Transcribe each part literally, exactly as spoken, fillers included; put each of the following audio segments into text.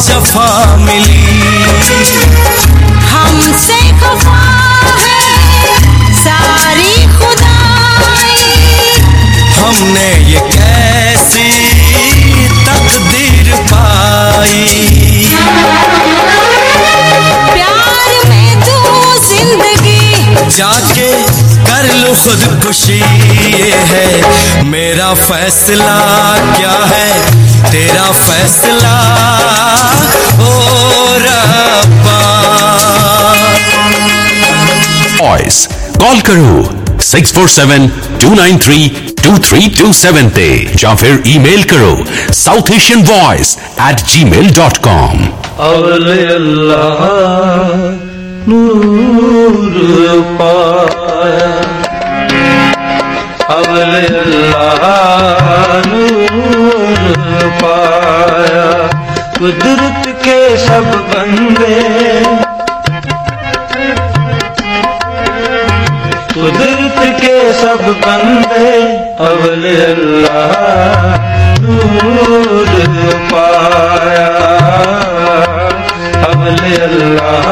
जफा मिली। हमसे खफा है सारी खुदाई, हमने ये कैसी तकदीर पाई। प्यार में तू जिंदगी जाके कर लो खुदकुशी, ये है मेरा फैसला, क्या है तेरा फैसला ओ रब्बा। वॉइस कॉल करो six four seven two nine three two three two seven पे या फिर ईमेल करो south Asian voice at Gmail dot com. अवले अल्लाह नूर पाया, अवले अल्लाह नूर पाया। कुदरत के सब बंदे, कुदरत के सब बंदे अवले अल्लाह नूर पाया, अवले अल्लाह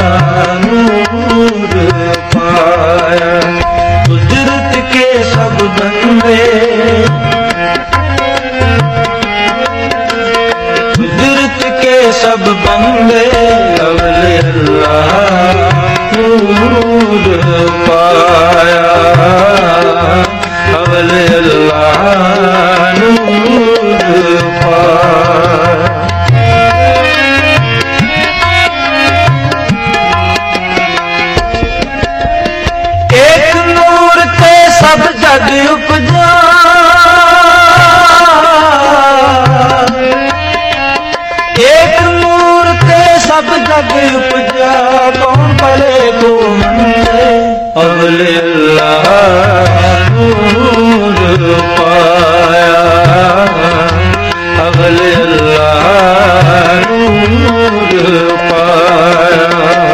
नूर पाया। कुदरत के सब बंदे, कुदरत के सब बंदे अवले अल्लाह नूर पाया, अवले अल्लाह नूर पाया। एक नूर ते सब जग उपजा, एक नूर ते सब जग उपजा। कौन पले को मंदे अवले अल्लाह नूर पाया, अवले अल्लाह नूर पाया।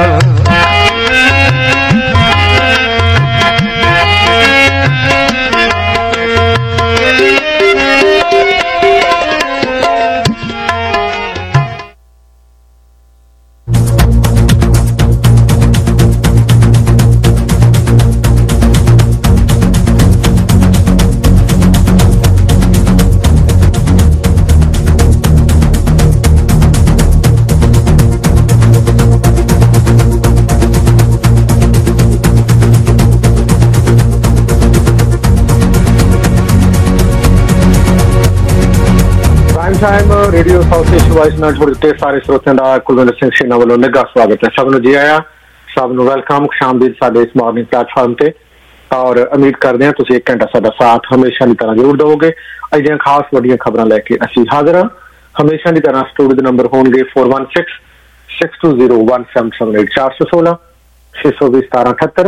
Time radio south Asian voice ਨਾਲ ਜੁੜ ਕੇ ਸਾਰੇ ਸਰੋਤਿਆਂ ਦਾ ਕੁਲਵਿੰਦਰ ਸਿੰਘ ਸ਼ੀਨਾ ਵੱਲੋਂ ਨਿੱਘਾ ਸਵਾਗਤ ਹੈ। ਸਭ ਨੂੰ ਜੀ ਆਇਆਂ, ਸਭ ਨੂੰ ਵੈਲਕਮ, ਖੁਸ਼ਾਮਦੀਦ ਸਾਡੇ ਇਸ ਮਾਰਨਿੰਗ ਪਲੇਟਫਾਰਮ ਤੇ। ਔਰ ਉਮੀਦ ਕਰਦੇ ਹਾਂ ਤੁਸੀਂ ਇੱਕ ਘੰਟਾ ਸਾਡਾ ਸਾਥ ਹਮੇਸ਼ਾ ਦੀ ਤਰ੍ਹਾਂ ਜ਼ਰੂਰ ਦਿਓਗੇ। ਅਜਿਹੀਆਂ ਖਾਸ ਵੱਡੀਆਂ ਖਬਰਾਂ ਲੈ ਕੇ ਅਸੀਂ ਹਾਜ਼ਰ ਹਾਂ। ਹਮੇਸ਼ਾ ਦੀ ਤਰ੍ਹਾਂ ਸਟੂਡੀਓ ਦੇ ਨੰਬਰ ਹੋਣਗੇ four one six six two zero one seven seven eight ਚਾਰ ਸੌ ਸੋਲਾਂ ਛੇ ਸੌ ਵੀਹ ਸਤਾਰਾਂ ਅਠੱਤਰ।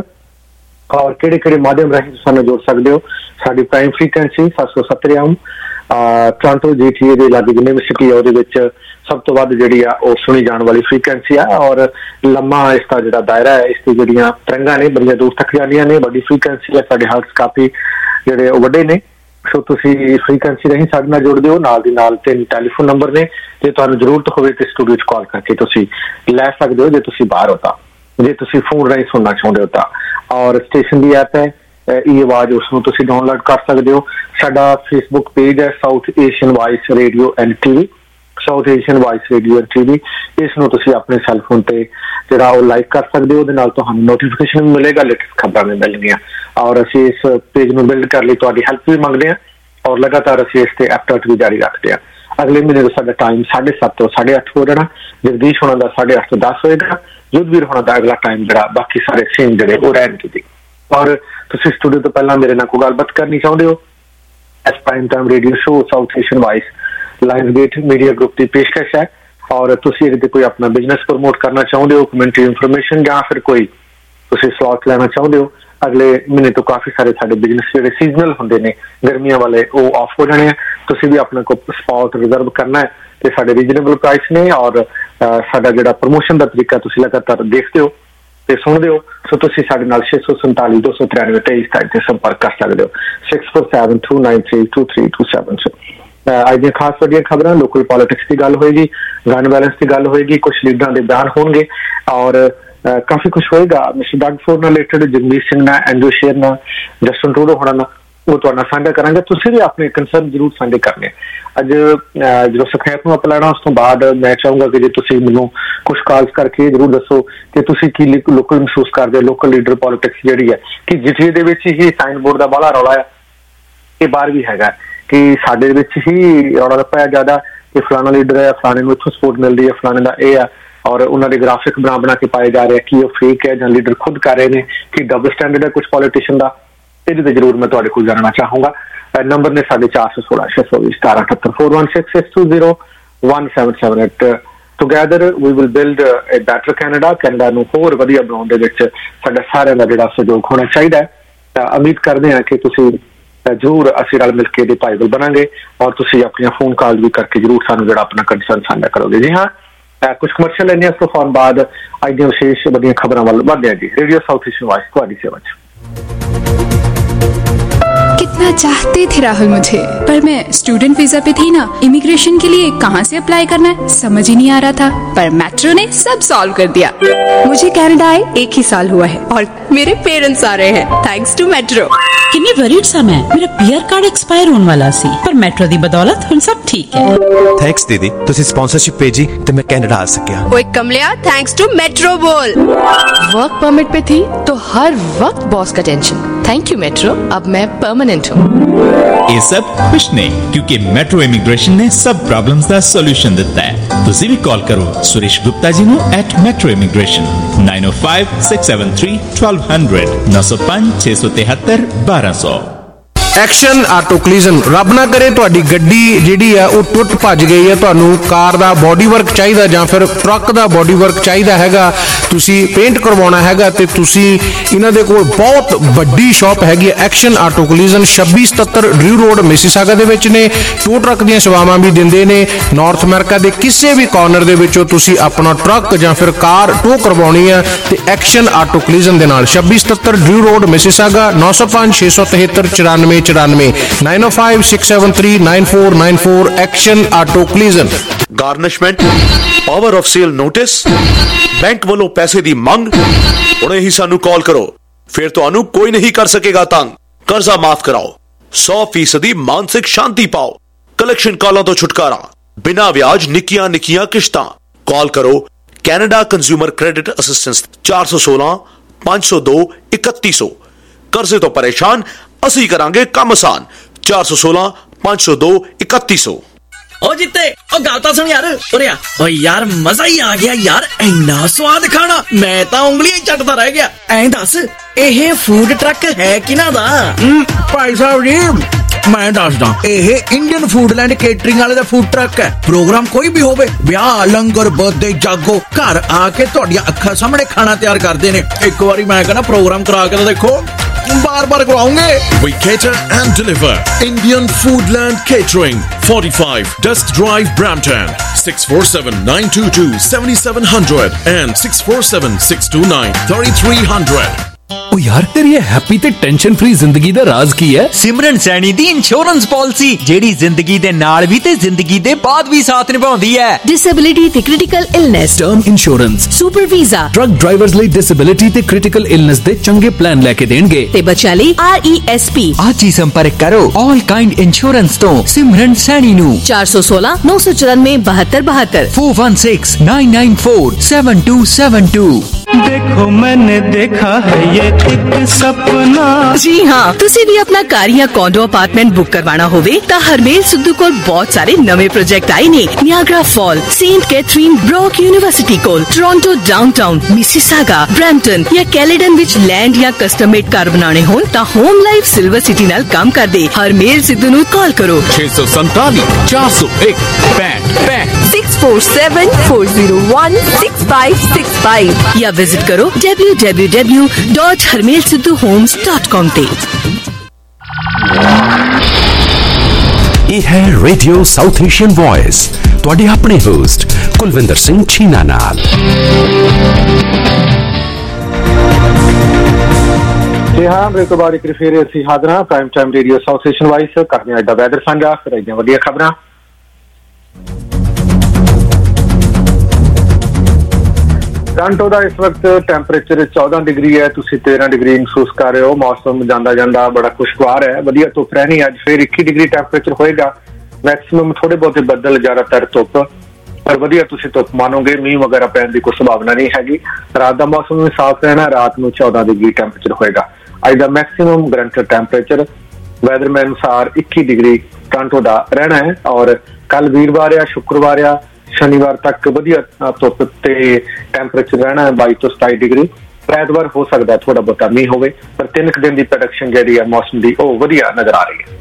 ਔਰ ਕਿਹੜੇ ਕਿਹੜੇ ਮਾਧਿਅਮ ਰਾਹੀਂ ਤੁਸੀਂ ਸਾਨੂੰ ਜੋੜ ਸਕਦੇ ਹੋ। ਸਾਡੀ ਪ੍ਰਾਈਮ ਫ੍ਰੀਕੁਐਂਸੀ ਸੱਤ ਸੌ ਸੱਤਰ M Toronto G T A ਦੇ ਲਾਗੇ ਜਿੰਨੇ ਵੀ ਸਿਟੀ ਆ ਉਹਦੇ ਵਿੱਚ ਸਭ ਤੋਂ ਵੱਧ ਜਿਹੜੀ ਆ ਉਹ ਸੁਣੀ ਜਾਣ ਵਾਲੀ ਫ੍ਰੀਕੁਐਂਸੀ ਆ। ਔਰ ਲੰਮਾ ਇਸ ਦਾ ਜਿਹੜਾ ਦਾਇਰਾ ਹੈ, ਇਸ ਦੀ ਜਿਹੜੀਆਂ ਤਰੰਗਾਂ ਨੇ ਬੜੀਆਂ ਦੂਰ ਤੱਕ ਜਾਂਦੀਆਂ ਨੇ। ਵੱਡੀ ਫ੍ਰੀਕੁਐਂਸੀ ਹੈ, ਸਾਡੇ ਹਰਟਸ ਕਾਫੀ ਜਿਹੜੇ ਉਹ ਵੱਡੇ ਨੇ। ਸੋ ਤੁਸੀਂ ਫ੍ਰੀਕੁਐਂਸੀ ਰਾਹੀਂ ਸਾਡੇ ਨਾਲ ਜੁੜਦੇ ਹੋ। ਨਾਲ ਦੀ ਨਾਲ ਤਿੰਨ ਟੈਲੀਫੋਨ ਨੰਬਰ ਨੇ, ਜੇ ਤੁਹਾਨੂੰ ਜ਼ਰੂਰਤ ਹੋਵੇ ਤੇ ਸਟੂਡੀਓ 'ਚ ਕਾਲ ਕਰਕੇ ਤੁਸੀਂ ਲੈ ਸਕਦੇ ਹੋ। ਜੇ ਤੁਸੀਂ ਬਾਹਰ ਹੋ ਤਾਂ, ਜੇ ਤੁਸੀਂ ਫੋਨ ਰਾਹੀਂ ਸੁਣਨਾ ਚਾਹੁੰਦੇ ਹੋ ਤਾਂ। ਔਰ ਸਟੇਸ਼ਨ ਦੀ ਐਪ ਹੈ ਇਹ ਆਵਾਜ਼, ਉਸਨੂੰ ਤੁਸੀਂ ਡਾਊਨਲੋਡ ਕਰ ਸਕਦੇ ਹੋ। ਸਾਡਾ ਫੇਸਬੁੱਕ ਪੇਜ ਹੈ south Asian voice radio and TV, south Asian voice radio and TV. ਇਸ ਨੂੰ ਤੁਸੀਂ ਆਪਣੇ ਸੈੱਲਫੋਨ ਤੇ ਜਿਹੜਾ ਉਹ ਲਾਈਕ ਕਰ ਸਕਦੇ ਹੋ। ਉਹਦੇ ਨਾਲ ਤੁਹਾਨੂੰ ਨੋਟੀਫਿਕੇਸ਼ਨ ਵੀ ਮਿਲੇਗਾ, ਲੇਟੈਸਟ ਖਬਰਾਂ ਵੀ ਮਿਲਣਗੀਆਂ। ਔਰ ਅਸੀਂ ਇਸ ਪੇਜ ਨੂੰ ਬਿਲਡ ਕਰਨ ਲਈ ਤੁਹਾਡੀ ਹੈਲਪ ਵੀ ਮੰਗਦੇ ਹਾਂ। ਔਰ ਲਗਾਤਾਰ ਅਸੀਂ ਇਸ ਤੇ ਐਫਰਟ ਵੀ ਜਾਰੀ ਰੱਖਦੇ ਹਾਂ। ਅਗਲੇ ਮਹੀਨੇ ਦਾ ਸਾਡਾ ਟਾਈਮ ਸਾਢੇ ਸੱਤ ਤੋਂ ਸਾਢੇ ਅੱਠ ਹੋ ਜਾਣਾ। ਜਗਦੀਸ਼ ਹੋਣਾ ਦਾ ਸਾਢੇ ਅੱਠ ਤੋਂ ਦਸ ਹੋਏਗਾ। ਯੁੱਧਵੀਰ ਹੋਣਾ ਦਾ ਅਗਲਾ ਟਾਈਮ ਜਿਹੜਾ ਬਾਕੀ ਸਾਰੇ ਸੇਮ ਜਿਹੜੇ ਉਹ ਰਹਿਣਗੇ ਜੀ। ਔਰ ਤੁਸੀਂ ਸਟੂਡੀਓ ਤੋਂ ਪਹਿਲਾਂ ਮੇਰੇ ਨਾਲ ਕੋਈ ਗੱਲਬਾਤ ਕਰਨੀ ਚਾਹੁੰਦੇ ਹੋ, ਇਸ prime time radio show south Asian voice Lionsgate media group ਦੀ ਪੇਸ਼ਕਸ਼ ਹੈ। ਔਰ ਤੁਸੀਂ ਇਹਦੇ ਕੋਈ ਆਪਣਾ ਬਿਜ਼ਨਸ ਪ੍ਰਮੋਟ ਕਰਨਾ ਚਾਹੁੰਦੇ ਹੋ, ਕਮਿਊਨਿਟੀ ਇਨਫੋਰਮੇਸ਼ਨ ਜਾਂ ਫਿਰ ਕੋਈ ਤੁਸੀਂ ਸਲੌਟ ਲੈਣਾ ਚਾਹੁੰਦੇ ਹੋ, ਅਗਲੇ ਮਹੀਨੇ ਤੋਂ ਕਾਫੀ ਸਾਰੇ ਸਾਡੇ ਬਿਜ਼ਨਸ ਜਿਹੜੇ ਸੀਜ਼ਨਲ ਹੁੰਦੇ ਨੇ ਗਰਮੀਆਂ ਵਾਲੇ ਉਹ ਆਫ ਹੋ ਜਾਣੇ ਆ। ਤੁਸੀਂ ਵੀ ਆਪਣਾ ਕੋਈ ਸਪੌਟ ਰਿਜ਼ਰਵ ਕਰਨਾ ਹੈ ਤੇ ਸਾਡੇ ਰੀਜਨੇਬਲ ਪ੍ਰਾਈਸ ਨੇ। ਔਰ ਸਾਡਾ ਜਿਹੜਾ ਪ੍ਰਮੋਸ਼ਨ ਦਾ ਤਰੀਕਾ ਤੁਸੀਂ ਲਗਾਤਾਰ ਦੇਖਦੇ ਹੋ ਤੇ ਸੁਣਦੇ ਹੋ। ਸੋ ਤੁਸੀਂ ਸਾਡੇ ਨਾਲ ਛੇ ਸੌ ਸੰਤਾਲੀ ਦੋ ਸੌ ਤਰਾਨਵੇਂ ਤੇਈ ਸਤਾਈ ਤੇ ਸੰਪਰਕ ਕਰ ਸਕਦੇ ਹੋ। Six four seven two nine three two three two seven ਅੱਜ ਦੀਆਂ ਖਾਸ ਵੱਡੀਆਂ ਖਬਰਾਂ, ਲੋਕਲ ਪੋਲੀਟਿਕਸ ਦੀ ਗੱਲ ਹੋਏਗੀ, ਗਨ ਵਾਇਲੈਂਸ ਦੀ ਗੱਲ ਹੋਏਗੀ, ਕੁਝ ਲੀਡਰਾਂ ਦੇ ਬਿਆਨ ਹੋਣਗੇ ਔਰ ਕਾਫੀ ਕੁਝ ਹੋਏਗਾ। ਮਿਸਟਰ ਡਗਫੋਰਡ ਨਾਲ ਰਿਲੇਟਡ, ਜਗਮੀਤ ਸਿੰਘ ਨਾਲ, ਐਂਡਰੂ ਸ਼ੇਰ ਨਾਲ, ਜਸਟਨ ਟਰੂਡੋ ਹੋਣਾ ਨਾਲ ਉਹ ਤੁਹਾਡੇ ਨਾਲ ਸਾਂਝਾ ਕਰਾਂਗੇ। ਤੁਸੀਂ ਵੀ ਆਪਣੇ ਕੰਸਰਨ ਜ਼ਰੂਰ ਸਾਂਝੇ ਕਰਨੇ। ਅੱਜ ਜਦੋਂ ਸਖੈਤ ਨੂੰ ਅਪਲਾਣਾ ਉਸ ਤੋਂ ਬਾਅਦ ਮੈਂ ਚਾਹੂੰਗਾ ਕਿ ਜੇ ਤੁਸੀਂ ਮੈਨੂੰ ਕੁਝ ਕਾਲਸ ਕਰਕੇ ਜ਼ਰੂਰ ਦੱਸੋ ਕਿ ਤੁਸੀਂ ਕੀ ਲੋਕਲ ਮਹਿਸੂਸ ਕਰਦੇ ਹੋ, ਲੋਕਲ ਲੀਡਰ ਪੋਲੀਟਿਕਸ ਜਿਹੜੀ ਹੈ ਕਿ ਜਿੱਥੇ ਦੇ ਵਿੱਚ ਹੀ ਸਾਈਨ ਬੋਰਡ ਦਾ ਬਾਹਲਾ ਰੌਲਾ ਹੈ, ਇਹ ਬਾਹਰ ਵੀ ਹੈਗਾ ਕਿ ਸਾਡੇ ਵਿੱਚ ਹੀ ਰੌਲਾ ਰੱਪਾ ਜ਼ਿਆਦਾ ਕਿ ਫਲਾਣਾ ਲੀਡਰ ਹੈ, ਫਲਾਣੇ ਨੂੰ ਇੱਥੋਂ ਸਪੋਰਟ ਮਿਲਦੀ ਹੈ, ਫਲਾਣੇ ਦਾ ਇਹ ਆ ਔਰ ਉਹਨਾਂ ਦੇ ਗ੍ਰਾਫਿਕ ਬਣਾ ਬਣਾ ਕੇ ਪਾਏ ਜਾ ਰਹੇ ਕਿ ਉਹ ਫੇਕ ਹੈ ਜਾਂ ਲੀਡਰ ਖੁਦ ਕਰ ਰਹੇ ਨੇ, ਕਿ ਡਬਲ ਸਟੈਂਡਰਡ ਹੈ ਕੁਝ ਪੋਲੀਟੀਸ਼ੀਅਨ ਦਾ। ਇਹਦੇ ਤੇ ਜ਼ਰੂਰ ਮੈਂ ਤੁਹਾਡੇ ਕੋਲ ਜਾਣਨਾ ਚਾਹੂੰਗਾ। ਨੰਬਰ ਨੇ ਸਾਢੇ ਚਾਰ ਸੌ ਸੋਲਾਂ ਛੇ ਸੌ ਵੀਹ ਸਤਾਰਾਂ ਅਠੱਤਰ four one six six two zero one seven seven eight. Together we will build a better Canada. Canada ਨੂੰ ਹੋਰ ਵਧੀਆ ਬਣਾਉਣ ਦੇ ਵਿੱਚ ਸਾਡਾ ਸਾਰਿਆਂ ਦਾ ਜਿਹੜਾ ਸਹਿਯੋਗ ਹੋਣਾ ਚਾਹੀਦਾ ਹੈ। ਤਾਂ ਉਮੀਦ ਕਰਦੇ ਹਾਂ ਕਿ ਤੁਸੀਂ ਜ਼ਰੂਰ ਅਸੀਂ ਰਲ ਮਿਲ ਕੇ ਦੇ ਭਾਈਵਾਲ ਬਣਾਂਗੇ ਔਰ ਤੁਸੀਂ ਆਪਣੀਆਂ ਫੋਨ ਕਾਲ ਵੀ ਕਰਕੇ ਜ਼ਰੂਰ ਸਾਨੂੰ ਜਿਹੜਾ ਆਪਣਾ ਕੰਸਰਨ ਸਾਂਝਾ ਕਰੋਗੇ। ਜੀ ਹਾਂ, ਕੁਝ ਕਮਰਸ਼ੀਅਲ ਲੈਣੇ ਉਸ ਤੋਂ ਫੌਰਨ ਬਾਅਦ ਅੱਜ ਦੀਆਂ ਵਿਸ਼ੇਸ਼ ਵੱਡੀਆਂ ਖਬਰਾਂ ਵੱਲ ਵਧਦੇ ਹਾਂ। ਜੀ ਰੇਡੀਓ ਸਾਊਥ ਏਸ਼ੀਅਨ ਵਾਇਸ ਤੁਹਾਡੀ ਸੇਵਾ 'ਚ। कितना चाहते थे राहुल मुझे, पर मैं स्टूडेंट वीजा पे थी ना, इमिग्रेशन के लिए कहाँ से अप्लाई करना है समझ ही नहीं आ रहा था, पर मेट्रो ने सब सॉल्व कर दिया। मुझे कनाडा आए एक ही साल हुआ है और मेरे पेरेंट्स आ रहे हैं थैंक्स टू मेट्रो। किन्नी वरीड सा मैं, मेरा पीआर कार्ड एक्सपायर होने वाला सी, पर मेट्रो दी बदौलत हुण सब ठीक है। थैंक्स दीदी, तुसी स्पॉन्सरशिप भेजी ते मैं कनाडा आ सकिया। ओए कमलिया, थैंक्स टू मेट्रो बोल। वर्क परमिट पे थी तो हर वक्त बॉस का टेंशन, थैंक यू मेट्रो, अब मैं परमानेंट हूँ। ये सब कुछ नहीं, क्योंकि मेट्रो इमिग्रेशन ने सब प्रॉब्लम्स का सॉल्यूशन दिता है। तुसी भी कॉल करो सुरेश गुप्ता जी नु at Metro immigration nine O five six seven three twelve hundred नौ सौ पांच छे सौ तिहत्तर बारह सौ। Action auto collision. ਰੱਬ ਨਾ ਕਰੇ ਤੁਹਾਡੀ ਗੱਡੀ ਜਿਹੜੀ ਆ ਉਹ ਟੁੱਟ ਭੱਜ ਗਈ ਹੈ, ਤੁਹਾਨੂੰ ਕਾਰ ਦਾ ਬੋਡੀ ਵਰਕ ਚਾਹੀਦਾ ਜਾਂ ਫਿਰ ਟਰੱਕ ਦਾ ਬੋਡੀ ਵਰਕ ਚਾਹੀਦਾ ਹੈਗਾ, ਤੁਸੀਂ ਪੇਂਟ ਕਰਵਾਉਣਾ ਹੈਗਾ ਤੇ ਤੁਸੀਂ ਇਹਨਾਂ ਦੇ ਕੋਲ ਬਹੁਤ ਵੱਡੀ ਸ਼ਾਪ ਹੈਗੀ ਹੈ ਐਕਸ਼ਨ ਆਟੋ ਕਲੀਜ਼ਨ ਛੱਬੀ ਸਤੱਤਰ ਡਰਿਊ ਰੋਡ ਮਿਸੀਸਾਗਾ ਦੇ ਵਿੱਚ ਨੇ। ਟੋ ਟਰੱਕ ਦੀਆਂ ਸੇਵਾਵਾਂ ਵੀ ਦਿੰਦੇ ਨੇ। ਨਾਰਥ ਅਮਰੀਕਾ ਦੇ ਕਿਸੇ ਵੀ ਕਾਰਨਰ ਦੇ ਵਿੱਚੋਂ ਤੁਸੀਂ ਆਪਣਾ ਟਰੱਕ ਜਾਂ ਫਿਰ ਕਾਰ ਟੋ ਕਰਵਾਉਣੀ ਆ ਤੇ ਐਕਸ਼ਨ ਆਟੋ ਕਲੀਜ਼ਨ ਦੇ ਨਾਲ ਛੱਬੀ ਸਤੱਤਰ ਡਰਿਊ ਰੋਡ ਮਿਸੀਸਾਗਾ ਨੌ ਸੌ ਪੰਜ ਛੇ ਸੌ ਤਿਹੱਤਰ ਚੁਰਾਨਵੇਂ ਚੁਰਾਨਵੇਂ nine O five six seven three nine four nine four action auto collision. Garnishment, power of sale notice, bank वालों पैसे दी मंग, उन्हें ही सानू कॉल करो, फिर तुहानू कोई नहीं कर सकेगा तंग। कर्जा माफ कराओ, सौ फीसदी मानसिक शांति पाओ, कलेक्शन कॉलों तो छुटकारा, बिना ब्याज निकियां निकियां किश्तां। कॉल करो कैनेडा कंज्यूमर क्रेडिट असिस्टेंस चार सौ सोलह पांच सौ दो इकतीस सौ। कर्जे तो परेशान, ਅਸੀਂ ਕਰਾਂਗੇ ਕੰਮ ਆਸਾਨ। ਚਾਰ ਸੌ ਸੋਲਾਂ ਪੰਜ ਸੌ ਦੋ ਇਕੱਤੀ ਸੌ। ਓ ਜਿੱਤੇ, ਓ ਗੱਲ ਤਾਂ ਸੁਣ ਯਾਰ, ਉਰਿਆ। ਓ ਯਾਰ ਮਜ਼ਾ ਹੀ ਆ ਗਿਆ ਯਾਰ, ਇੰਨਾ ਸਵਾਦ ਖਾਣਾ, ਮੈਂ ਤਾਂ ਉਂਗਲੀਆਂ ਹੀ ਚੱਟਦਾ ਰਹਿ ਗਿਆ। ਐਂ ਦੱਸ ਇਹ ਫੂਡ ਟਰੱਕ ਹੈ ਕਿਹਨਾਂ ਦਾ? ਭਾਈ ਸਾਹਿਬ ਜੀ ਮੈਂ ਦੱਸਦਾ, ਇਹ ਇੰਡੀਅਨ ਫੂਡਲੈਂਡ ਕੇਟਰਿੰਗ ਵਾਲੇ ਦਾ ਫੂਡ ਟਰੱਕ ਹੈ। ਪ੍ਰੋਗਰਾਮ ਕੋਈ ਵੀ ਹੋਵੇ, ਵਿਆਹ, ਲੰਗਰ, ਬਰਥਡੇ, ਜਾਗੋ, ਘਰ ਆ ਕੇ ਤੁਹਾਡੀਆਂ ਅੱਖਾਂ ਸਾਹਮਣੇ ਖਾਣਾ ਤਿਆਰ ਕਰਦੇ ਨੇ। ਇੱਕ ਵਾਰੀ ਮੈਂ ਕਹਿੰਦਾ ਪ੍ਰੋਗਰਾਮ ਕਰਾ ਕੇ ਤਾਂ ਦੇਖੋ, ਬਾਰ ਬਾਰ ਕਰਵਾਉਂਗੇ। We cater and deliver. Indian Foodland Catering, forty-five Dusk Drive, Brampton, six four seven nine two two seven seven zero zero and six four seven six two nine three three zero zero। ओ यार तेरी ये happy ते tension free जिंदगी दा राज की है? सिमरन सैनी दी इंश्योरेंस पॉलिसी, जेड़ी जिंदगी दे नाल भी ते जिंदगी दे बाद भी साथ निभाउंदी है। डिसेबिलिटी ते critical illness, term insurance, super visa, truck drivers ਲਈ डिसेबिलिटी ते क्रिटिकल इलनेस दे चंगे प्लान लेके देणगे ते बच्चा ਲਈ आर ई एस पी। आज ही संपर्क करो ऑल काइंड इंश्योरेंस तो सिमरन सैनी नु चार सौ सोलह नौ सौ चौरानवे बहत्तर बहत्तर four one six nine nine four seven two seven two. देखो मैंने देखा है ये एक सपना। जी हाँ, तुसी भी अपना कार या कॉन्डो अपार्टमेंट बुक करवाना होवे ता हरमेल सिद्धू कोल बहुत सारे नवे प्रोजेक्ट आए ने। Niagara fall, Saint Catharine, Brock University कोल, टोरंटो डाउनटाउन, मिसिसागा, ब्रैम्पटन या कैलेडन विच लैंड या कस्टम मेड कार बनाने होन ता होम लाइफ सिल्वर सिटी नाल काम कर दे। हरमेल सिद्धू नु कॉल करो छह सौ संतालीस चार सौ एक पैंठ पैंठ six four seven four zero one six five six five या विजिट करो W W W dot Harmel Sidhu homes dot com ते। ਇਹ ਹੈ ਰੇਡੀਓ ਸਾਊਥ ਏਸ਼ੀਅਨ ਵੌਇਸ, ਤੁਹਾਡੇ ਆਪਣੇ ਹੋਸਟ ਕੁਲਵਿੰਦਰ ਸਿੰਘ ਛੀਨਾ ਨਾਲ। जी हाँ, मेरे तो बाद एक फिर ਅਸੀਂ ਹਾਜ਼ਰ ਹਾਂ prime time radio south Asian voice ਕਰਦੇ ਹਾਂ ਅੱਜ ਦਾ ਵੈਦਰ ਸਾਂਝਾ ਫਿਰ ਆਈਆਂ ਵਧੀਆ ਖਬਰਾਂ। ਟੋਰਾਂਟੋ ਦਾ ਇਸ ਵਕਤ ਟੈਂਪਰੇਚਰ ਚੌਦਾਂ ਡਿਗਰੀ ਹੈ, ਤੁਸੀਂ ਤੇਰਾਂ ਡਿਗਰੀ ਮਹਿਸੂਸ ਕਰ ਰਹੇ ਹੋ। ਮੌਸਮ ਜਾਂਦਾ ਜਾਂਦਾ ਬੜਾ ਖੁਸ਼ਗਵਾਰ ਹੈ, ਵਧੀਆ ਧੁੱਪ ਰਹਿਣੀ। ਅੱਜ ਫਿਰ ਇੱਕੀ ਡਿਗਰੀ ਟੈਂਪਰੇਚਰ ਹੋਏਗਾ, ਮੈਕਸਿਮਮ ਥੋੜੇ ਬਹੁਤੇ ਬੱਦਲ, ਜ਼ਿਆਦਾਤਰ ਧੁੱਪ, ਪਰ ਵਧੀਆ ਤੁਸੀਂ ਧੁੱਪ ਮਾਨੋਗੇ। ਮੀਂਹ ਵਗੈਰਾ ਪੈਣ ਦੀ ਕੋਈ ਸੰਭਾਵਨਾ ਨਹੀਂ ਹੈਗੀ। ਰਾਤ ਦਾ ਮੌਸਮ ਵੀ ਸਾਫ਼ ਰਹਿਣਾ, ਰਾਤ ਨੂੰ ਚੌਦਾਂ ਡਿਗਰੀ ਟੈਂਪਰੇਚਰ ਹੋਏਗਾ। ਅੱਜ ਦਾ ਮੈਕਸਿਮਮ ਗਰੰਟਡ ਟੈਂਪਰੇਚਰ ਵੈਦਰਮੈਨ ਅਨੁਸਾਰ ਇੱਕੀ ਡਿਗਰੀ ਟੋਰਾਂਟੋ ਦਾ ਰਹਿਣਾ ਹੈ। ਔਰ ਕੱਲ ਵੀਰਵਾਰ ਆ, ਸ਼ੁੱਕਰਵਾਰ ਆ, ਸ਼ਨੀਵਾਰ ਤੱਕ ਵਧੀਆ ਧੁੱਪ ਤੇ ਟੈਂਪਰੇਚਰ ਰਹਿਣਾ ਹੈ ਬਾਈ ਤੋਂ ਸਤਾਈ ਡਿਗਰੀ। ਐਤਵਾਰ ਹੋ ਸਕਦਾ ਥੋੜਾ ਬਹੁਤਾ ਮੀਂਹ ਹੋਵੇ, ਪਰ ਤਿੰਨ ਕੁ ਦਿਨ ਦੀ ਪ੍ਰੋਡਕਸ਼ਨ ਜਿਹੜੀ ਹੈ ਮੌਸਮ ਦੀ ਉਹ ਵਧੀਆ ਨਜ਼ਰ ਆ ਰਹੀ ਹੈ।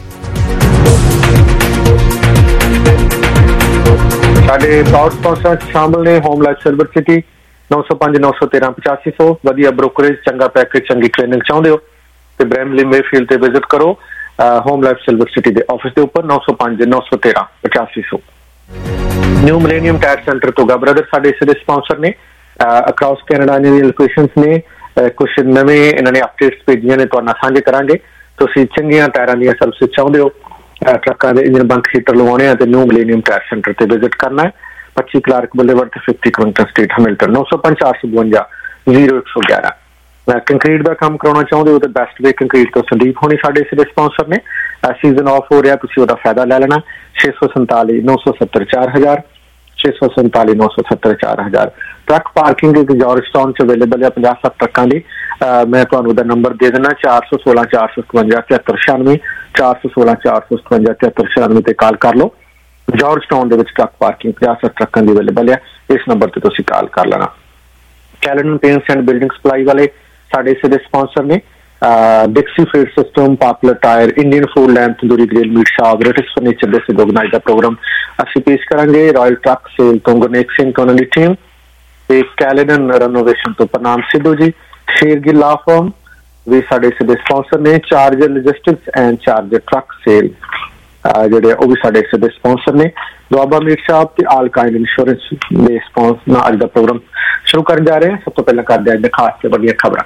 ਸਾਡੇ ਪਾਵਰ ਸਪਾਂਸਰ ਸ਼ਾਮਲ ਨੇ ਹੋਮ ਲਾਈਫ ਸਿਲਵਰ ਸਿਟੀ ਨੌ ਸੌ ਪੰਜ ਨੌ ਸੌ ਤੇਰਾਂ ਪਚਾਸੀ ਸੌ। ਵਧੀਆ ਬ੍ਰੋਕਰੇਜ, ਚੰਗਾ ਪੈਕੇਜ, ਚੰਗੀ ਟ੍ਰੇਨਿੰਗ ਚਾਹੁੰਦੇ ਹੋ ਤੇ ਬ੍ਰੈਮਲੀ ਮੇਫੀਲਡ ਤੇ ਵਿਜ਼ਿਟ ਕਰੋ ਹੋਮ ਲਾਈਫ ਸਿਲਵਰ ਸਿਟੀ ਦੇ ਆਫਿਸ ਦੇ ਉੱਪਰ ਨੌ ਸੌ ਪੰਜ ਨੌ ਸੌ ਤੇਰਾਂ ਪਚਾਸੀ ਸੌ। ਨਿਊ ਮਿਲੇਨੀਅਮ ਟਾਇਰ ਸੈਂਟਰ ਤੋਂ ਗਾ ਬ੍ਰਦਰ ਸਾਡੇ ਇਸ ਦੇ ਸਪਾਂਸਰ ਨੇ। ਅਕ੍ਰਾਸ ਕੈਨੇਡਾ ਇਹਨਾਂ ਦੀਆਂ ਲੋਕੇਸ਼ਨਸ ਨੇ, ਕੁਝ ਨਵੇਂ ਇਹਨਾਂ ਨੇ ਅਪਡੇਟਸ ਭੇਜੀਆਂ ਨੇ, ਤੁਹਾਡੇ ਨਾਲ ਸਾਂਝੇ ਕਰਾਂਗੇ। ਤੁਸੀਂ ਚੰਗੀਆਂ ਟਾਇਰਾਂ ਦੀਆਂ ਸਰਵਿਸ ਚਾਹੁੰਦੇ ਹੋ, ਟਰੱਕਾਂ ਦੇ ਇੰਜਨ ਬੰਕ ਹੀਟਰ ਲਵਾਉਣੇ ਆ ਤੇ ਨਿਊ ਮਿਲੇਨੀਅਮ ਟਾਇਰ ਸੈਂਟਰ ਤੇ ਵਿਜ਼ਿਟ ਕਰਨਾ ਹੈ। ਪੱਚੀ ਕਲਾਰਕ ਬੁਲੇਵਰਡ ਤੇ ਫਿਫਟੀ ਕਵਿੰਟਨ ਸਟਰੀਟ ਹੈਮਿਲਟਨ ਨੌ ਸੌ ਪੰਜ ਚਾਰ ਸੌ ਬਵੰਜਾ ਜ਼ੀਰੋ ਇੱਕ ਸੌ ਗਿਆਰਾਂ। ਕੰਕਰੀਟ ਦਾ ਕੰਮ ਕਰਾਉਣਾ ਚਾਹੁੰਦੇ ਹੋ ਤੇ ਬੈਸਟ ਵੇ ਕੰਕਰੀਟ ਤੋਂ ਸੰਦੀਪ ਹੋਣੀ ਸਾਡੇ ਇਸ ਦੇ ਸਪਾਂਸਰ ਨੇ। ਸੀਜ਼ਨ ਆਫ ਹੋ ਰਿਹਾ, ਤੁਸੀਂ ਉਹਦਾ ਫਾਇਦਾ ਲੈ ਲੈਣਾ। ਛੇ ਸੌ ਸੰਤਾਲੀ ਨੌ ਸੌ ਸੱਤਰ ਚਾਰ ਹਜ਼ਾਰ ਛੇ ਸੌ ਸੰਤਾਲੀ ਨੌ ਸੌ ਸੱਤਰ ਚਾਰ ਹਜ਼ਾਰ। ਟਰੱਕ ਪਾਰਕਿੰਗ ਇੱਕ ਜਾਰਜਟਾਊਨ ਚ ਅਵੇਲੇਬਲ ਹੈ ਪੰਜਾਹ ਸੱਠ ਟਰੱਕਾਂ ਦੀ। ਮੈਂ ਤੁਹਾਨੂੰ ਉਹਦਾ ਨੰਬਰ ਦੇ ਦੇਣਾ ਚਾਰ ਸੌ ਸੋਲਾਂ ਚਾਰ ਸੌ ਸਤਵੰਜਾ ਤਿਹੱਤਰ ਛਿਆਨਵੇਂ ਚਾਰ ਸੌ ਸੋਲਾਂ ਚਾਰ ਸੌ ਸਤਵੰਜਾ ਤਿਹੱਤਰ ਛਿਆਨਵੇਂ ਤੇ ਕਾਲ ਕਰ ਲਓ। ਜਾਰਜਟਾਊਨ ਦੇ ਵਿੱਚ ਟਰੱਕ ਪਾਰਕਿੰਗ ਪੰਜਾਹ ਸੱਠ ਟਰੱਕਾਂ ਦੀ ਅਵੇਲੇਬਲ ਹੈ, ਇਸ ਨੰਬਰ ਤੇ ਤੁਸੀਂ ਕਾਲ ਕਰ ਲੈਣਾ। Kellen paints and building supply ਵਾਲੇ ਸਾਡੇ ਇਸ ਦੇ ਸਪਾਂਸਰ ਨੇ। Dixie feed system, popular tyre, Indian food land, tandoori grill, meat shop, British furniture ਦੇ ਸਿਦੋਗਨਾਈਜ਼ ਦਾ ਪ੍ਰੋਗਰਾਮ ਅਸੀਂ ਪੇਸ਼ ਕਰਾਂਗੇ। ਰਾਇਲ ਟਰੱਕ ਸੇਲ ਤੋਂ ਗੁਰਨੇਕ ਸਿੰਘ ਤੋਂ ਉਹਨਾਂ ਦੀ ਟੀਮ ਤੇ ਕੈਲਨ ਰੈਨੋਵੇਸ਼ਨ ਤੋਂ ਪ੍ਰਨਾਮ ਸਿੱਧੂ ਜੀ। ਸ਼ੇਰਗਿੱਲ ਲਾ ਫਰਮ ਵੀ ਸਾਡੇ ਇਸ ਦੇ ਸਪਾਂਸਰ ਨੇ। Charger logistics and charger truck sale ਜਿਹੜੇ ਉਹ ਵੀ ਸਾਡੇ ਇਸ ਦੇ ਸਪਾਂਸਰ ਨੇ। ਦੁਆਬਾ ਮੀਟ ਸ਼ਾਪ ਤੇ ਆਲ ਕਾਇੰਡ ਇੰਸ਼ੋਰੈਂਸ ਦੇ ਸਪਾਂਸਰ ਨਾਲ ਅੱਜ ਦਾ ਪ੍ਰੋਗਰਾਮ ਸ਼ੁਰੂ ਕਰਨ ਜਾ ਰਹੇ ਹਾਂ। ਸਭ ਤੋਂ ਪਹਿਲਾਂ ਕਰਦੇ ਹਾਂ ਅੱਜ ਦੇ ਖਾਸ ਤੇ ਵਧੀਆ ਖਬਰਾਂ।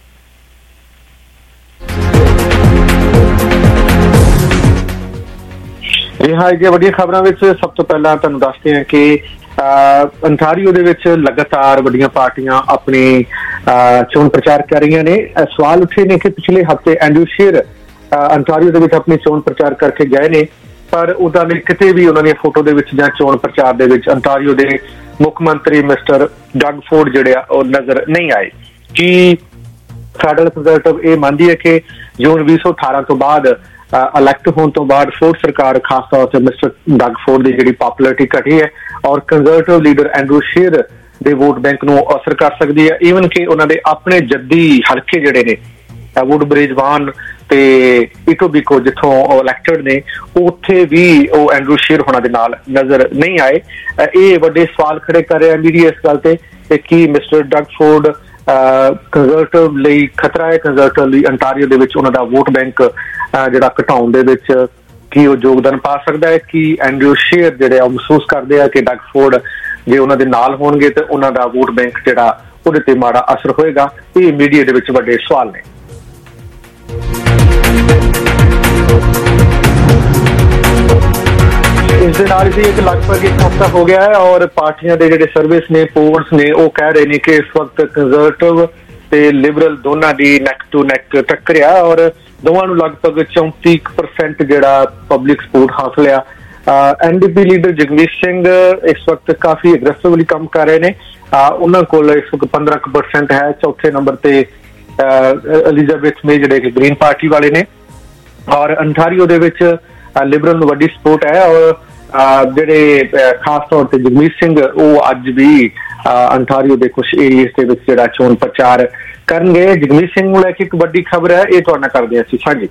ਇਹ ਹਾਂ ਜੀ ਵਧੀਆ ਖਬਰਾਂ ਵਿੱਚ ਸਭ ਤੋਂ ਪਹਿਲਾਂ ਤੁਹਾਨੂੰ ਦੱਸਦੇ ਹਾਂ ਕਿ ਅੰਟਾਰੀਓ ਦੇ ਵਿੱਚ ਲਗਾਤਾਰ ਵੱਡੀਆਂ ਪਾਰਟੀਆਂ ਆਪਣੀ ਚੋਣ ਪ੍ਰਚਾਰ ਕਰ ਰਹੀਆਂ ਨੇ। ਸਵਾਲ ਉੱਠੇ ਨੇ ਕਿ ਪਿਛਲੇ ਹਫ਼ਤੇ ਐਂਡਰੂ ਸ਼ੀਰ ਅੰਟਾਰੀਓ ਦੇ ਵਿੱਚ ਆਪਣੀ ਚੋਣ ਪ੍ਰਚਾਰ ਕਰਕੇ ਗਏ ਨੇ, ਪਰ ਉਹਨਾਂ ਨੇ ਕਿਤੇ ਵੀ ਉਹਨਾਂ ਦੀਆਂ ਫੋਟੋ ਦੇ ਵਿੱਚ ਜਾਂ ਚੋਣ ਪ੍ਰਚਾਰ ਦੇ ਵਿੱਚ ਅੰਟਾਰੀਓ ਦੇ ਮੁੱਖ ਮੰਤਰੀ ਮਿਸਟਰ ਡਗ ਫੋਰਡ ਜਿਹੜੇ ਆ ਉਹ ਨਜ਼ਰ ਨਹੀਂ ਆਏ। ਕਿ ਫੈਡਰਲ ਕੰਜ਼ਰਵੇਟਿਵ ਇਹ ਮੰਨਦੀ ਹੈ ਕਿ ਜੂਨ ਵੀਹ ਸੌ ਅਠਾਰਾਂ ਤੋਂ ਬਾਅਦ ਇਲੈਕਟ ਹੋਣ ਤੋਂ ਬਾਅਦ ਫੋਰਡ ਸਰਕਾਰ ਖਾਸ ਤੌਰ ਤੇ ਮਿਸਟਰ ਡਗ ਫੋਰਡ ਦੀ ਜਿਹੜੀ ਪਪੂਲੈਰਿਟੀ ਘਟੀ ਹੈ ਔਰ ਕੰਜ਼ਰਵੇਟਿਵ ਲੀਡਰ ਐਂਡਰੂ ਸ਼ੀਰ ਦੇ ਵੋਟ ਬੈਂਕ ਨੂੰ ਅਸਰ ਕਰ ਸਕਦੀ ਹੈ। ਈਵਨ ਕਿ ਉਹਨਾਂ ਦੇ ਆਪਣੇ ਜੱਦੀ ਹਲਕੇ ਜਿਹੜੇ ਨੇ ਵੁੱਡਬ੍ਰਿਜ ਵਾਨ ਤੇ ਇਟੋਬੀਕੋ ਜਿੱਥੋਂ ਉਹ ਇਲੈਕਟਡ ਨੇ, ਉੱਥੇ ਵੀ ਉਹ ਐਂਡਰੂ ਸ਼ੀਰ ਹੋਣਾ ਦੇ ਨਾਲ ਨਜ਼ਰ ਨਹੀਂ ਆਏ। ਇਹ ਵੱਡੇ ਸਵਾਲ ਖੜੇ ਕਰ ਰਿਹਾ ਮੀਡੀਆ ਇਸ ਗੱਲ ਤੇ ਕਿ ਮਿਸਟਰ ਡਗ ਫੋਰਡ ਕੰਜ਼ਰਵੇਟਿਵ ਲਈ ਖਤਰਾ ਹੈ, ਕੰਜ਼ਰਵੇਟਿਵ ਲਈ ਅੰਟਾਰੀਓ ਦੇ ਵਿੱਚ ਉਹਨਾਂ ਦਾ ਵੋਟ ਬੈਂਕ ਜਿਹੜਾ ਘਟਾਉਣ ਦੇ ਵਿੱਚ ਕੀ ਉਹ ਯੋਗਦਾਨ ਪਾ ਸਕਦਾ ਹੈ। ਕਿ ਐਂਡਰੂ ਸ਼ੀਰ ਜਿਹੜੇ ਉਹ ਮਹਿਸੂਸ ਕਰਦੇ ਆ ਕਿ ਡਗ ਫੋਰਡ ਜੇ ਉਹਨਾਂ ਦੇ ਨਾਲ ਹੋਣਗੇ ਤੇ ਉਹਨਾਂ ਦਾ ਵੋਟ ਬੈਂਕ ਜਿਹੜਾ ਉਹਦੇ ਤੇ ਮਾੜਾ ਅਸਰ ਹੋਏਗਾ। ਇਹ ਮੀਡੀਆ ਦੇ ਵਿੱਚ ਵੱਡੇ ਸਵਾਲ ਨੇ। ਇਸ ਦੇ ਨਾਲ ਹੀ ਇੱਕ ਲਗਭਗ ਇੱਕ ਹਫ਼ਤਾ ਹੋ ਗਿਆ ਹੈ ਔਰ ਪਾਰਟੀਆਂ ਦੇ ਜਿਹੜੇ ਸਰਵਿਸ ਨੇ, ਪੋਲਸ ਨੇ, ਉਹ ਕਹਿ ਰਹੇ ਨੇ ਕਿ ਇਸ ਵਕਤ ਕੰਜ਼ਰਵੇਟਿਵ ਤੇ ਲਿਬਰਲ ਦੋਨਾਂ ਦੀ ਨੈਕ ਟੂ ਨੈਕ ਟੱਕਰ ਆ ਔਰ ਦੋਵਾਂ ਨੂੰ ਲਗਭਗ ਚੌਂਤੀ ਪਰਸੈਂਟ ਜਿਹੜਾ ਪਬਲਿਕ ਸਪੋਰਟ ਹਾਸਲ ਆ। ਐਨਡੀਪੀ ਲੀਡਰ ਜਗਮੀਤ ਸਿੰਘ ਇਸ ਵਕਤ ਕਾਫੀ ਐਗਰੈਸਿਵਲੀ ਕੰਮ ਕਰ ਰਹੇ ਨੇ। ਉਹਨਾਂ ਕੋਲ ਇਸ ਵਕਤ ਪੰਦਰਾਂ ਕੁ ਪਰਸੈਂਟ ਹੈ। ਚੌਥੇ ਨੰਬਰ ਤੇ ਐਲਿਜ਼ਾਬੈਥ ਮੇ ਜਿਹੜੇ ਗ੍ਰੀਨ ਪਾਰਟੀ ਵਾਲੇ ਨੇ ਔਰ ਅੰਟਾਰੀਓ ਦੇ ਵਿੱਚ ਲਿਬਰਲ ਨੂੰ ਵੱਡੀ ਸਪੋਰਟ ਹੈ। ਔਰ ਜਿਹੜੇ ਖਾਸ ਤੌਰ ਤੇ ਜਗਮੀਤ ਸਿੰਘ ਉਹ ਅੱਜ ਵੀ ਅੰਟਾਰੀਓ ਦੇ ਕੁਝ ਏਰੀਏ ਦੇ ਵਿੱਚ ਜਿਹੜਾ ਚੋਣ ਪ੍ਰਚਾਰ ਕਰਨਗੇ। ਜਗਮੀਤ ਸਿੰਘ ਨੂੰ ਲੈ ਕੇ ਇੱਕ ਵੱਡੀ ਖਬਰ ਹੈ, ਇਹ ਤੁਹਾਡੇ ਨਾਲ ਕਰਦੇ ਹਾਂ ਅਸੀਂ ਸਾਂਝੀ।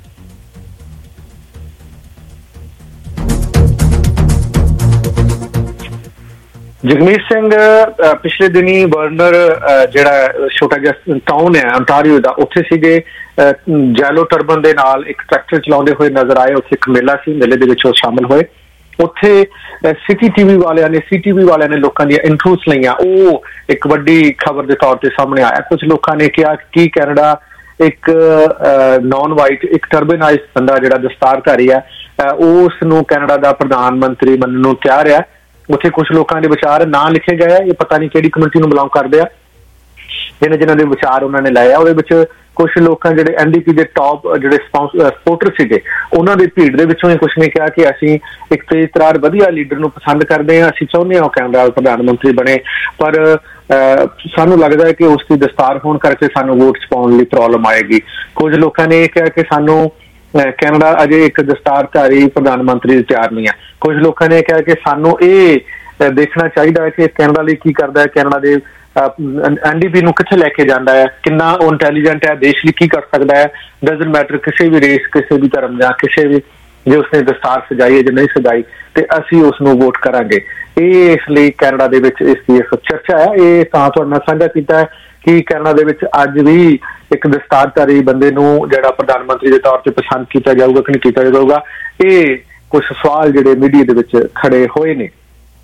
ਜਗਮੀਤ ਸਿੰਘ ਪਿਛਲੇ ਦਿਨੀ ਵਰਨਰ ਜਿਹੜਾ ਛੋਟਾ ਜਿਹਾ ਟਾਊਨ ਹੈ ਅੰਟਾਰੀਓ ਦਾ, ਉੱਥੇ ਸੀਗੇ। ਜੈਲੋ ਟਰਬਨ ਦੇ ਨਾਲ ਇੱਕ ਟਰੈਕਟਰ ਚਲਾਉਂਦੇ ਹੋਏ ਨਜ਼ਰ ਆਏ। ਉੱਥੇ ਇੱਕ ਮੇਲਾ ਸੀ, ਮੇਲੇ ਦੇ ਵਿੱਚ ਉਹ ਸ਼ਾਮਲ ਹੋਏ। ਉੱਥੇ ਸਿਟੀ ਟੀਵੀ ਵਾਲਿਆਂ ਨੇ ਸੀ ਟੀਵੀ ਵਾਲਿਆਂ ਨੇ ਲੋਕਾਂ ਦੀਆਂ ਇੰਟਰਵਿਊਸ ਲਈਆਂ। ਉਹ ਇੱਕ ਵੱਡੀ ਖਬਰ ਦੇ ਤੌਰ ਤੇ ਸਾਹਮਣੇ ਆਇਆ। ਕੁਝ ਲੋਕਾਂ ਨੇ ਕਿਹਾ ਕਿ ਕੈਨੇਡਾ ਇੱਕ ਨੌਨ ਵਾਈਟ ਇੱਕ ਟਰਬਨਾਈਜ਼ਡ ਬੰਦਾ ਜਿਹੜਾ ਦਸਤਾਰਧਾਰੀ ਹੈ ਉਸ ਨੂੰ ਕੈਨੇਡਾ ਦਾ ਪ੍ਰਧਾਨ ਮੰਤਰੀ ਬਣਨ ਨੂੰ ਤਿਆਰ ਹੈ। ਉੱਥੇ ਕੁਝ ਲੋਕਾਂ ਦੇ ਵਿਚਾਰ ਨਾਂ ਲਿਖੇ ਗਏ ਆ, ਇਹ ਪਤਾ ਨਹੀਂ ਕਿਹੜੀ ਕਮਿਊਨਿਟੀ ਨੂੰ ਬਿਲੋਂਗ ਕਰਦੇ ਆ, ਜਿਹਨਾਂ ਜਿਹਨਾਂ ਦੇ ਵਿਚਾਰ ਉਹਨਾਂ ਨੇ ਲਾਏ ਆ। ਉਹਦੇ ਵਿੱਚ ਕੁਝ ਲੋਕਾਂ ਜਿਹੜੇ ਐਨ ਡੀ ਪੀ ਦੇ ਟੌਪ ਜਿਹੜੇ ਸਪੋਰਟਰ ਸੀਗੇ ਉਹਨਾਂ ਦੀ ਭੀੜ ਦੇ ਵਿੱਚੋਂ ਹੀ ਕੁਝ ਨੇ ਕਿਹਾ ਕਿ ਅਸੀਂ ਇੱਕ ਤੇਜ਼ ਤਰਾਰ ਵਧੀਆ ਲੀਡਰ ਨੂੰ ਪਸੰਦ ਕਰਦੇ ਹਾਂ, ਅਸੀਂ ਚਾਹੁੰਦੇ ਹਾਂ ਕੈਨੇਡਾ ਦਾ ਪ੍ਰਧਾਨ ਮੰਤਰੀ ਬਣੇ, ਪਰ ਸਾਨੂੰ ਲੱਗਦਾ ਹੈ ਕਿ ਉਸ ਦੀ ਦਸਤਾਰ ਹੋਣ ਕਰਕੇ ਸਾਨੂੰ ਵੋਟਸ ਪਾਉਣ ਲਈ ਪ੍ਰੋਬਲਮ ਆਏਗੀ। ਕੁਝ ਲੋਕਾਂ ਨੇ ਇਹ ਕਿਹਾ ਕਿ ਸਾਨੂੰ ਕੈਨੇਡਾ ਅਜੇ ਇੱਕ ਦਸਤਾਰਧਾਰੀ ਪ੍ਰਧਾਨ ਮੰਤਰੀ ਤਿਆਰ ਨਹੀਂ ਹੈ। ਕੁਝ ਲੋਕਾਂ ਨੇ ਕਿਹਾ ਕਿ ਸਾਨੂੰ ਇਹ ਦੇਖਣਾ ਚਾਹੀਦਾ ਹੈ ਕਿ ਕੈਨੇਡਾ ਲਈ ਕੀ ਕਰਦਾ ਹੈ, ਕੈਨੇਡਾ ਦੇ ਐਨ ਡੀ ਪੀ ਨੂੰ ਕਿੱਥੇ ਲੈ ਕੇ ਜਾਂਦਾ ਹੈ, ਕਿੰਨਾ ਉਹ ਇੰਟੈਲੀਜੈਂਟ ਹੈ, ਦੇਸ਼ ਲਈ ਕੀ ਕਰ ਸਕਦਾ ਹੈ। ਡਜ਼ਨਟ ਮੈਟਰ ਕਿਸੇ ਵੀ ਰੇਸ, ਕਿਸੇ ਵੀ ਧਰਮ ਜਾਂ ਕਿਸੇ ਵੀ, ਜੇ ਉਸਨੇ ਦਸਤਾਰ ਸਜਾਈ ਹੈ ਜਾਂ ਨਹੀਂ ਸਜਾਈ ਤੇ ਅਸੀਂ ਉਸ ਨੂੰ ਵੋਟ ਕਰਾਂਗੇ। ਇਹ ਇਸ ਲਈ ਕੈਨੇਡਾ ਦੇ ਵਿੱਚ ਇਸ ਦੀ ਇੱਕ ਚਰਚਾ ਹੈ। ਇਹ ਤਾਂ ਤੁਹਾਡੇ ਨਾਲ ਸਾਂਝਾ ਕੀਤਾ ਹੈ ਕਿ ਕੈਨੇਡਾ ਦੇ ਵਿੱਚ ਅੱਜ ਵੀ ਇੱਕ ਦਸਤਾਰਧਾਰੀ ਬੰਦੇ ਨੂੰ ਜਿਹੜਾ ਪ੍ਰਧਾਨ ਮੰਤਰੀ ਦੇ ਤੌਰ ਤੇ ਪਸੰਦ ਕੀਤਾ ਜਾਊਗਾ ਕਿ ਨਹੀਂ ਕੀਤਾ ਜਾਊਗਾ, ਇਹ ਕੁਝ ਸਵਾਲ ਜਿਹੜੇ ਮੀਡੀਆ ਦੇ ਵਿੱਚ ਖੜੇ ਹੋਏ ਨੇ।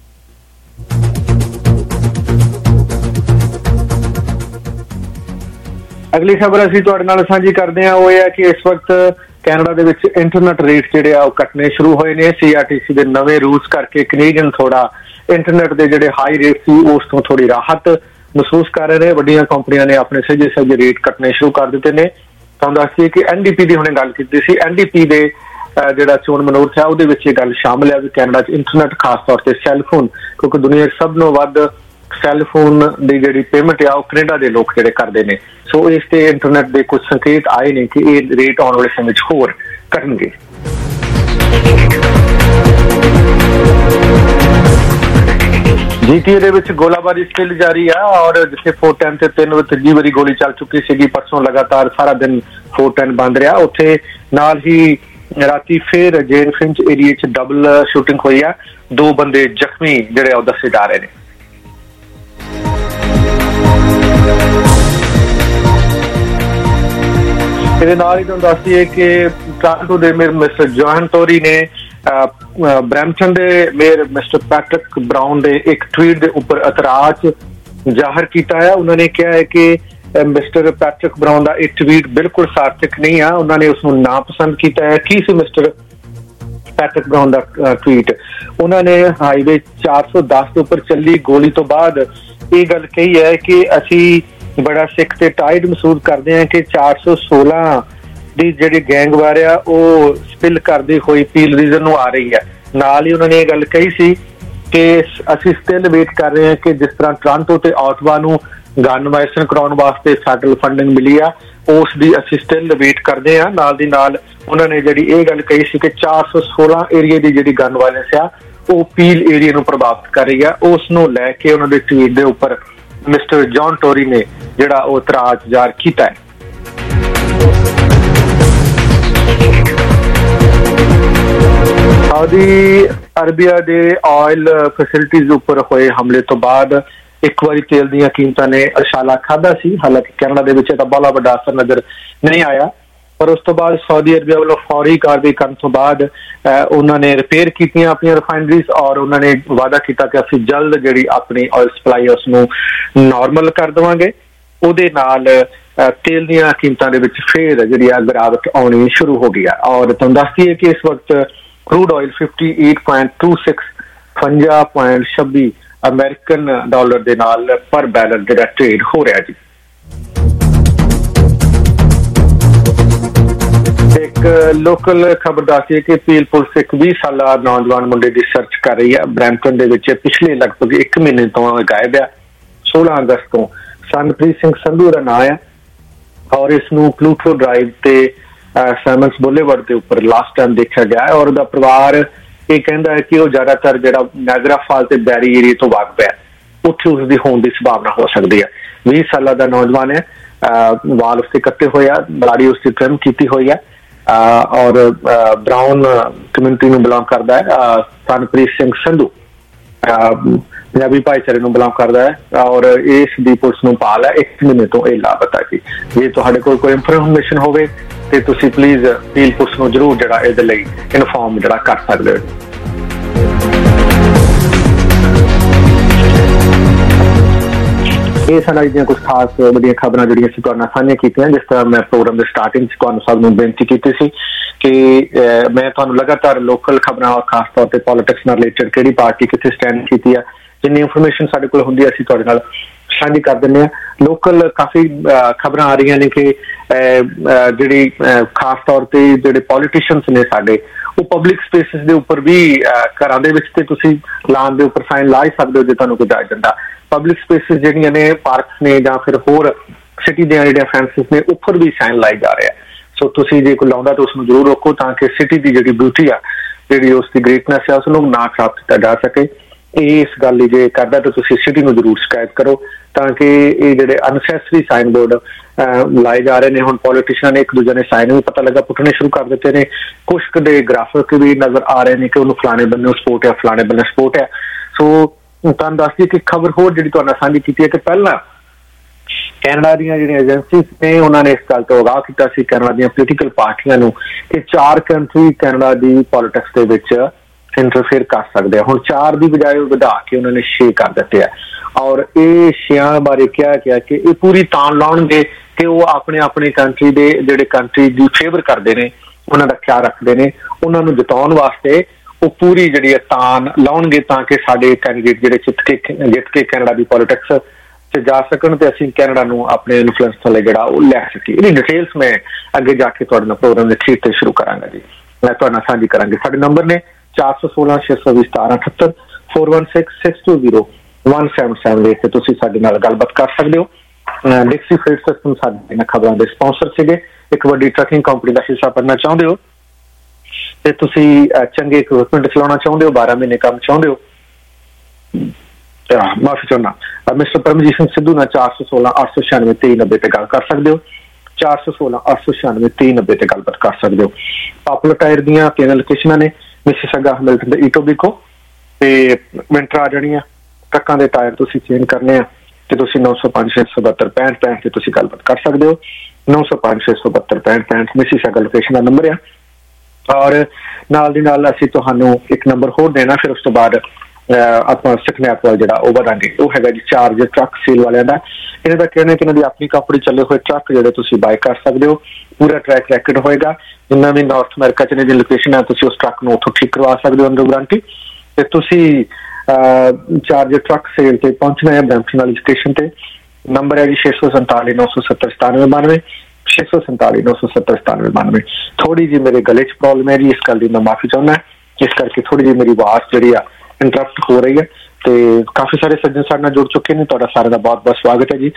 ਅਗਲੀ ਖਬਰ ਅਸੀਂ ਤੁਹਾਡੇ ਨਾਲ ਸਾਂਝੀ ਕਰਦੇ ਹਾਂ, ਉਹ ਇਹ ਹੈ ਕਿ ਇਸ ਵਕਤ ਕੈਨੇਡਾ ਦੇ ਵਿੱਚ ਇੰਟਰਨੈਟ ਰੇਟ ਜਿਹੜੇ ਆ ਉਹ ਕੱਟਣੇ ਸ਼ੁਰੂ ਹੋਏ ਨੇ। ਸੀ ਆਰ ਟੀ ਸੀ ਦੇ ਨਵੇਂ ਰੂਲਸ ਕਰਕੇ ਕੈਨੇਡੀਅਨ ਥੋੜਾ ਇੰਟਰਨੈਟ ਦੇ ਜਿਹੜੇ ਹਾਈ ਰੇਟ ਸੀ ਉਸ ਤੋਂ ਥੋੜੀ ਰਾਹਤ ਮਹਿਸੂਸ ਕਰ ਰਹੇ ਨੇ। ਵੱਡੀਆਂ ਕੰਪਨੀਆਂ ਨੇ ਆਪਣੇ ਸਹਿਜੇ ਸਹਿਜੇ ਰੇਟ ਕੱਟਣੇ ਸ਼ੁਰੂ ਕਰ ਦਿੱਤੇ ਨੇ। ਤੁਹਾਨੂੰ ਦੱਸਦੀਏ ਕਿ ਐਨ ਡੀ ਪੀ ਦੀ ਹੁਣੇ ਗੱਲ ਕੀਤੀ ਸੀ, ਐਨ ਡੀ ਪੀ ਦੇ ਜਿਹੜਾ ਚੋਣ ਮਨੋਰਥ ਹੈ ਉਹਦੇ ਵਿੱਚ ਇਹ ਗੱਲ ਸ਼ਾਮਲ ਹੈ ਵੀ ਕੈਨੇਡਾ 'ਚ ਇੰਟਰਨੈਟ ਖਾਸ ਤੌਰ ਤੇ ਸੈੱਲਫੋਨ, ਕਿਉਂਕਿ ਦੁਨੀਆ ਸਭ ਨੂੰ ਵੱਧ ਸੈੱਲਫੋਨ ਦੀ ਜਿਹੜੀ ਪੇਮੈਂਟ ਆ ਉਹ ਕੈਨੇਡਾ ਦੇ ਲੋਕ ਜਿਹੜੇ ਕਰਦੇ ਨੇ। ਸੋ ਇਸ ਤੇ ਇੰਟਰਨੈਟ ਦੇ ਕੁਝ ਸੰਕੇਤ ਆਏ ਨੇ ਕਿ ਇਹ ਰੇਟ ਆਉਣ ਵਾਲੇ ਸਮੇਂ 'ਚ ਹੋਰ ਕਰਨਗੇ। ਜੀ ਟੀ ਏ ਦੇ ਵਿੱਚ ਗੋਲਾਬਾਰੀ ਸਟਿਲ ਜਾਰੀ ਆ ਔਰ ਜਿੱਥੇ ਫੋਰ ਟੈਨ ਤੇ ਤਿੰਨ ਤੀਜੀ ਵਾਰੀ ਗੋਲੀ ਚੱਲ ਚੁੱਕੀ ਸੀਗੀ, ਪਰਸੋਂ ਲਗਾਤਾਰ ਸਾਰਾ ਦਿਨ ਫੋਰ ਟੈਨ ਬੰਦ ਰਿਹਾ। ਉੱਥੇ ਨਾਲ ਹੀ ਰਾਤੀ ਫੇਰ ਜੇਨ ਫਿੰਚ ਏਰੀਏ 'ਚ ਡਬਲ ਸ਼ੂਟਿੰਗ ਹੋਈ ਆ, ਦੋ ਬੰਦੇ ਜ਼ਖਮੀ ਜਿਹੜੇ ਉਹ ਦੱਸੇ ਜਾ ਰਹੇ ਨੇ। ਇਹਦੇ ਨਾਲ ਹੀ ਤੁਹਾਨੂੰ ਦੱਸ ਦਈਏ ਕਿ ਟੋਰਾਂਟੋ ਦੇ ਮੇਅਰ ਮਿਸਟਰ ਜੋਹਨ ਟੋਰੀ ਨੇ ਬਰੈਂਪਟਨ ਦੇ ਮੇਅਰ ਮਿਸਟਰ ਪੈਟਰਿਕ ਬਰਾਊਨ ਦੇ ਇੱਕ ਟਵੀਟ ਦੇ ਉੱਪਰ ਇਤਰਾਜ਼ ਜ਼ਾਹਰ ਕੀਤਾ ਹੈ। ਉਹਨਾਂ ਨੇ ਕਿਹਾ ਹੈ ਕਿ ਮਿਸਟਰ ਪੈਟਰਿਕ ਬਰਾਊਨ ਦਾ ਇਹ ਟਵੀਟ ਬਿਲਕੁਲ ਸਾਰਥਕ ਨਹੀਂ ਆ, ਉਹਨਾਂ ਨੇ ਉਸ ਨੂੰ ਨਾਪਸੰਦ ਕੀਤਾ ਹੈ। ਕੀ ਸੀ ਮਿਸਟਰ ਪੈਟਰਿਕ ਬਰਾਊਨ ਦਾ ਟਵੀਟ? ਉਹਨਾਂ ਨੇ ਹਾਈਵੇ ਚਾਰ ਸੌ ਦਸ ਦੇ ਉੱਪਰ ਚੱਲੀ ਗੋਲੀ ਤੋਂ ਬਾਅਦ ਇਹ ਗੱਲ ਕਹੀ ਹੈ ਕਿ ਅਸੀਂ ਬੜਾ ਸਿੱਖ ਤੇ ਟਾਈਡ ਮਹਿਸੂਸ ਕਰਦੇ ਹਾਂ ਕਿ ਚਾਰ ਸੌ ਸੋਲਾਂ ਦੀ ਜਿਹੜੀ ਗੈਂਗਵਾਰ ਆ ਉਹ ਸਪਿਲ ਕਰਦੀ ਹੋਈ ਪੀਲ ਰੀਜਨ ਨੂੰ ਆ ਰਹੀ ਹੈ। ਨਾਲ ਹੀ ਉਹਨਾਂ ਨੇ ਇਹ ਗੱਲ ਕਹੀ ਸੀ ਕਿ ਅਸੀਂ ਸਟਿਲ ਵੇਟ ਕਰ ਰਹੇ ਹਾਂ ਕਿ ਜਿਸ ਤਰ੍ਹਾਂ ਟੋਰਾਂਟੋ ਤੇ ਆਟਵਾ ਨੂੰ ਗਨ ਵਾਇਸਨ ਕਰਾਉਣ ਵਾਸਤੇ ਫੈਡਰਲ ਫੰਡਿੰਗ ਮਿਲੀ ਆ, ਉਸ ਦੀ ਅਸੀਂ ਸਟਿਲ ਵੇਟ ਕਰਦੇ ਹਾਂ। ਨਾਲ ਦੀ ਨਾਲ ਉਹਨਾਂ ਨੇ ਜਿਹੜੀ ਇਹ ਗੱਲ ਕਹੀ ਸੀ ਕਿ ਚਾਰ ਸੌ ਸੋਲਾਂ ਏਰੀਏ ਦੀ ਜਿਹੜੀ ਗਨ ਵਾਇਲੈਂਸ ਆ ਉਹ ਪੀਲ ਏਰੀਏ ਨੂੰ ਪ੍ਰਭਾਵਿਤ ਕਰ ਰਹੀ ਆ। ਉਸ ਨੂੰ ਲੈ ਕੇ ਉਹਨਾਂ ਦੇ ਟਵੀਟ ਦੇ ਉੱਪਰ ਮਿਸਟਰ ਜੌਨ ਟੋਰੀ ਨੇ ਜਿਹੜਾ ਉਹ ਇਤਰਾਜ਼ ਜ਼ਾਹਰ ਕੀਤਾ ਹੈ। ਸਾਊਦੀ ਅਰਬੀਆ ਦੇ ਆਇਲ ਫੈਸਿਲਿਟੀਜ਼ ਉੱਪਰ ਹੋਏ ਹਮਲੇ ਤੋਂ ਬਾਅਦ ਇੱਕ ਵਾਰੀ ਤੇਲ ਦੀਆਂ ਕੀਮਤਾਂ ਨੇ ਅਸ਼ਾਲਾ ਖਾਧਾ ਸੀ। ਹਾਲਾਂਕਿ ਕੈਨੇਡਾ ਦੇ ਵਿੱਚ ਇਹਦਾ ਬੜਾ ਵੱਡਾ ਅਸਰ ਨਜ਼ਰ ਨਹੀਂ ਆਇਆ, ਪਰ ਉਸ ਤੋਂ ਬਾਅਦ ਸਾਊਦੀ ਅਰਬੀਆ ਵੱਲੋਂ ਫੌਰੀ ਕਾਰਵਾਈ ਕਰਨ ਤੋਂ ਬਾਅਦ ਉਹਨਾਂ ਨੇ ਰਿਪੇਅਰ ਕੀਤੀਆਂ ਆਪਣੀਆਂ ਰਿਫਾਈਨਰੀਜ਼ ਔਰ ਉਹਨਾਂ ਨੇ ਵਾਅਦਾ ਕੀਤਾ ਕਿ ਅਸੀਂ ਜਲਦ ਜਿਹੜੀ ਆਪਣੀ ਆਇਲ ਸਪਲਾਈ ਉਸ ਨੂੰ ਨਾਰਮਲ ਕਰ ਦੇਵਾਂਗੇ। ਉਹਦੇ ਨਾਲ ਤੇਲ ਦੀਆਂ ਕੀਮਤਾਂ ਦੇ ਵਿੱਚ ਫੇਰ ਜਿਹੜੀ ਆ ਗਿਰਾਵਟ ਆਉਣੀ ਸ਼ੁਰੂ ਹੋ ਗਈ ਹੈ। ਔਰ ਤੁਹਾਨੂੰ ਦੱਸ ਦਈਏ ਕਿ ਇਸ ਵਕਤ crude oil fifty eight point two six ਪੰਜਾਹ ਪੁਆਇੰਟ ਛੱਬੀ ਅਮਰੀਕਨ ਡਾਲਰ ਦੇ ਨਾਲ ਪਰ ਬੈਰਲ ਜਿਹੜਾ ਟ੍ਰੇਡ ਹੋ ਰਿਹਾ ਜੀ। ਇੱਕ ਲੋਕਲ ਖਬਰ ਦੱਸਦੀ ਹੈ ਕਿ ਪੀਲ ਪੁਲਿਸ ਇੱਕ ਵੀਹ ਸਾਲਾ ਨੌਜਵਾਨ ਮੁੰਡੇ ਦੀ ਸਰਚ ਕਰ ਰਹੀ ਹੈ। ਬਰੈਂਪਟਨ ਦੇ ਵਿੱਚ ਪਿਛਲੇ ਲਗਭਗ ਇੱਕ ਮਹੀਨੇ ਤੋਂ ਗਾਇਬ ਆ। ਸੋਲਾਂ ਅਗਸਤ ਤੋਂ ਸੰਨਪ੍ਰੀਤ ਸਿੰਘ ਸੰਧੂ ਦਾ ਨਾਂ ਹੈ ਔਰ ਇਸ ਨੂੰ ਪਲੂਟੋ ਡਰਾਈਵ ਤੇ ਸੈਮਨਸ ਬੁਲੇਵਰਡ ਦੇ ਉੱਪਰ ਲਾਸਟ ਟਾਈਮ ਦੇਖਿਆ ਗਿਆ ਹੈ। ਔਰ ਉਹਦਾ ਪਰਿਵਾਰ ਇਹ ਕਹਿੰਦਾ ਹੈ ਕਿ ਉਹ ਜ਼ਿਆਦਾਤਰ ਜਿਹੜਾ ਨਾਇਗਰਾ ਫਾਲ ਤੇ ਬੈਰੀ ਏਰੀਏ ਤੋਂ ਵਾਕਫ ਹੈ, ਉੱਥੇ ਉਸਦੀ ਹੋਣ ਦੀ ਸੰਭਾਵਨਾ ਹੋ ਸਕਦੀ ਹੈ। ਵੀਹ ਸਾਲਾਂ ਦਾ ਨੌਜਵਾਨ ਹੈ, ਵਾਲ ਉਸਦੇ ਕੱਟੇ ਹੋਏ ਆ, ਦਾੜੀ ਉਸਦੀ ਟ੍ਰਿਮ ਕੀਤੀ ਹੋਈ ਹੈ ਔਰ ਬਰਾਊਨ ਕਮਿਊਨਿਟੀ ਨੂੰ ਬਿਲੋਂਗ ਕਰਦਾ ਹੈ। ਸੰਨਪ੍ਰੀਤ ਸਿੰਘ ਸੰਧੂ ਪੰਜਾਬੀ ਭਾਈਚਾਰੇ ਨੂੰ ਬਿਲੋਂਗ ਕਰਦਾ ਹੈ ਔਰ ਇਸ ਦੀ ਪੁਲਿਸ ਨੂੰ ਭਾਲ ਹੈ। ਇੱਕ ਮਹੀਨੇ ਤੋਂ ਇਹ ਲਾਪਤਾ ਸੀ। ਜੇ ਤੁਹਾਡੇ ਕੋਲ ਕੋਈ ਇਨਫੋਰਮੇਸ਼ਨ ਹੋਵੇ ਤੇ ਤੁਸੀਂ ਪਲੀਜ਼ ਪੀਲ ਪੁਲਿਸ ਨੂੰ ਜ਼ਰੂਰ ਜਿਹੜਾ ਇਹਦੇ ਲਈ ਇਨਫੋਰਮ ਜਿਹੜਾ ਕਰ ਸਕਦੇ ਹੋ। ਇਹ ਸਾਡਾ ਜਿਹੜੀਆਂ ਕੁਝ ਖਾਸ ਵੱਡੀਆਂ ਖਬਰਾਂ ਜਿਹੜੀਆਂ ਅਸੀਂ ਤੁਹਾਡੇ ਨਾਲ ਸਾਂਝੀਆਂ ਕੀਤੀਆਂ। ਜਿਸ ਤਰ੍ਹਾਂ ਮੈਂ ਪ੍ਰੋਗਰਾਮ ਦੇ ਸਟਾਰਟਿੰਗ 'ਚ ਤੁਹਾਨੂੰ ਸਭ ਨੂੰ ਬੇਨਤੀ ਕੀਤੀ ਸੀ ਕਿ ਮੈਂ ਤੁਹਾਨੂੰ ਲਗਾਤਾਰ ਲੋਕਲ ਖਬਰਾਂ ਔਰ ਖਾਸ ਤੌਰ ਤੇ ਪੋਲੀਟਿਕਸ ਨਾਲ ਰਿਲੇਟਡ ਕਿਹੜੀ ਪਾਰਟੀ ਕਿੱਥੇ ਸਟੈਂਡ ਕੀਤੀ ਆ, ਜਿੰਨੀ ਇਨਫੋਰਮੇਸ਼ਨ ਸਾਡੇ ਕੋਲ ਹੁੰਦੀ ਅਸੀਂ ਤੁਹਾਡੇ ਨਾਲ ਸਾਂਝੀ ਕਰ ਦਿੰਦੇ ਹਾਂ। ਲੋਕਲ ਕਾਫੀ ਖਬਰਾਂ ਆ ਰਹੀਆਂ ਨੇ ਕਿ ਜਿਹੜੀ ਖਾਸ ਤੌਰ ਤੇ ਜਿਹੜੇ ਪੋਲੀਟੀਸ਼ੀਅਨਸ ਨੇ ਸਾਡੇ, ਉਹ ਪਬਲਿਕ ਸਪੇਸਿਸ ਦੇ ਉੱਪਰ ਵੀ ਘਰਾਂ ਦੇ ਵਿੱਚ ਤੇ ਤੁਸੀਂ ਲਾਉਣ ਦੇ ਉੱਪਰ ਸਾਈਨ ਲਾ ਹੀ ਸਕਦੇ ਹੋ ਜੇ ਤੁਹਾਨੂੰ ਕੋਈ ਜਾਇਜ਼ ਦਿੰਦਾ। ਪਬਲਿਕ ਸਪੇਸਿਸ ਜਿਹੜੀਆਂ ਨੇ, ਪਾਰਕਸ ਨੇ ਜਾਂ ਫਿਰ ਹੋਰ ਸਿਟੀ ਦੀਆਂ ਜਿਹੜੀਆਂ ਫੈਂਸਿਸ ਨੇ, ਉੱਪਰ ਵੀ ਸਾਈਨ ਲਾਏ ਜਾ ਰਹੇ ਆ। ਸੋ ਤੁਸੀਂ ਜੇ ਕੋਈ ਲਾਉਂਦਾ ਤਾਂ ਉਸਨੂੰ ਜ਼ਰੂਰ ਰੋਕੋ ਤਾਂ ਕਿ ਸਿਟੀ ਦੀ ਜਿਹੜੀ ਬਿਊਟੀ ਆ, ਜਿਹੜੀ ਉਸ ਦੀ ਗ੍ਰੇਟਨੈਸ ਆ, ਉਸਨੂੰ ਨਾ ਖਰਾਬ ਕੀਤਾ ਜਾ ਸਕੇ। ਇਸ ਗੱਲ ਲਈ ਜੇ ਕਰਦਾ ਤਾਂ ਤੁਸੀਂ ਸਿਟੀ ਨੂੰ ਜ਼ਰੂਰ ਸ਼ਿਕਾਇਤ ਕਰੋ ਤਾਂ ਕਿ ਇਹ ਜਿਹੜੇ ਅਨਸੈਸਰੀ ਸਾਈਨ ਬੋਰਡ ਲਾਏ ਜਾ ਰਹੇ ਨੇ, ਹੁਣ ਪੋਲੀਟੀਸ਼ੀਅਨ ਨੇ ਇੱਕ ਦੂਜੇ ਨੇ ਸਾਈਨ ਵੀ ਪਤਾ ਲੱਗਾ ਪੁੱਟਣੇ ਸ਼ੁਰੂ ਕਰ ਦਿੱਤੇ ਨੇ। ਕੁਛ ਦੇ ਗ੍ਰਾਫਿਕ ਵੀ ਨਜ਼ਰ ਆ ਰਹੇ ਨੇ ਕਿ ਉਹਨੂੰ ਫਲਾਣੇ ਬੰਨੇ ਸਪੋਰਟ ਹੈ, ਫਲਾਣੇ ਬੰਨੇ ਸਪੋਰਟ ਹੈ। ਸੋ ਤੁਹਾਨੂੰ ਦੱਸ ਦਈਏ ਕਿ ਖਬਰ ਹੋਰ ਜਿਹੜੀ ਤੁਹਾਨੂੰ ਸਾਂਝੀ ਕੀਤੀ ਹੈ ਕਿ ਪਹਿਲਾਂ ਕੈਨੇਡਾ ਦੀਆਂ ਜਿਹੜੀਆਂ ਏਜੰਸੀਜ਼ ਨੇ ਉਹਨਾਂ ਨੇ ਇਸ ਗੱਲ ਤੋਂ ਅਗਾਹ ਕੀਤਾ ਸੀ ਕੈਨੇਡਾ ਦੀਆਂ ਪੋਲੀਟੀਕਲ ਪਾਰਟੀਆਂ ਨੂੰ ਕਿ ਚਾਰ ਕੰਟਰੀ ਕੈਨੇਡਾ ਦੀ ਪੋਲੀਟਿਕਸ ਦੇ ਵਿੱਚ ਇੰਟਰਫੇਅਰ ਕਰ ਸਕਦੇ ਆ। ਹੁਣ ਚਾਰ ਦੀ ਬਜਾਏ ਵਧਾ ਕੇ ਉਹਨਾਂ ਨੇ ਛੇ ਕਰ ਦਿੱਤੇ ਆ ਔਰ ਇਹ ਛਿਆਂ ਬਾਰੇ ਕਿਹਾ ਗਿਆ ਕਿ ਇਹ ਪੂਰੀ ਤਾਣ ਲਾਉਣਗੇ ਕਿ ਉਹ ਆਪਣੇ ਆਪਣੇ ਕੰਟਰੀ ਦੇ ਜਿਹੜੇ ਕੰਟਰੀ ਦੀ ਫੇਵਰ ਕਰਦੇ ਨੇ, ਉਹਨਾਂ ਦਾ ਖਿਆਲ ਰੱਖਦੇ ਨੇ, ਉਹਨਾਂ ਨੂੰ ਜਿਤਾਉਣ ਵਾਸਤੇ ਉਹ ਪੂਰੀ ਜਿਹੜੀ ਤਾਣ ਲਾਉਣਗੇ ਤਾਂ ਕਿ ਸਾਡੇ ਕੈਂਡੀਡੇਟ ਜਿਹੜੇ ਜਿੱਤ ਕੇ ਜਿੱਤ ਕੇ ਕੈਨੇਡਾ ਦੀ ਪੋਲੀਟਿਕਸ 'ਚ ਜਾ ਸਕਣ ਤੇ ਅਸੀਂ ਕੈਨੇਡਾ ਨੂੰ ਆਪਣੇ ਇਨਫਲੂਐਂਸ ਥੱਲੇ ਜਿਹੜਾ ਉਹ ਲੈ ਸਕੀਏ। ਇਹਦੀ ਡਿਟੇਲਸ ਮੈਂ ਅੱਗੇ ਜਾ ਕੇ ਤੁਹਾਡੇ ਨਾਲ ਪ੍ਰੋਗਰਾਮ ਦੇ ਅਖੀਰ ਤੇ ਸ਼ੁਰੂ ਕਰਾਂਗਾ ਜੀ, ਮੈਂ ਤੁਹਾਡੇ ਨਾਲ ਸਾਂਝੀ ਕਰਾਂਗੇ। ਸਾਡੇ ਨੰਬਰ ਨੇ ਚਾਰ ਸੌ ਸੋਲਾਂ ਛੇ ਸੌ ਵੀਹ ਸਤਾਰਾਂ ਅਠੱਤਰ four one six six two zero one seven seven eight ਤੇ ਤੁਸੀਂ ਸਾਡੇ ਨਾਲ ਗੱਲਬਾਤ ਕਰ ਸਕਦੇ ਹੋ। ਡਿਕਸੀ ਫਰੇਟ ਸਿਸਟਮ ਸਾਡੇ ਇਹਨਾਂ ਖਬਰਾਂ ਦੇ ਸਪਾਂਸਰ ਸੀਗੇ। ਇੱਕ ਵੱਡੀ ਟਰੱਕਿੰਗ ਕੰਪਨੀ ਦਾ ਹਿੱਸਾ ਬਣਨਾ ਚਾਹੁੰਦੇ ਹੋ ਤੇ ਤੁਸੀਂ ਚੰਗੇ ਇਕਵਿਪਮੈਂਟ ਚਲਾਉਣਾ ਚਾਹੁੰਦੇ ਹੋ, ਬਾਰਾਂ ਮਹੀਨੇ ਕੰਮ ਚਾਹੁੰਦੇ ਹੋ, ਮਾਫੀ ਚਾਹੁੰਦਾ ਮਿਸਟਰ ਪਰਮਜੀਤ ਸਿੰਘ ਸਿੱਧੂ ਨਾਲ ਚਾਰ ਸੌ ਸੋਲਾਂ ਅੱਠ ਸੌ ਛਿਆਨਵੇਂ ਤੇਈ ਨੱਬੇ ਤੇ ਗੱਲ ਕਰ ਸਕਦੇ ਹੋ। ਚਾਰ ਸੌ ਸੋਲਾਂ ਅੱਠ ਸੌ ਛਿਆਨਵੇਂ ਤੇਈ ਨੱਬੇ ਤੇ ਗੱਲਬਾਤ ਕਰ ਸਕਦੇ ਹੋ। ਪਾਪੂਲਰ ਟਾਇਰ ਦੀਆਂ ਤਿੰਨ ਲੋਕੇਸ਼ਨਾਂ ਨੇ, ਮਿਸੀਸਾਗਾ, ਹੈਮਿਲਟਨ ਤੇ ਈਟੋਬੀਕੋ ਤੇ ਵਿੰਟਰ ਆ ਜਾਣੀਆਂ। ਟਰੱਕਾਂ ਦੇ ਟਾਇਰ ਤੁਸੀਂ ਚੇਂਜ ਕਰਨੇ ਆ ਤੇ ਤੁਸੀਂ ਨੌ ਸੌ ਪੰਜ ਛੇ ਸੌ ਬਹੱਤਰ ਪੈਂਹਠ ਪੈਂਹਠ ਤੇ ਤੁਸੀਂ ਗੱਲਬਾਤ ਕਰ ਸਕਦੇ ਹੋ। ਨੌ ਸੌ ਪੰਜ ਛੇ ਸੌ ਬਹੱਤਰ ਪੈਂਹਠ ਪੈਂਹਠ ਮਿਸੀਸਾਗਾ ਲੋਕੇਸ਼ਨ ਦਾ ਨੰਬਰ ਆ। ਔਰ ਨਾਲ ਦੀ ਨਾਲ ਅਸੀਂ ਤੁਹਾਨੂੰ ਇੱਕ ਨੰਬਰ ਹੋਰ ਦੇਣਾ, ਫਿਰ ਉਸ ਤੋਂ ਬਾਅਦ ਆਪਾਂ ਸਿੱਖਣਿਆਤ ਵੱਲ ਜਿਹੜਾ ਉਹ ਵਧਾਂਗੇ। ਉਹ ਹੈਗਾ ਜੀ ਚਾਰਜ ਟਰੱਕ ਸੇਲ ਵਾਲਿਆਂ ਦਾ। ਇਹਨਾਂ ਦਾ ਕਹਿਣਾ ਕਿ ਇਹਨਾਂ ਦੀ ਆਪਣੀ ਕੰਪਨੀ ਚੱਲੇ ਹੋਏ ਟਰੱਕ ਜਿਹੜੇ ਤੁਸੀਂ ਬਾਈ ਕਰ ਸਕਦੇ ਹੋ, ਪੂਰਾ ਟਰੈਕ ਰੈਕਡ ਹੋਏਗਾ। ਜਿੰਨਾ ਵੀ ਨਾਰਥ ਅਮਰੀਕਾ 'ਚ ਜਿਹੜੀ ਲੋਕੇਸ਼ਨ ਹੈ ਤੁਸੀਂ ਉਸ ਟਰੱਕ ਨੂੰ ਉੱਥੋਂ ਠੀਕ ਕਰਵਾ ਸਕਦੇ ਹੋ ਅੰਡਰ ਵਾਰੰਟੀ। ਤੇ ਤੁਸੀਂ ਚਾਰਜ ਟਰੱਕ ਸੇਲ ਤੇ ਪਹੁੰਚਣਾ ਹੈ ਬਰੈਂਪਟਨ ਵਾਲੀ ਸਟੇਸ਼ਨ ਤੇ। ਨੰਬਰ ਹੈ ਜੀ ਛੇ ਸੌ ਸੰਤਾਲੀ ਨੌ ਸੌ ਸੱਤਰ ਸਤਾਨਵੇਂ ਬਾਨਵੇਂ ਛੇ ਸੌ ਸੰਤਾਲੀ ਨੌ ਸੌ ਸੱਤਰ ਸਤਾਨਵੇਂ ਬਾਨਵੇਂ। ਥੋੜੀ ਜਿਹੀ ਮੇਰੇ ਗਲੇ 'ਚ ਪ੍ਰੋਬਲਮ ਹੈ ਜੀ, ਇਸ ਗੱਲ ਦੀ ਮੈਂ ਮਾਫੀ ਚਾਹੁੰਦਾ, ਇਸ ਕਰਕੇ ਥੋੜੀ ਜਿਹੀ ਮੇਰੀ ਆਵਾਜ਼ ਜਿਹੜੀ ਆ ਇੰਟਰਪਟ ਹੋ ਰਹੀ ਹੈ। ਤੇ ਕਾਫੀ ਸਾਰੇ ਸੱਜਣ ਸਾਡੇ ਨਾਲ ਜੁੜ ਚੁੱਕੇ ਨੇ, ਤੁਹਾਡਾ ਸਾਰਿਆਂ ਦਾ ਬਹੁਤ ਬਹੁਤ ਸਵਾਗਤ ਹੈ ਜੀ।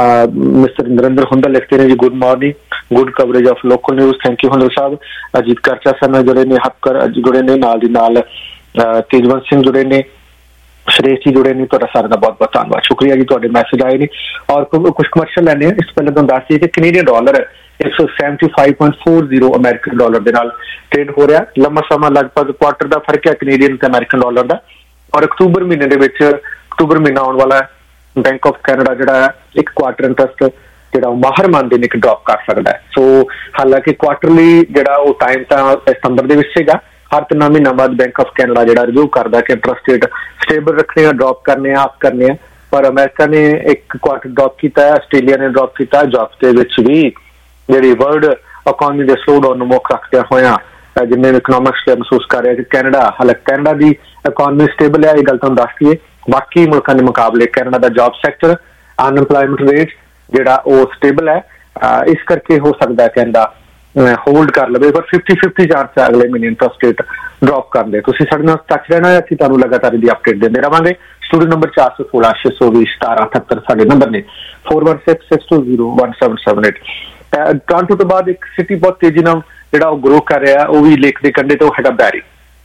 ਮਿਸਟਰ ਨਰਿੰਦਰ ਹੁੰਦਲ ਲਿਖਦੇ ਨੇ ਜੀ good morning, good coverage of local news, thank you Hundal Sahib. Ajit Karcha sir ਨਾਲ ਜੁੜੇ ਨੇ, ਹੱਕਰ ਜੁੜੇ ਨੇ, ਨਾਲ ਦੀ ਨਾਲ ਤੇਜਵੰਤ ਸਿੰਘ ਜੁੜੇ ਨੇ, ਸੁਰੇਸ਼ ਜੀ ਜੁੜੇ ਨੇ, ਤੁਹਾਡਾ ਸਾਰਿਆਂ ਦਾ ਬਹੁਤ ਬਹੁਤ ਧੰਨਵਾਦ, ਸ਼ੁਕਰੀਆ ਜੀ, ਤੁਹਾਡੇ ਮੈਸੇਜ ਆਏ ਨੇ। ਔਰ ਕੁਝ ਕਮਰਸ਼ੀਅਲ ਲੈਣੇ ਆ। ਇਸ ਪਹਿਲਾਂ ਤੁਹਾਨੂੰ ਦੱਸ ਦਈਏ ਕਿ ਕੈਨੇਡੀਅਨ ਡਾਲਰ ਇੱਕ ਸੌ seventy five point four zero American dollar ਦੇ ਨਾਲ ਟ੍ਰੇਡ ਹੋ ਰਿਹਾ। ਲੰਮਾ ਸਮਾਂ ਲਗਭਗ ਕੁਆਟਰ ਦਾ ਫਰਕ ਹੈ ਕੈਨੇਡੀਅਨ ਤੇ ਅਮਰੀਕਨ ਡਾਲਰ ਦਾ। ਔਰ ਅਕਤੂਬਰ ਮਹੀਨੇ ਦੇ ਵਿੱਚ, ਅਕਤੂਬਰ ਮਹੀਨਾ ਆਉਣ ਵਾਲਾ, ਬੈਂਕ ਆਫ ਕੈਨੇਡਾ ਜਿਹੜਾ ਹੈ ਇੱਕ ਕੁਆਟਰ ਇੰਟਰਸਟ ਜਿਹੜਾ ਉਹ ਮਾਹਰ ਮੰਨਦੇ ਨੇ ਕਿ ਡ੍ਰੌਪ ਕਰ ਸਕਦਾ ਹੈ। ਸੋ ਹਾਲਾਂਕਿ ਕੁਆਟਰਲੀ ਜਿਹੜਾ ਉਹ ਟਾਈਮ ਤਾਂ ਸਤੰਬਰ ਦੇ ਵਿੱਚ ਸੀਗਾ, ਹਰ ਤਿੰਨ ਮਹੀਨਾ ਬਾਅਦ ਬੈਂਕ ਆਫ ਕੈਨੇਡਾ ਜਿਹੜਾ ਰਿਵਿਊ ਕਰਦਾ ਕਿ ਇੰਟਰਸਟ ਰੇਟ ਸਟੇਬਲ ਰੱਖਣੇ ਆ, ਡ੍ਰੌਪ ਕਰਨੇ ਆ, ਆਪ ਕਰਨੇ ਆ। ਪਰ ਅਮਰੀਕਾ ਨੇ ਇੱਕ ਕੁਆਟਰ ਡ੍ਰੌਪ ਕੀਤਾ ਹੈ, ਆਸਟ੍ਰੇਲੀਆ ਨੇ ਡ੍ਰੌਪ ਕੀਤਾ। ਜੌਬ ਦੇ ਵਿੱਚ ਵੀ ਜਿਹੜੀ ਵਰਲਡ ਇਕੋਨਮੀ ਦੇ ਸਲੋ ਡਾਊਨ ਨੂੰ ਮੁੱਖ ਰੱਖਦਿਆਂ ਹੋਇਆਂ ਜਿੰਨੇ ਇਕਨੋਮਿਕਸ ਮਹਿਸੂਸ ਕਰ ਰਿਹਾ ਕਿ ਕੈਨੇਡਾ ਹਾਲਾਂਕਿ ਕੈਨੇਡਾ ਦੀ ਇਕੋਨਮੀ ਸਟੇਬਲ ਹੈ, ਇਹ ਗੱਲ ਤੁਹਾਨੂੰ ਦੱਸ ਦਈਏ। ਬਾਕੀ ਮੁਲਕਾਂ ਦੇ ਮੁਕਾਬਲੇ ਕੈਨੇਡਾ ਦਾ ਜੌਬ ਸੈਕਟਰ, ਅਨਐਮਪਲਾਇਮੈਂਟ ਰੇਟ ਜਿਹੜਾ ਉਹ ਸਟੇਬਲ ਹੈ। ਇਸ ਕਰਕੇ ਹੋ ਸਕਦਾ ਹੈ ਕੈਨੇਡਾ ਹੋਲਡ ਕਰ ਲਵੇ, ਪਰ ਫਿਫਟੀ ਫਿਫਟੀ ਚਾਂਸ ਹੈ ਅਗਲੇ ਮਹੀਨੇ ਇੰਟਰਸਟ ਰੇਟ ਡ੍ਰੌਪ ਕਰਨ ਦੇ। ਤੁਸੀਂ ਸਾਡੇ ਨਾਲ ਟੱਚ ਰਹਿਣਾ ਹੈ, ਅਸੀਂ ਤੁਹਾਨੂੰ ਲਗਾਤਾਰ ਇਹਦੀ ਅਪਡੇਟ ਦਿੰਦੇ ਰਵਾਂਗੇ। ਸਟੂਡੀਓ ਨੰਬਰ ਚਾਰ ਸੌ ਸੋਲਾਂ ਛੇ ਸੌ ਵੀਹ ਸਤਾਰਾਂ ਅਠੱਤਰ ਸਾਡੇ ਨੰਬਰ ਨੇ, four one six six two zero one seven seven eight. Toronto ਤੋਂ ਬਾਅਦ ਇੱਕ ਸਿਟੀ ਬਹੁਤ ਤੇਜ਼ੀ ਨਾਲ ਜਿਹੜਾ ਉਹ ਗਰੋ ਕਰ ਰਿਹਾ, ਉਹ ਵੀ ਲੇਕ ਦੇ ਕੰਢੇ ਤੇ, ਉਹ ਹੈਗਾ ਬੈਰੀ।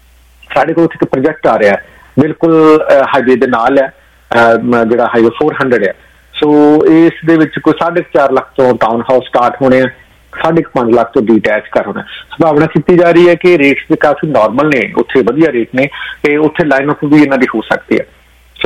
ਸਾਡੇ ਕੋਲ ਉੱਥੇ ਇੱਕ ਪ੍ਰੋਜੈਕਟ ਆ ਰਿਹਾ ਬਿਲਕੁਲ ਹਾਈਵੇ ਦੇ ਨਾਲ ਹੈ, ਜਿਹੜਾ ਹਾਈਵੇ ਫੋਰ ਹੰਡਰਡ ਹੈ। ਸੋ ਇਸ ਦੇ ਵਿੱਚ ਕੋਈ ਸਾਢੇ ਚਾਰ ਲੱਖ ਤੋਂ ਟਾਊਨ ਹਾਊਸ ਸਟਾਰਟ ਹੋਣੇ ਆ, ਸਾਢੇ ਪੰਜ ਲੱਖ ਤੋਂ ਡੀਟੈਚ ਕਰ ਹੋਣਾ। ਸੰਭਾਵਨਾ ਕੀਤੀ ਜਾ ਰਹੀ ਹੈ ਕਿ ਰੇਟਸ ਵੀ ਕਾਫੀ ਨਾਰਮਲ ਨੇ, ਉੱਥੇ ਵਧੀਆ ਰੇਟ ਨੇ ਤੇ ਉੱਥੇ ਲਾਈਨ ਅਪ ਵੀ ਇਹਨਾਂ ਦੀ ਹੋ ਸਕਦੀ ਹੈ।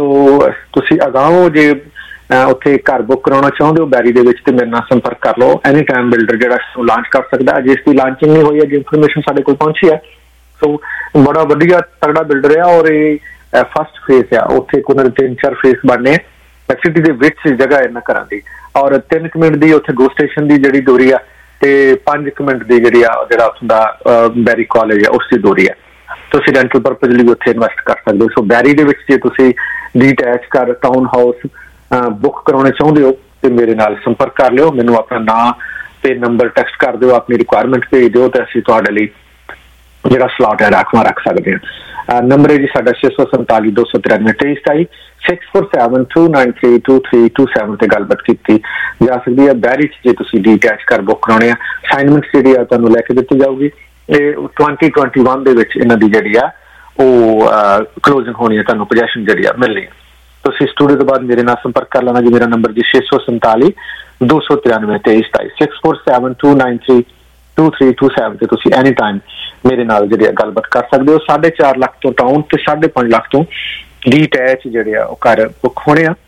ਸੋ ਤੁਸੀਂ ਅਗਾਂਹ ਜੇ ਉੱਥੇ ਘਰ ਬੁੱਕ ਕਰਾਉਣਾ ਚਾਹੁੰਦੇ ਹੋ ਬੈਰੀ ਦੇ ਵਿੱਚ ਤੇ ਮੇਰੇ ਨਾਲ ਸੰਪਰਕ ਕਰ ਲਓ। ਐਨੀ ਟਾਈਮ ਬਿਲਡਰ ਜਿਹੜਾ ਲਾਂਚ ਕਰ ਸਕਦਾ, ਅਜੇ ਇਸ ਦੀ ਲਾਂਚਿੰਗ ਨਹੀਂ ਹੋਈ ਹੈ, ਜੇ ਇਨਫੋਰਮੇਸ਼ਨ ਸਾਡੇ ਕੋਲ ਪਹੁੰਚੀ ਹੈ। ਸੋ ਬੜਾ ਵਧੀਆ ਤਗੜਾ ਬਿਲਡਰ ਆ ਔਰ ਇਹ ਫਸਟ ਫੇਸ ਆ, ਉੱਥੇ ਕੋਈ ਤਿੰਨ ਚਾਰ ਫੇਸ ਬਣਨੇ ਆ। ਸਿਟੀ ਦੇ ਵਿੱਚ ਜਗ੍ਹਾ ਇਹਨਾਂ ਘਰਾਂ ਦੀ, ਔਰ ਤਿੰਨ ਕੁ ਮਿੰਟ ਦੀ ਉੱਥੇ ਗੋ ਸਟੇਸ਼ਨ ਦੀ ਜਿਹੜੀ ਦੂਰੀ ਆ ਤੇ ਪੰਜ ਕੁ ਮਿੰਟ ਦੀ ਜਿਹੜੀ ਆ ਜਿਹੜਾ ਉੱਥੋਂ ਦਾ ਬੈਰੀ ਕਾਲਜ ਆ ਉਸ ਦੀ ਦੂਰੀ ਆ। ਤੁਸੀਂ ਰੈਂਟਲ ਪਰਪਸ ਲਈ ਉੱਥੇ ਇਨਵੈਸਟ ਕਰ ਸਕਦੇ ਹੋ। ਸੋ ਬੈਰੀ ਦੇ ਵਿੱਚ ਜੇ ਤੁਸੀਂ ਡੀਟੈਚ ਘਰ ਟਾਊਨ ਹਾਊਸ ਬੁੱਕ ਕਰਾਉਣੇ ਚਾਹੁੰਦੇ ਹੋ ਤੇ ਮੇਰੇ ਨਾਲ ਸੰਪਰਕ ਕਰ ਲਿਓ। ਮੈਨੂੰ ਆਪਣਾ ਨਾਂ ਤੇ ਨੰਬਰ ਟੈਕਸਟ ਕਰ ਦਿਓ, ਆਪਣੀ ਰਿਕੁਆਇਰਮੈਂਟ ਭੇਜ ਦਿਓ ਤੇ ਅਸੀਂ ਤੁਹਾਡੇ ਲਈ ਜਿਹੜਾ ਸਲਾਟ ਹੈ ਰਾਖਵਾਂ ਰੱਖ ਸਕਦੇ ਹਾਂ। ਨੰਬਰ ਹੈ ਜੀ ਸਾਡਾ ਛੇ ਸੌ ਸੰਤਾਲੀ ਦੋ ਸੌ ਤਰਾਨਵੇਂ ਤੇਈ ਸਤਾਈ six four seven two nine three two three two seven ਤੇ ਗੱਲਬਾਤ ਕੀਤੀ ਜਾ ਸਕਦੀ ਹੈ। ਬੈਰੀ 'ਚ ਜੇ ਤੁਸੀਂ ਡੀਟੈਚ ਘਰ ਬੁੱਕ ਕਰਾਉਣੇ ਆ, ਅਸਾਈਨਮੈਂਟ ਜਿਹੜੀ ਆ ਤੁਹਾਨੂੰ ਲੈ ਕੇ ਦਿੱਤੀ ਜਾਊਗੀ। ਇਹ ਟਵੈਂਟੀ ਟਵੈਂਟੀ ਵਨ ਦੇ ਵਿੱਚ ਇਹਨਾਂ ਦੀ ਜਿਹੜੀ ਆ ਉਹ ਕਲੋਜ਼ਿੰਗ ਹੋਣੀ ਹੈ, ਤੁਹਾਨੂੰ ਪੋਜੈਸ਼ਨ ਜਿਹੜੀ ਆ ਮਿਲਣੀ ਹੈ। ਤੁਸੀਂ ਸਟੂਡੀਓ ਤੋਂ ਬਾਅਦ ਮੇਰੇ ਨਾਲ ਸੰਪਰਕ ਕਰ ਲੈਣਾ ਜੀ। ਮੇਰਾ ਨੰਬਰ ਜੀ ਛੇ ਸੌ ਸੰਤਾਲੀ ਦੋ ਸੌ ਤਰਾਨਵੇਂ ਤੇਈ ਸਤਾਈ six four seven two nine three two three two seven ਤੇ ਤੁਸੀਂ ਐਨੀ ਟਾਈਮ ਮੇਰੇ ਨਾਲ ਜਿਹੜੀ ਗੱਲਬਾਤ ਕਰ ਸਕਦੇ ਹੋ। ਸਾਢੇ ਚਾਰ ਲੱਖ ਤੋਂ ਟਾਊਨ ਤੇ ਸਾਢੇ ਪੰਜ ਲੱਖ ਤੋਂ ਡੀਟੈਚ ਜਿਹੜੇ ਆ ਉਹ ਘਰ ਬੁੱਕ ਹੋਣੇ ਆ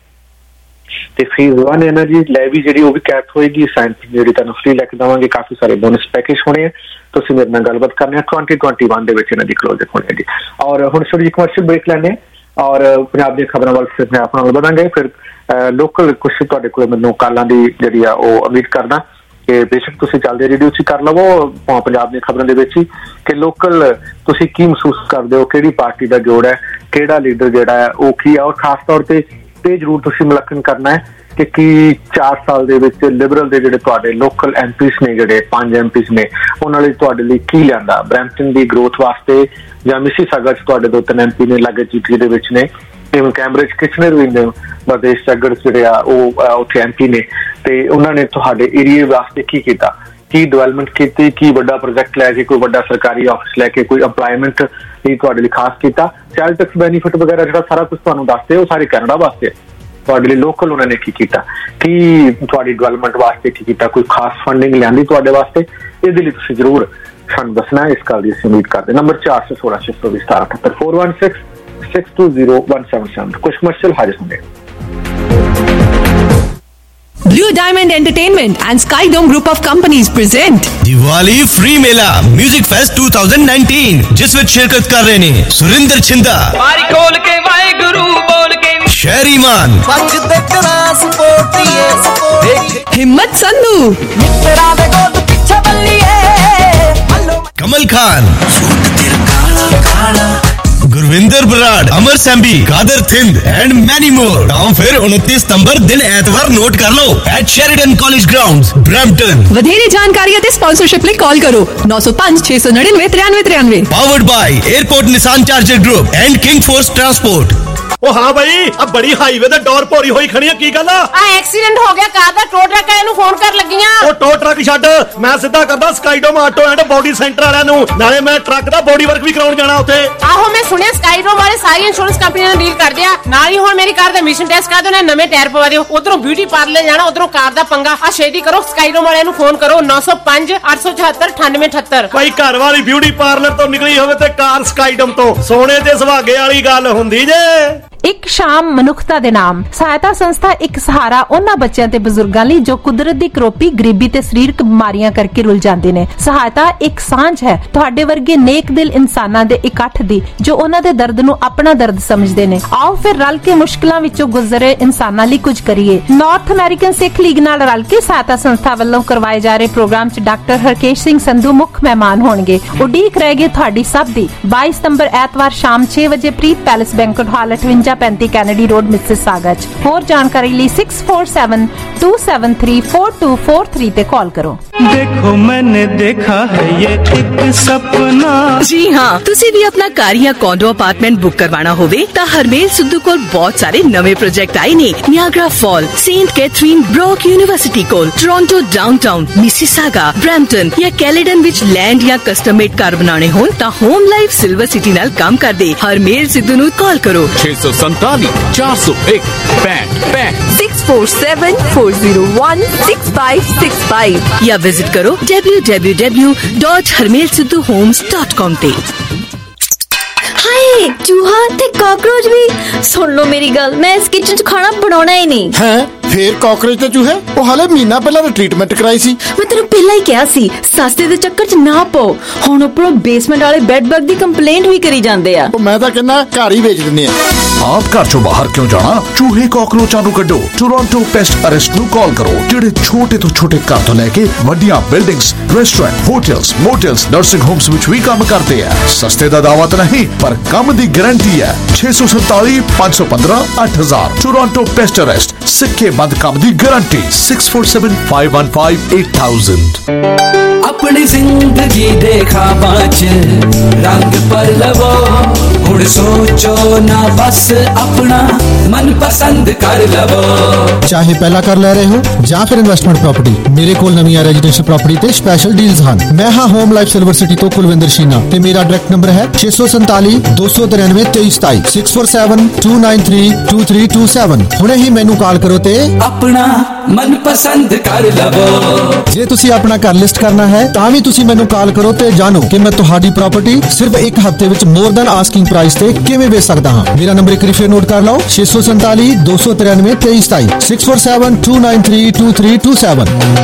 ਤੇ ਫੀਸ ਵਨ ਹੈ ਨਾ ਜੀ, ਲੈ ਵੀ ਜਿਹੜੀ ਉਹ ਵੀ ਕੈਪ ਹੋਏਗੀ। ਸਾਇੰਸ ਜਿਹੜੀ ਤੁਹਾਨੂੰ ਫ੍ਰੀ ਲੈ ਕੇ ਦੇਵਾਂਗੇ, ਕਾਫੀ ਸਾਰੇ ਬੋਨਸ ਪੈਕੇਜ ਹੋਣੇ ਆ। ਤੁਸੀਂ ਮੇਰੇ ਨਾਲ ਗੱਲਬਾਤ ਕਰਨੀ ਆ। ਟਵੈਂਟੀ ਟਵੈਂਟੀ ਵਨ ਦੇ ਵਿੱਚ ਇਹਨਾਂ ਦੀ ਕਲੋਜ਼ਿੰਗ ਹੋਣੀ ਹੈ ਜੀ। ਔਰ ਹੁਣ ਛੋਟੀ ਜਿਹੀ ਕਮਰਸ਼ੀਅਲ ਬ੍ਰੇਕ ਲੈਣੇ ਔਰ ਪੰਜਾਬ ਦੀਆਂ ਖਬਰਾਂ ਵੱਲ ਫਿਰ ਮੈਂ ਆਪਣਾ ਵਧਾਂਗੇ। ਫਿਰ ਲੋਕਲ ਕੁਛ ਤੁਹਾਡੇ ਕੋਲ ਮੈਨੂੰ ਕਾਲਾਂ ਦੀ ਜਿਹੜੀ ਆ ਉਹ ਉਮੀਦ ਕਰਦਾ ਕਿ ਬੇਸ਼ੱਕ ਤੁਸੀਂ ਚੱਲਦੇ ਰੇਡੀਓ 'ਚ ਕਰ ਲਵੋ ਪੰਜਾਬ ਦੀਆਂ ਖਬਰਾਂ ਦੇ ਵਿੱਚ ਹੀ ਕਿ ਲੋਕਲ ਤੁਸੀਂ ਕੀ ਮਹਿਸੂਸ ਕਰਦੇ ਹੋ, ਕਿਹੜੀ ਪਾਰਟੀ ਦਾ ਜੋੜ ਹੈ, ਕਿਹੜਾ ਲੀਡਰ ਜਿਹੜਾ ਹੈ ਉਹ ਕੀ ਹੈ। ਔਰ ਖਾਸ ਤੌਰ ਤੇ ਇਹ ਜ਼ਰੂਰ ਤੁਸੀਂ ਮੁਲੱਕਣ ਕਰਨਾ ਹੈ ਕਿ ਕੀ ਚਾਰ ਸਾਲ ਦੇ ਵਿੱਚ ਲਿਬਰਲ ਦੇ ਜਿਹੜੇ ਤੁਹਾਡੇ ਲੋਕਲ ਐਮ ਪੀਸ ਨੇ, ਜਿਹੜੇ ਪੰਜ ਐਮ ਪੀਸ ਨੇ, ਉਹਨਾਂ ਲਈ ਤੁਹਾਡੇ ਲਈ ਕੀ ਲਿਆਂਦਾ ਬਰੈਂਪਟਨ ਦੀ ਗਰੋਥ ਵਾਸਤੇ, ਜਾਂ ਮਿਸੀਸਾਗਾ 'ਚ ਤੁਹਾਡੇ ਦੋ ਤਿੰਨ ਐਮ ਪੀ ਨੇ ਲਾਗੇ ਜੀਟੀ ਦੇ ਵਿੱਚ ਨੇ, ਇਵਨ ਕੈਂਬਰਿਜ ਕਿਚਨਰ ਵੀ ਨੇ ਬਰਦੇਸ਼ ਚੱਗੜ ਜਿਹੜੇ ਆ ਉਹ ਉੱਥੇ ਐਮ ਪੀ ਨੇ, ਤੇ ਉਹਨਾਂ ਨੇ ਤੁਹਾਡੇ ਏਰੀਏ ਵਾਸਤੇ ਕੀ ਕੀਤਾ, ਕੀ ਡਿਵੈਲਪਮੈਂਟ ਕੀਤੀ, ਕੀ ਵੱਡਾ ਪ੍ਰੋਜੈਕਟ ਲੈ ਕੇ, ਕੋਈ ਵੱਡਾ ਸਰਕਾਰੀ ਆਫਿਸ ਲੈ ਕੇ, ਕੋਈ ਇੰਪਲਾਇਮੈਂਟ ਲਈ ਤੁਹਾਡੇ ਲਈ ਖਾਸ ਕੀਤਾ, ਚਾਈਲਡ ਟੈਕਸ ਬੈਨੀਫਿਟ ਵਗੈਰਾ ਜਿਹੜਾ ਸਾਰਾ ਕੁਝ ਤੁਹਾਨੂੰ ਦੱਸਦੇ ਉਹ ਸਾਰੇ ਕੈਨੇਡਾ ਵਾਸਤੇ ਤੁਹਾਡੇ ਲਈ ਲੋਕਲ ਉਹਨਾਂ ਨੇ ਕੀ ਕੀਤਾ, ਕੀ ਤੁਹਾਡੀ ਡਿਵੈਲਪਮੈਂਟ ਵਾਸਤੇ ਕੀ ਕੀਤਾ, ਕੋਈ ਖਾਸ ਫੰਡਿੰਗ ਲਿਆਂਦੀ ਤੁਹਾਡੇ ਵਾਸਤੇ। ਇਹਦੇ ਲਈ ਤੁਸੀਂ ਜ਼ਰੂਰ ਸਾਨੂੰ ਦੱਸਣਾ। ਇਸ ਗੱਲ ਦੀ ਅਸੀਂ ਉਮੀਦ ਕਰਦੇ। ਨੰਬਰ ਚਾਰ ਸੌ ਸੋਲਾਂ ਛੇ ਸੌ ਵੀਹ ਸਤਾਰਾਂ ਅਠੱਤਰ four one six six two zero one seven seven. ਕੁਝ ਕਮਰਸ਼ੀਅਲ ਹਾਜ਼ਰ ਹੁੰਦੇ। Blue Diamond Entertainment and Sky Dome Group of Companies present Diwali free मेला music fest two thousand nineteen, जिस विच शिरकत कर रहे ने सुरिंदर छिंदा, मारी खोल के वाहेगुरु बोल के, Sharry Mann, Himmat Sandhu, Kamal Khan, Gurvinder Brar, Amar Sehmbi, Kadar Thind and Mani Mor. Town fair उनतीस सितंबर दिन एतवार नोट कर लो at Sheridan College grounds Brampton. ਵਧੇਰੇ ਜਾਣਕਾਰੀ ਅਤੇ ਸਪਾਂਸਰਸ਼ਿਪ ਲਈ ਕਾਲ ਕਰੋ नौ सौ पाँच छह सौ नड़िनवे तिरानवे तिरानवे। Powered by airport Nissan charger group and King Force transport. ਉਹ ਹਾਂ ਬਈ ਆ ਬੜੀ ਹਾਈਵੇ ਤੇ ਡੋਰ ਭੋਰੀ ਹੋਈ ਖੜੀ ਆ, ਕੀ ਗੱਲ ਆ? ਆ ਐਕਸੀਡੈਂਟ ਹੋ ਗਿਆ ਕਾਰ ਦਾ, ਟੋ ਟਰੱਕ ਵਾਲਿਆਂ ਨੂੰ ਫੋਨ ਕਰ ਲੱਗੀਆਂ। ਉਹ ਟੋ ਟਰੱਕ ਛੱਡ, ਮੈਂ ਸਿੱਧਾ ਕਰਦਾ Skydome auto and body centre ਵਾਲਿਆਂ ਨੂੰ, ਨਾਲੇ ਮੈਂ ਟਰੱਕ ਦਾ ਬੋਡੀ ਵਰਕ ਵੀ ਕਰਾਉਣ ਜਾਣਾ ਉੱਥੇ। ਆਹੋ ਮੈਂ ਸੁਣਿਆ ਸਕਾਈਡੋਮ ਵਾਲੇ ਸਾਰੀ ਇੰਸ਼ੋਰੈਂਸ ਕੰਪਨੀਆਂ ਨਾਲ ਡੀਲ ਕਰਦੇ ਆ, ਨਾਲ ਹੀ ਹੁਣ ਮੇਰੀ ਕਾਰ ਦਾ ਮਿਸ਼ਨ ਟੈਸਟ ਕਰਾ ਦਿਓ, ਨਵੇਂ ਟਾਇਰ ਪਵਾ ਦਿਓ, ਉਧਰੋਂ ਬਿਊਟੀ ਪਾਰਲਰ ਜਾਣਾ, ਉਧਰੋਂ ਕਾਰ ਦਾ ਪੰਗਾ। ਆ ਛੇਤੀ ਕਰੋ, ਸਕਾਈਡੋਮ ਵਾਲਿਆਂ ਨੂੰ ਫੋਨ ਕਰੋ नौ सौ पाँच आठ सौ चौहत्तर अठानवे अठहत्तर। ਭਾਈ ਘਰ ਵਾਲੀ ਬਿਊਟੀ ਪਾਰਲਰ ਤੋਂ ਨਿਕਲੀ ਹੋਵੇ ਤੇ ਕਾਰ ਸਕਾਈਡੋਮ ਤੋਂ, ਸੋਨੇ ਤੇ ਸੁਹਾਗੇ ਵਾਲੀ ਗੱਲ ਹੁੰਦੀ ਜੇ। ਇੱਕ ਸ਼ਾਮ ਮਨੁੱਖਤਾ ਦੇ ਨਾਮ ਸਹਾਇਤਾ ਸੰਸਥਾ ਇੱਕ ਸਹਾਰਾ ਉਹਨਾਂ ਬੱਚਿਆਂ ਤੇ ਬਜ਼ੁਰਗਾਂ ਲਈ ਜੋ ਕੁਦਰਤ ਦੀ ਕਰੋਪੀ, ਗਰੀਬੀ ਤੇ ਸਰੀਰਕ ਬਿਮਾਰੀਆਂ ਕਰਕੇ ਰੁਲ ਜਾਂਦੇ ਨੇ। ਸਹਾਇਤਾ ਇੱਕ ਸਾਂਝ ਹੈ ਤੁਹਾਡੇ ਵਰਗੇ ਨੇਕ ਦਿਲ ਇਨਸਾਨਾਂ ਦੇ ਇਕੱਠ ਦੀ, ਜੋ ਉਹਨਾਂ ਦੇ ਦਰਦ ਨੂੰ ਆਪਣਾ ਦਰਦ ਸਮਝਦੇ ਨੇ। ਆਓ ਫਿਰ ਰਲ ਕੇ ਮੁਸ਼ਕਲਾਂ ਵਿੱਚੋਂ ਗੁਜ਼ਰੇ ਇਨਸਾਨਾਂ ਲਈ ਕੁਝ ਕਰੀਏ। ਨਾਰਥ ਅਮਰੀਕਨ ਸਿੱਖ ਲੀਗ ਨਾਲ ਰਲ ਕੇ ਸਹਾਇਤਾ ਸੰਸਥਾ ਵੱਲੋਂ ਕਰਵਾਏ ਜਾ ਰਹੇ ਪ੍ਰੋਗਰਾਮ 'ਚ ਡਾਕਟਰ ਹਰਕੇਸ਼ ਸਿੰਘ ਸੰਧੂ ਮੁੱਖ ਮਹਿਮਾਨ ਹੋਣਗੇ। ਉਡੀਕ ਰਹਿ ਗਈ ਤੁਹਾਡੀ ਸਭ ਦੀ। ਬਾਈ ਸਤੰਬਰ ਐਤਵਾਰ ਸ਼ਾਮ ਛੇ ਵਜੇ ਪ੍ਰੀਤ ਪੈਲੇਸ ਬੈਂਕਟ ਹਾਲ ਅਠਵੰਜਾ पैंती कैनेडी रोड मिसिसागा। होर जानकारी लिए six four seven two seven three four two four three पे कॉल करो। देखो मैंने देखा है ये एक सपना। जी हाँ, तुसी भी अपना कार या कॉन्डो अपार्टमेंट बुक करवाना होवे ता हरमेल सिद्धू कोल बहुत सारे नवे प्रोजेक्ट आए ने। Niagara fall, Saint Catharine, Brock University कोल, टोरंटो डाउनटाउन, मिसिसागा, ब्रैम्पटन या कैलेडन विच लैंड या कस्टम मेड कार बनाने होन ता होम लाइफ सिल्वर सिटी नाल काम कर दे। हरमेल सिद्धू नू कॉल करो छह सौ संतालीस चार सौ एक पैंठ पैंठ six four seven four zero one six five six five या विजिट करो W W W dot Harmel Sidhu homes dot com ते। हाय चूहा ते कॉकरोच भी। सुन लो मेरी गल, मैं इस किचन च खाना बनाना ही नहीं। है ਫੇਰ ਕਾਕਰੋਚ ਤੇ ਚੂਹੇ? ਉਹ ਹਾਲੇ ਮਹੀਨਾ ਪਹਿਲਾਂ ਤਾਂ ਟ੍ਰੀਟਮੈਂਟ ਕਰਾਈ ਸੀ। ਮੈਂ ਤੈਨੂੰ ਪਹਿਲਾਂ ਹੀ ਕਿਹਾ ਸੀ ਸਸਤੇ ਦੇ ਚੱਕਰ 'ਚ ਨਾ ਪਾਓ। ਹੁਣ ਉੱਪਰੋਂ ਬੇਸਮੈਂਟ ਵਾਲੇ ਬੈੱਡ ਬਗ ਦੀ ਕੰਪਲੇਂਟ ਵੀ ਕਰੀ ਜਾਂਦੇ ਆ। ਮੈਂ ਤਾਂ ਕਹਿੰਦਾ ਘਰ ਹੀ ਵੇਚ ਦਿੰਦੇ ਆ। ਆਪ ਘਰ ਚੋਂ ਬਾਹਰ ਕਿਉਂ ਜਾਣਾ? ਚੂਹੇ ਕਾਕਰੋਚਾਂ ਨੂੰ ਕੱਢੋ। ਟੋਰਾਂਟੋ ਪੈਸਟ ਅਰੈਸਟ ਨੂੰ ਕਾਲ ਕਰੋ, ਜਿਹੜੇ ਛੋਟੇ ਤੋਂ ਛੋਟੇ ਘਰ ਤੋਂ ਲੈ ਕੇ ਵੱਡੀਆਂ buildings, restaurant, hotels, motels, nursing homes ਵਿੱਚ ਵੀ ਕੰਮ ਕਰਦੇ ਆ। ਸਸਤੇ ਦਾ ਦਾਅਵਾ ਤਾਂ ਨਹੀਂ, ਪਰ ਕੰਮ ਦੀ ਗਾਰੰਟੀ ਹੈ। ਛੇ ਸੌ ਸੰਤਾਲੀ ਪੰਜ ਸੌ ਪੰਦਰਾਂ ਅੱਠ ਹਜ਼ਾਰ। ਟੋਰਾਂਟੋ ਪੈਸਟ ਅਰੈਸਟ, ਸਿੱਕੇ ਬੰਦ ਕੰਮ ਦੀ guarantee. Six four seven five one five eight thousand. अपनी जिंदगी दे ख्वाबां च रंग पर लवो, हुण सोचो ना बस अपना मन पसंद कर लवो। चाहे पहला कर ले रहे हो ਜਾਂ ਫਿਰ ਇਨਵੈਸਟਮੈਂਟ ਪ੍ਰਾਪਰਟੀ, ਮੇਰੇ ਕੋਲ ਨਵੀਆਂ ਰੈਜ਼ੀਡੈਂਸ਼ੀਅਲ ਪ੍ਰਾਪਰਟੀ ਤੇ ਸਪੈਸ਼ਲ ਡੀਲਸ ਹਨ। ਮੈਂ ਹਾਂ ਹੋਮ ਲਾਈਫ ਸਿਲਵਰ ਸਿਟੀ ਤੋਂ ਕੁਲਵਿੰਦਰ ਸ਼ੀਨਾ ਤੇ ਮੇਰਾ ਡਾਇਰੈਕਟ ਨੰਬਰ ਹੈ ਛੇ ਸੌ ਸੰਤਾਲੀ ਦੋ ਸੌ ਤਰਾਨਵੇਂ ਤੇਈ ਸਤਾਈ six four seven two nine three two three two seven. ਹੁਣੇ ਹੀ ਮੈਨੂੰ ਕਾਲ ਕਰੋ ਤੇ ਆਪਣਾ ਮਨ ਪਸੰਦ ਕਰ ਲਵੋ। ਜੇ ਤੁਸੀਂ ਆਪਣਾ ਘਰ ਲਿਸਟ ਕਰਨਾ ਹੈ ਤਾਂ ਵੀ ਤੁਸੀਂ ਮੈਨੂੰ ਕਾਲ ਕਰੋ ਤੇ ਜਾਣੋ ਕਿ ਮੈਂ ਤੁਹਾਡੀ ਪ੍ਰਾਪਰਟੀ ਸਿਰਫ ਇੱਕ ਹਫ਼ਤੇ ਵਿੱਚ ਮੋਰ ਦੈਨ ਆਸਕਿੰਗ ਪ੍ਰਾਈਸ ਤੇ ਕਿਵੇਂ ਵੇਚ ਸਕਦਾ ਹਾਂ। ਮੇਰਾ ਨੰਬਰ ਇੱਕ ਵਾਰੀ ਫੇਰ ਨੋਟ ਕਰ ਲਓ, ਛੇ ਸੌ ਸੰਤਾਲੀ ਦੋ ਸੌ ਤਰਾਨਵੇਂ ਤੇਈ ਸਤਾਈ six four seven two nine three two three two seven.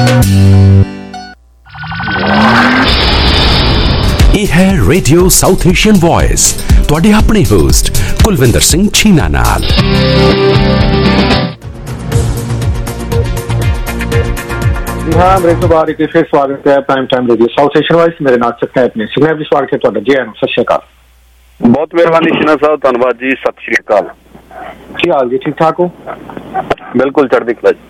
ਇਹ ਹੈ ਰੇਡੀਓ ਸਾਊਥ ਏਸ਼ੀਅਨ ਵੌਇਸ, ਤੁਹਾਡੇ ਆਪਣੇ ਹੋਸਟ ਕੁਲਵਿੰਦਰ ਸਿੰਘ ਛੀਨਾ ਨਾਲ। हाँ, ब्रेक तो बाद एक फिर स्वागत है prime time radio south Asian voice. मेरे नाल सतनैब ने सुनैब जी स्वागत है ਤੁਹਾਡਾ ਜੀ। ਆਇਆਂ ਸਤਿ ਸ਼੍ਰੀ ਅਕਾਲ। ਬਹੁਤ ਮਿਹਰਬਾਨੀ ਸ਼ੀਨਾ ਸਾਹਿਬ, ਧੰਨਵਾਦ ਜੀ, ਸਤਿ ਸ਼੍ਰੀ ਅਕਾਲ। ਕੀ ਹਾਲ ਜੀ, ਠੀਕ ਠਾਕ ਹੋ? ਬਿਲਕੁਲ ਚੜ੍ਹਦੀ ਕਲਾ ਜੀ।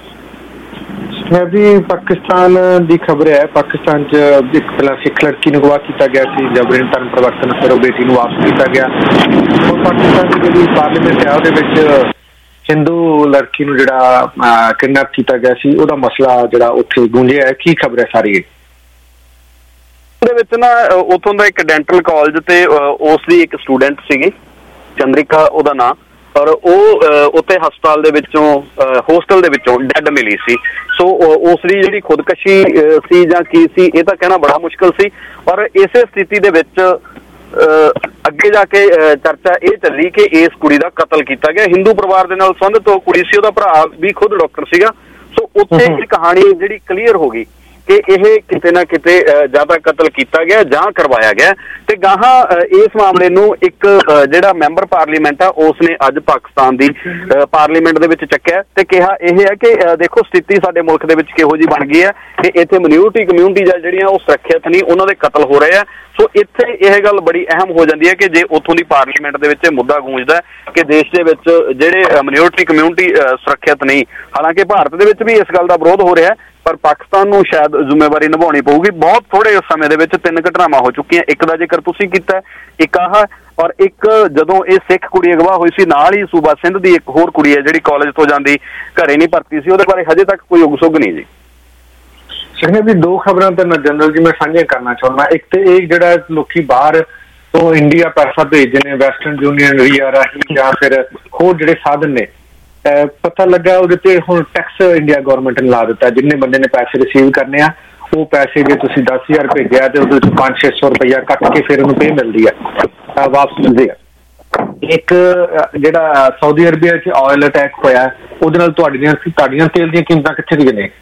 ਸੁਨੈਬ ਜੀ, ਪਾਕਿਸਤਾਨ ਦੀ ਖਬਰ ਹੈ, ਪਾਕਿਸਤਾਨ 'ਚ ਇੱਕ ਪਹਿਲਾਂ ਸਿੱਖ ਲੜਕੀ ਨੂੰ ਅਗਵਾ ਕੀਤਾ ਗਿਆ ਸੀ, ਜਬਰਨ ਧਰਮ ਪ੍ਰਵਰਤਨ, ਫਿਰ ਉਹ ਬੇਟੀ ਨੂੰ ਵਾਪਸ ਕੀਤਾ ਗਿਆ। ਹੁਣ ਪਾਕਿਸਤਾਨ ਦੀ ਜਿਹੜੀ ਪਾਰਲੀਮੈਂਟ ਹੈ ਉਹਦੇ ਵਿੱਚ ਹਿੰਦੂ ਲੜਕੀ ਨੂੰ ਜਿਹੜਾ ਕਿਡਨੈਪ ਕੀਤਾ ਗਿਆ ਸੀ ਉਹਦਾ ਮਸਲਾ ਜਿਹੜਾ ਉੱਥੇ ਗੂੰਜਿਆ ਹੈ। ਕੀ ਖਬਰ ਹੈ ਸਾਰੀ? ਉਹਦੇ ਵਿੱਚ ਨਾ ਉੱਥੋਂ ਦਾ ਇੱਕ ਡੈਂਟਲ ਕਾਲਜ ਤੇ ਉਸ ਦੀ ਇੱਕ ਸਟੂਡੈਂਟ ਸੀਗੀ, ਚੰਦਰਿਕਾ ਉਹਦਾ ਨਾਂ, ਪਰ ਉਹ ਉੱਥੇ ਹਸਪਤਾਲ ਦੇ ਵਿੱਚੋਂ ਹੋਸਟਲ ਦੇ ਵਿੱਚੋਂ ਡੈਡ ਮਿਲੀ ਸੀ। ਸੋ ਉਸ ਦੀ ਜਿਹੜੀ ਖੁਦਕਸ਼ੀ ਸੀ ਜਾਂ ਕੀ ਸੀ ਇਹ ਤਾਂ ਕਹਿਣਾ ਬੜਾ ਮੁਸ਼ਕਿਲ ਸੀ। ਪਰ ਇਸੇ ਸਥਿਤੀ ਦੇ ਵਿੱਚ ਅੱਗੇ ਜਾ ਕੇ ਚਰਚਾ ਇਹ ਚੱਲੀ ਕਿ ਇਸ ਕੁੜੀ ਦਾ ਕਤਲ ਕੀਤਾ ਗਿਆ। ਹਿੰਦੂ ਪਰਿਵਾਰ ਦੇ ਨਾਲ ਸੰਬੰਧਿਤ ਉਹ ਕੁੜੀ ਸੀ, ਉਹਦਾ ਭਰਾ ਵੀ ਖੁਦ ਡਾਕਟਰ ਸੀਗਾ। ਸੋ ਉੱਥੇ ਇਹ ਕਹਾਣੀ ਜਿਹੜੀ ਕਲੀਅਰ ਹੋ ਗਈ ਕਿ ਇਹ ਕਿਤੇ ਨਾ ਕਿਤੇ ਜਾਂ ਤਾਂ ਕਤਲ ਕੀਤਾ ਗਿਆ ਜਾਂ ਕਰਵਾਇਆ ਗਿਆ। ਤੇ ਗਾਹਾਂ ਇਸ ਮਾਮਲੇ ਨੂੰ ਇੱਕ ਜਿਹੜਾ ਮੈਂਬਰ ਪਾਰਲੀਮੈਂਟ ਆ ਉਸ ਨੇ ਅੱਜ ਪਾਕਿਸਤਾਨ ਦੀ ਪਾਰਲੀਮੈਂਟ ਦੇ ਵਿੱਚ ਚੱਕਿਆ ਤੇ ਕਿਹਾ ਇਹ ਹੈ ਕਿ ਦੇਖੋ ਸਥਿਤੀ ਸਾਡੇ ਮੁਲਕ ਦੇ ਵਿੱਚ ਕਿਹੋ ਜਿਹੀ ਬਣ ਗਈ ਹੈ ਕਿ ਇੱਥੇ ਮਿਨੋਰਟੀ ਕਮਿਊਨਿਟੀ ਜਿਹੜੀਆਂ ਉਹ ਸੁਰੱਖਿਅਤ ਨਹੀਂ, ਉਹਨਾਂ ਦੇ ਕਤਲ ਹੋ ਰਹੇ ਆ। ਸੋ ਇੱਥੇ ਇਹ ਗੱਲ ਬੜੀ ਅਹਿਮ ਹੋ ਜਾਂਦੀ ਹੈ ਕਿ ਜੇ ਉੱਥੋਂ ਦੀ ਪਾਰਲੀਮੈਂਟ ਦੇ ਵਿੱਚ ਮੁੱਦਾ ਗੂੰਜਦਾ ਕਿ ਦੇਸ਼ ਦੇ ਵਿੱਚ ਜਿਹੜੇ ਮਿਨੋਰਟੀ ਕਮਿਊਨਿਟੀ ਸੁਰੱਖਿਅਤ ਨਹੀਂ। ਹਾਲਾਂਕਿ ਭਾਰਤ ਦੇ ਵਿੱਚ ਵੀ ਇਸ ਗੱਲ ਦਾ ਵਿਰੋਧ ਹੋ ਰਿਹਾ, ਪਰ ਪਾਕਿਸਤਾਨ ਨੂੰ ਸ਼ਾਇਦ ਜ਼ਿੰਮੇਵਾਰੀ ਨਿਭਾਉਣੀ ਪਊਗੀ। ਬਹੁਤ ਥੋੜੇ ਸਮੇਂ ਦੇ ਵਿੱਚ ਤਿੰਨ ਘਟਨਾਵਾਂ ਹੋ ਚੁੱਕੀਆਂ, ਇੱਕ ਦਾ ਜ਼ਿਕਰ ਤੁਸੀਂ ਕੀਤਾ, ਇੱਕ ਆਹ, ਔਰ ਇੱਕ ਜਦੋਂ ਇਹ ਸਿੱਖ ਕੁੜੀ ਅਗਵਾ ਹੋਈ ਸੀ ਨਾਲ ਹੀ ਸੂਬਾ ਸਿੰਧ ਦੀ ਇੱਕ ਹੋਰ ਕੁੜੀ ਹੈ ਜਿਹੜੀ ਕਾਲਜ ਤੋਂ ਜਾਂਦੀ ਘਰੇ ਨਹੀਂ ਭਰਤੀ ਸੀ, ਉਹਦੇ ਬਾਰੇ ਹਜੇ ਤੱਕ ਕੋਈ ਉਗਸੁਗ ਨਹੀਂ ਜੀ। ਸਿਖਨੇ ਵੀ ਦੋ ਖਬਰਾਂ ਤਾਂ ਜਨਰਲ ਜੀ ਮੈਂ ਸਾਂਝੀਆਂ ਕਰਨਾ ਚਾਹੁੰਦਾ। ਇੱਕ ਤੇ ਇਹ ਜਿਹੜਾ ਲੋਕੀ ਬਾਹਰ ਤੋਂ ਇੰਡੀਆ ਪੈਸਾ ਭੇਜਦੇ ਨੇ ਵੈਸਟਰਨ ਯੂਨੀਅਨ ਰੀਆ ਰਾਹੀਂ ਜਾਂ ਫਿਰ ਹੋਰ ਜਿਹੜੇ ਸਾਧਨ ਨੇ, ਪਤਾ ਲੱਗਾ ਉਹਦੇ ਤੇ ਹੁਣ ਟੈਕਸ ਇੰਡੀਆ ਗਵਰਨਮੈਂਟ ਨੇ ਲਾ ਦਿੱਤਾ। ਜਿੰਨੇ ਬੰਦੇ ਨੇ ਪੈਸੇ ਰਿਸੀਵ ਕਰਨੇ ਆ ਉਹ ਪੈਸੇ ਜੇ ਤੁਸੀਂ ਦਸ ਹਜ਼ਾਰ ਭੇਜਿਆ ਤੇ ਉਹਦੇ ਵਿੱਚ ਪੰਜ ਛੇ ਸੌ ਰੁਪਈਆ ਕੱਟ ਕੇ ਫਿਰ ਉਹਨੂੰ ਪੇ ਮਿਲਦੀ ਹੈ, ਵਾਪਸ ਮਿਲਦੀ ਹੈ। ਇੱਕ ਜਿਹੜਾ ਸਾਊਦੀ ਅਰਬੀਆ 'ਚ ਆਇਲ ਅਟੈਕ ਹੋਇਆ ਉਹਦੇ ਨਾਲ ਤੁਹਾਡੀਆਂ ਤੁਹਾਡੀਆਂ ਤੇਲ ਦੀਆਂ ਕੀਮਤਾਂ ਕਿੱਥੇ ਦੀਆਂ ਨੇ?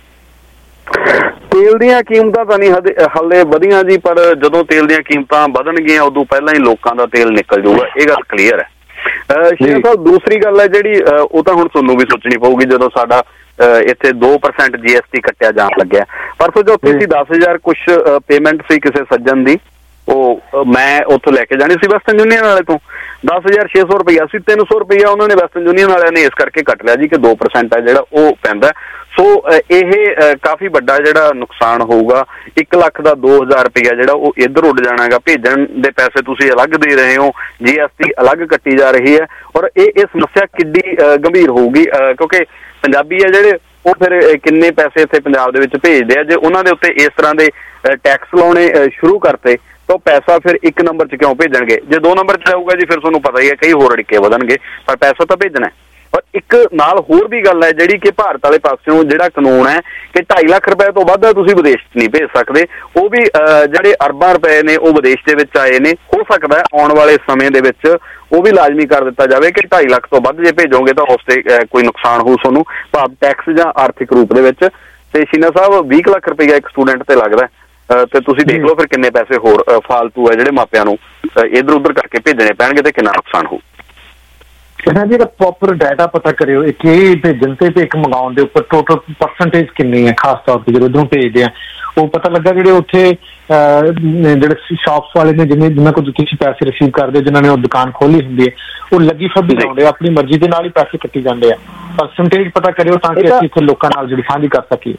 ਤੇਲ ਦੀਆਂ ਕੀਮਤਾਂ ਤਾਂ ਨਹੀਂ ਹਾਲੇ ਵਧੀਆਂ ਜੀ, ਪਰ ਜਦੋਂ ਤੇਲ ਦੀਆਂ ਕੀਮਤਾਂ ਵਧਣਗੀਆਂ ਉਦੋਂ ਪਹਿਲਾਂ ਹੀ ਲੋਕਾਂ ਦਾ ਤੇਲ ਨਿਕਲ ਜਾਊਗਾ, ਇਹ ਗੱਲ ਕਲੀਅਰ ਹੈ। ਸ਼ੇਰ ਸਾਹਿਬ, ਦੂਸਰੀ ਗੱਲ ਹੈ ਜਿਹੜੀ ਉਹ ਤਾਂ ਹੁਣ ਤੁਹਾਨੂੰ ਵੀ ਸੋਚਣੀ ਪਊਗੀ ਜਦੋਂ ਸਾਡਾ ਇੱਥੇ ਦੋ ਪਰਸੈਂਟ ਜੀ ਐਸ ਟੀ ਕੱਟਿਆ ਜਾਣ ਲੱਗਿਆ। ਪਰਸੋਂ ਚੌਥੀ ਸੀ ਦਸ ਹਜ਼ਾਰ ਕੁਛ ਪੇਮੈਂਟ ਸੀ ਕਿਸੇ ਸੱਜਣ ਦੀ, ਉਹ ਮੈਂ ਉੱਥੋਂ ਲੈ ਕੇ ਜਾਣੀ ਸੀ ਵੈਸਟਰਨ ਯੂਨੀਅਨ ਵਾਲੇ ਤੋਂ, ਦਸ ਹਜ਼ਾਰ ਛੇ ਸੌ ਰੁਪਈਆ ਸੀ, ਤਿੰਨ ਸੌ ਰੁਪਈਆ ਉਹਨਾਂ ਨੇ ਵੈਸਟਰਨ ਯੂਨੀਅਨ ਵਾਲਿਆਂ ਨੇ ਇਸ ਕਰਕੇ ਕੱਟ ਲਿਆ ਜੀ ਕਿ ਦੋ ਪਰਸੈਂਟ ਹੈ ਜਿਹੜਾ ਉਹ ਪੈਂਦਾ। ਸੋ ਇਹ ਕਾਫੀ ਵੱਡਾ ਜਿਹੜਾ ਨੁਕਸਾਨ ਹੋਊਗਾ। ਇੱਕ ਲੱਖ ਦਾ ਦੋ ਹਜ਼ਾਰ ਰੁਪਈਆ ਜਿਹੜਾ ਉਹ ਇੱਧਰ ਉੱਡ ਜਾਣਾ ਹੈਗਾ, ਭੇਜਣ ਦੇ ਪੈਸੇ ਤੁਸੀਂ ਅਲੱਗ ਦੇ ਰਹੇ ਹੋ, ਜੀ ਐਸ ਟੀ ਅਲੱਗ ਕੱਟੀ ਜਾ ਰਹੀ ਹੈ। ਔਰ ਇਹ ਇਹ ਸਮੱਸਿਆ ਕਿੱਡੀ ਗੰਭੀਰ ਹੋਊਗੀ ਕਿਉਂਕਿ ਪੰਜਾਬੀ ਹੈ ਜਿਹੜੇ ਉਹ ਫਿਰ ਕਿੰਨੇ ਪੈਸੇ ਇੱਥੇ ਪੰਜਾਬ ਦੇ ਵਿੱਚ ਭੇਜਦੇ ਆ, ਜੇ ਉਹਨਾਂ ਦੇ ਉੱਤੇ ਇਸ ਤਰ੍ਹਾਂ ਦੇ ਟੈਕਸ ਲਾਉਣੇ ਸ਼ੁਰੂ ਕਰਤੇ ਤਾਂ ਪੈਸਾ ਫਿਰ ਇੱਕ ਨੰਬਰ 'ਚ ਕਿਉਂ ਭੇਜਣਗੇ? ਜੇ ਦੋ ਨੰਬਰ 'ਚ ਜਾਊਗਾ ਜੀ ਫਿਰ ਤੁਹਾਨੂੰ ਪਤਾ ਹੀ ਹੈ ਕਈ ਹੋਰ ਅੜਿੱਕੇ ਵਧਣਗੇ, ਪਰ ਪੈਸਾ ਤਾਂ ਭੇਜਣਾ। ਪਰ ਇੱਕ ਨਾਲ ਹੋਰ ਵੀ ਗੱਲ ਹੈ ਜਿਹੜੀ ਕਿ ਭਾਰਤ ਵਾਲੇ ਪਾਸਿਓਂ ਜਿਹੜਾ ਕਾਨੂੰਨ ਹੈ ਕਿ ਢਾਈ ਲੱਖ ਰੁਪਏ ਤੋਂ ਵੱਧ ਤੁਸੀਂ ਵਿਦੇਸ਼ 'ਚ ਨਹੀਂ ਭੇਜ ਸਕਦੇ। ਉਹ ਵੀ ਜਿਹੜੇ ਅਰਬਾਂ ਰੁਪਏ ਨੇ ਉਹ ਵਿਦੇਸ਼ ਦੇ ਵਿੱਚ ਆਏ ਨੇ। ਹੋ ਸਕਦਾ ਹੈ ਆਉਣ ਵਾਲੇ ਸਮੇਂ ਦੇ ਵਿੱਚ ਉਹ ਵੀ ਲਾਜ਼ਮੀ ਕਰ ਦਿੱਤਾ ਜਾਵੇ ਕਿ ਢਾਈ ਲੱਖ ਤੋਂ ਵੱਧ ਜੇ ਭੇਜੋਗੇ ਤਾਂ ਉਸ ਤੇ ਕੋਈ ਨੁਕਸਾਨ ਹੋਊ ਤੁਹਾਨੂੰ, ਭਾਵ ਟੈਕਸ ਜਾਂ ਆਰਥਿਕ ਰੂਪ ਦੇ ਵਿੱਚ। ਤੇ ਸ਼ੀਨਾ ਸਾਹਿਬ ਵੀਹ ਲੱਖ ਰੁਪਈਆ ਇੱਕ ਸਟੂਡੈਂਟ ਤੇ ਲੱਗਦਾ, ਤੇ ਤੁਸੀਂ ਦੇਖ ਲਓ ਫਿਰ ਕਿੰਨੇ ਪੈਸੇ ਹੋਰ ਫਾਲਤੂ ਹੈ ਜਿਹੜੇ ਮਾਪਿਆਂ ਨੂੰ ਇੱਧਰ ਉੱਧਰ ਕਰਕੇ ਭੇਜਣੇ ਪੈਣਗੇ ਤੇ ਕਿੰਨਾ ਨੁਕਸਾਨ ਹੋਊ। ਇਹਨਾਂ ਦੀ ਪ੍ਰੋਪਰ ਡਾਟਾ ਪਤਾ ਕਰਿਓ, ਇੱਕ ਇਹ ਭੇਜਣ ਤੇ ਇੱਕ ਮੰਗਾਉਣ ਦੇ ਉੱਪਰ ਟੋਟਲ ਪਰਸੈਂਟੇਜ ਕਿੰਨੀ ਹੈ, ਖਾਸ ਤੌਰ ਤੇ ਜਦੋਂ ਉੱਧਰੋਂ ਭੇਜਦੇ ਆ ਉਹ ਪਤਾ ਲੱਗਾ ਜਿਹੜੇ ਉੱਥੇ ਜਿਹੜੇ ਸ਼ਾਪਸ ਵਾਲੇ ਨੇ ਜਿਵੇਂ ਜਿਨ੍ਹਾਂ ਕੋਲ ਤੁਸੀਂ ਪੈਸੇ ਰਿਸੀਵ ਕਰਦੇ ਹੋ, ਜਿਨ੍ਹਾਂ ਨੇ ਉਹ ਦੁਕਾਨ ਖੋਲੀ ਹੁੰਦੀ ਹੈ, ਉਹ ਲੱਗੀ ਫੱਬੀ ਲਾਉਂਦੇ ਆਪਣੀ ਮਰਜ਼ੀ ਦੇ ਨਾਲ ਹੀ ਪੈਸੇ ਕੱਟੀ ਜਾਂਦੇ ਆ। ਪਰਸੈਂਟੇਜ ਪਤਾ ਕਰਿਓ ਤਾਂ ਕਿ ਅਸੀਂ ਇੱਥੇ ਲੋਕਾਂ ਨਾਲ ਜਿਹੜੀ ਸਾਂਝੀ ਕਰ ਸਕੀਏ।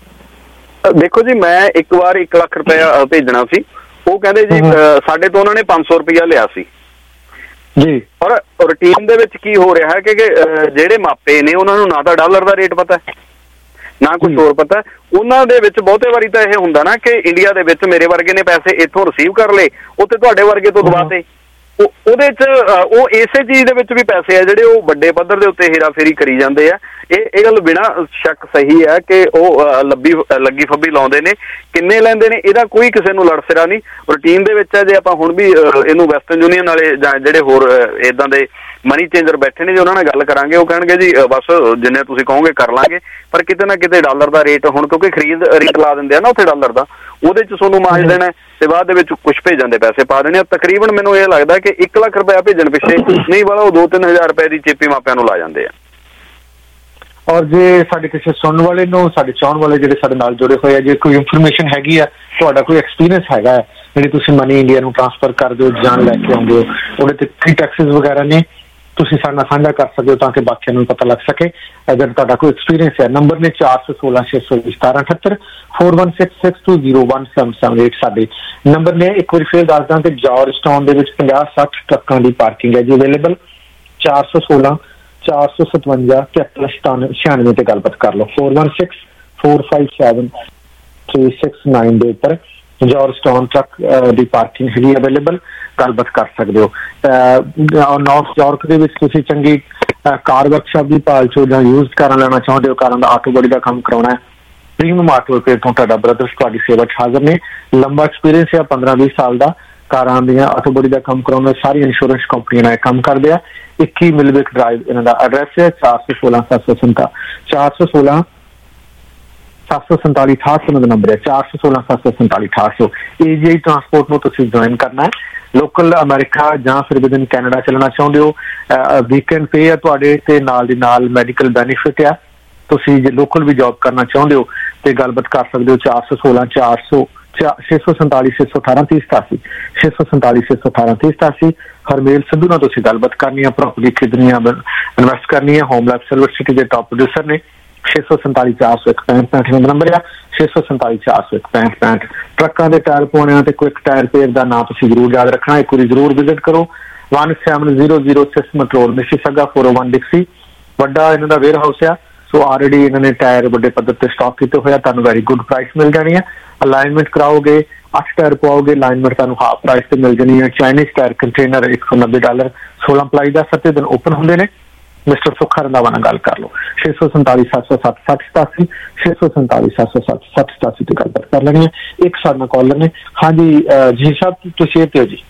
ਦੇਖੋ ਜੀ, ਮੈਂ ਇੱਕ ਵਾਰ ਇੱਕ ਲੱਖ ਰੁਪਇਆ ਭੇਜਣਾ ਸੀ, ਉਹ ਕਹਿੰਦੇ ਜੀ ਸਾਡੇ ਤੋਂ ਉਹਨਾਂ ਨੇ ਪੰਜ ਸੌ ਰੁਪਇਆ ਲਿਆ ਸੀ ਜੀ। ਔਰ ਰੂਟੀਨ ਦੇ ਵਿੱਚ ਕੀ ਹੋ ਰਿਹਾ ਕਿ ਜਿਹੜੇ ਮਾਪੇ ਨੇ ਉਹਨਾਂ ਨੂੰ ਨਾ ਤਾਂ ਡਾਲਰ ਦਾ ਰੇਟ ਪਤਾ ਨਾ ਕੁਝ ਹੋਰ ਪਤਾ। ਉਹਨਾਂ ਦੇ ਵਿੱਚ ਬਹੁਤੇ ਵਾਰੀ ਤਾਂ ਇਹ ਹੁੰਦਾ ਨਾ ਕਿ ਇੰਡੀਆ ਦੇ ਵਿੱਚ ਮੇਰੇ ਵਰਗੇ ਨੇ ਪੈਸੇ ਇੱਥੋਂ ਰਿਸੀਵ ਕਰ ਲਏ, ਉੱਥੇ ਤੁਹਾਡੇ ਵਰਗੇ ਤੋਂ ਦਬਾਤੇ। ਉਹਦੇ ਚ ਉਹ ਇਸੇ ਚੀਜ਼ ਦੇ ਵਿੱਚ ਵੀ ਪੈਸੇ ਆ ਜਿਹੜੇ ਉਹ ਵੱਡੇ ਪੱਧਰ ਦੇ ਉੱਤੇ ਹੇਰਾਫੇਰੀ ਕਰੀ ਜਾਂਦੇ ਆ। ਇਹ ਇਹ ਗੱਲ ਬਿਨਾਂ ਸ਼ੱਕ ਸਹੀ ਹੈ ਕਿ ਉਹ ਲੱਭੀ ਲੱਗੀ ਫੱਬੀ ਲਾਉਂਦੇ ਨੇ। ਕਿੰਨੇ ਲੈਂਦੇ ਨੇ ਇਹਦਾ ਕੋਈ ਕਿਸੇ ਨੂੰ ਲੜ ਸਿਰਾ ਨਹੀਂ, ਰੂਟੀਨ ਦੇ ਵਿੱਚ ਹੈ। ਜੇ ਆਪਾਂ ਹੁਣ ਵੀ ਇਹਨੂੰ ਵੈਸਟਰਨ ਯੂਨੀਅਨ ਵਾਲੇ ਜਾਂ ਜਿਹੜੇ ਹੋਰ ਇੱਦਾਂ ਦੇ ਮਨੀ ਚੇਂਜਰ ਬੈਠੇ ਨੇ ਜੇ ਉਹਨਾਂ ਨਾਲ ਗੱਲ ਕਰਾਂਗੇ, ਉਹ ਕਹਿਣਗੇ ਜੀ ਬਸ ਜਿੰਨੇ ਤੁਸੀਂ ਕਹੋਗੇ ਕਰ ਲਾਂਗੇ, ਪਰ ਕਿਤੇ ਨਾ ਕਿਤੇ ਡਾਲਰ ਦਾ ਰੇਟ ਹੁਣ ਕਿਉਂਕਿ ਖਰੀਦ ਰੇਟ ਲਾ ਦਿੰਦੇ ਆ ਨਾ ਉੱਥੇ ਡਾਲਰ ਦਾ, ਉਹਦੇ ਚ ਤੁਹਾਨੂੰ ਮਾਜ ਦੇਣਾ ਤੇ ਬਾਅਦ ਦੇ ਵਿੱਚ ਕੁਛ ਭੇਜਣ ਦੇ ਪੈਸੇ ਪਾ ਦੇਣੇ। ਤਕਰੀਬਨ ਮੈਨੂੰ ਇਹ ਲੱਗਦਾ ਕਿ ਇੱਕ ਲੱਖ ਰੁਪਇਆ ਭੇਜਣ ਪਿੱਛੇ ਨਹੀਂ ਵਾਲਾ ਉਹ ਦੋ ਤਿੰਨ ਹਜ਼ਾਰ ਰੁਪਏ ਦੀ ਚੇਪੀ ਮਾਪਿਆਂ ਨੂੰ ਲਾ ਜਾਂਦੇ ਆ। ਔਰ ਜੇ ਸਾਡੇ ਕਿਸੇ ਸੁਣਨ ਵਾਲੇ ਨੂੰ, ਸਾਡੇ ਚਾਹਣ ਵਾਲੇ ਜਿਹੜੇ ਸਾਡੇ ਨਾਲ ਜੁੜੇ ਹੋਏ ਆ, ਜੇ ਕੋਈ ਇਨਫੋਰਮੇਸ਼ਨ ਹੈਗੀ ਆ, ਤੁਹਾਡਾ ਕੋਈ ਐਕਸਪੀਰੀਅੰਸ ਹੈਗਾ ਹੈ ਜਿਹੜੀ ਤੁਸੀਂ ਮਨੀ ਇੰਡੀਆ ਨੂੰ ਟ੍ਰਾਂਸਫਰ ਕਰਦੇ ਹੋ, ਜਾਨ ਲੈ ਕੇ ਆਉਂਦੇ ਹੋ, ਉਹਦੇ ਤੇ ਕੀ ਟੈਕਸਿਸ ਵਗੈਰਾ ਨੇ, ਤੁਸੀਂ ਸਾਡੇ ਨਾਲ ਸਾਂਝਾ ਕਰ ਸਕਦੇ ਹੋ ਤਾਂ ਕਿ ਬਾਕੀਆਂ ਨੂੰ ਪਤਾ ਲੱਗ ਸਕੇ। ਅਗਰ ਤੁਹਾਡਾ ਕੋਈ ਐਕਸਪੀਰੀਅੰਸ ਹੈ, ਨੰਬਰ ਨੇ ਚਾਰ ਸੌ ਸੋਲਾਂ ਛੇ ਸੌ ਸਤਾਰਾਂ ਅਠੱਤਰ four one six six two zero one seven seven eight ਸਾਡੇ ਨੰਬਰ ਨੇ। ਇੱਕ ਵਾਰੀ ਫੇਰ ਦੱਸ ਦਾਂ ਕਿ ਜਾਰਜ ਟਾਊਨ ਦੇ ਵਿੱਚ ਪੰਜਾਹ ਸੱਠ ਟਰੱਕਾਂ ਦੀ ਪਾਰਕਿੰਗ ਹੈ ਜੀ ਅਵੇਲੇਬਲ। ਚਾਰ ਸੌ ਸੋਲਾਂ ਚਾਰ ਸੌ ਸਤਵੰਜਾ ਤਿਹੱਤਰ ਸਤਾਨਵੇਂ ਛਿਆਨਵੇਂ ਤੇ ਗੱਲਬਾਤ ਕਰ ਲਓ। Four one six four five seven three six nine ਦੇ ਉੱਪਰ ਜਾਰਜ ਟਾਊਨ ਟਰੱਕ ਦੀ ਪਾਰਕਿੰਗ ਹੈਗੀ ਅਵੇਲੇਬਲ, ਗੱਲਬਾਤ ਕਰ ਸਕਦੇ ਹੋ। ਨਾਰਥ ਯਾਰਕ ਦੇ ਵਿੱਚ ਤੁਸੀਂ ਚੰਗੀ ਕਾਰ ਵਰਕਸ਼ਾਪ ਦੀ ਭਾਲ ਚੋ ਜਾਂ ਯੂਜ਼ਡ ਕਾਰਾਂ ਲੈਣਾ ਚਾਹੁੰਦੇ ਹੋ, ਕਾਰਾਂ ਦਾ ਆਟੋ ਬੋਡੀ ਦਾ ਕੰਮ ਕਰਾਉਣਾ ਹੈ, ਪ੍ਰੀਮੀਅਮ ਆਟੋ ਰਿਪੇਅਰ ਤੋਂ ਤੁਹਾਡਾ ਬ੍ਰਦਰ ਤੁਹਾਡੀ ਸੇਵਾ 'ਚ ਹਾਜ਼ਰ ਨੇ। ਲੰਬਾ ਐਕਸਪੀਰੀਅੰਸ ਹੈ ਪੰਦਰਾਂ ਵੀਹ ਸਾਲ ਦਾ, ਕਾਰਾਂ ਦੀਆਂ ਆਟੋ ਬੋਡੀ ਦਾ ਕੰਮ ਕਰਾਉਣਾ, ਸਾਰੀ ਇੰਸ਼ੋਰੈਂਸ ਕੰਪਨੀਆਂ ਨਾਲ ਕੰਮ ਕਰਦੇ ਆ। ਇੱਕੀ ਮਿਲਵਿਕ ਡਰਾਈਵ ਇਹਨਾਂ ਦਾ ਐਡਰੈਸ ਹੈ। ਚਾਰ ਸੌ ਸੋਲਾਂ ਸੱਤ ਸੌ ਸੰਤਾ ਚਾਰ ਸੌ ਸੋਲਾਂ ਸੱਤ ਸੌ ਸੰਤਾਲੀ ਅਠਾਹਠ ਸੌ ਦਾ ਨੰਬਰ ਹੈ। ਚਾਰ ਸੌ ਸੋਲਾਂ ਸੱਤ ਸੌ ਸੰਤਾਲੀ ਅਠਾਹਠ ਸੌ ਏਜੀਆਈ ਟਰਾਂਸਪੋਰਟ ਨੂੰ ਤੁਸੀਂ ਜੁਆਇਨ ਕਰਨਾ ਹੈ। ਲੋਕਲ ਅਮਰੀਕਾ ਜਾਂ ਫਿਰ ਵਿਦਨ ਕੈਨੇਡਾ ਚੱਲਣਾ ਚਾਹੁੰਦੇ ਹੋ, ਵੀਕਐਂਡ ਪੇ ਆ ਤੁਹਾਡੇ ਤੇ ਨਾਲ ਦੀ ਨਾਲ ਮੈਡੀਕਲ ਬੈਨੀਫਿਟ ਆ। ਤੁਸੀਂ ਜੇ ਲੋਕਲ ਵੀ ਜੌਬ ਕਰਨਾ ਚਾਹੁੰਦੇ ਹੋ ਤੇ ਗੱਲਬਾਤ ਕਰ ਸਕਦੇ ਹੋ। ਚਾਰ ਸੌ ਸੋਲਾਂ ਚਾਰ ਸੌ ਛੇ ਸੌ ਸੰਤਾਲੀ ਛੇ ਸੌ ਅਠਾਰਾਂ ਤੀਹ ਸਤਾਸੀ ਛੇ ਸੌ ਸੰਤਾਲੀ ਛੇ ਸੌ ਅਠਾਰਾਂ ਤੀਹ ਸਤਾਸੀ ਹਰਮੇਲ ਸੰਧੂ ਨਾਲ ਤੁਸੀਂ ਗੱਲਬਾਤ ਕਰਨੀ ਹੈ, ਪ੍ਰੋਪਰਟੀ ਖਰੀਦਣੀ ਹੈ, ਇਨਵੈਸਟ ਕਰਨੀ ਹੈ। ਹੋਮ ਲਾਈਫ ਸਿਲਵਰ ਸਿਟੀ ਦੇ ਟੌਪ ਪ੍ਰੋਡਿਊਸਰ ਨੇ। ਛੇ ਸੌ ਸੰਤਾਲੀ ਚਾਰ ਸੌ ਇੱਕ ਪੈਂਹਠ ਪੈਂਹਠ ਨੰਬਰ ਆ ਛੇ ਸੌ ਸੰਤਾਲੀ ਚਾਰ ਸੌ ਇੱਕ ਪੈਂਹਠ ਪੈਂਹਠ। ਟਰੱਕਾਂ ਦੇ ਟਾਇਰ ਪਾਉਣੇ ਆ ਤੇ ਕੁਇਕ ਟਾਇਰ ਪੇਅਰ ਦਾ ਨਾਂ ਤੁਸੀਂ ਜ਼ਰੂਰ ਯਾਦ ਰੱਖਣਾ, ਇੱਕ ਵਾਰੀ ਜ਼ਰੂਰ ਵਿਜ਼ਿਟ ਕਰੋ। One seven zero zero Sismet road Mississauga four o one Dixie ਵੱਡਾ ਇਹਨਾਂ ਦਾ ਵੇਅਰ ਹਾਊਸ ਆ। ਸੋ ਆਲਰੇਡੀ ਇਹਨਾਂ ਨੇ ਟਾਇਰ ਵੱਡੇ ਪੱਧਰ ਤੇ ਸਟਾਕ ਕੀਤੇ ਹੋਇਆ, ਤੁਹਾਨੂੰ ਵੈਰੀ ਗੁੱਡ ਪ੍ਰਾਈਸ ਮਿਲ ਜਾਣੀ ਹੈ। ਅਲਾਈਨਮੈਂਟ ਕਰਾਓਗੇ, ਅੱਠ ਟਾਇਰ ਪਾਓਗੇ, ਅਲਾਈਨਮੈਂਟ ਤੁਹਾਨੂੰ ਹਾਫ ਪ੍ਰਾਈਸ ਤੇ ਮਿਲ ਜਾਣੀ ਹੈ। ਚਾਈਨੀਜ਼ ਟਾਇਰ ਕੰਟੇਨਰ ਇੱਕ ਸੌ ਨੱਬੇ ਡਾਲਰ ਸੋਲਾਂ ਪਲਾਈ ਦਾ, ਸੱਤੇ ਦਿਨ ਓਪਨ ਹੁੰਦੇ ਨੇ। ਮਿਸਟਰ ਸੁੱਖਾ ਰੰਧਾਵਾ ਨਾਲ ਗੱਲ ਕਰ ਲਓ। ਛੇ ਸੌ ਸੰਤਾਲੀ ਸੱਤ ਸੌ ਸੱਤ ਸੱਤ ਸਤਾਸੀ ਛੇ ਸੌ ਸੰਤਾਲੀ ਸੱਤ ਸੌ ਸੱਤ ਸੱਤ ਸਤਾਸੀ ਤੇ ਗੱਲਬਾਤ ਕਰ ਲੈਣੀ ਹੈ। ਇੱਕ ਸਾਡੇ ਨਾਲ ਕਾਲਰ ਨੇ। ਹਾਂਜੀ ਜੀ ਸਾਹਿਬ ਤੁਸੀਂ ਇੱਥੇ ਹੋ ਜੀ?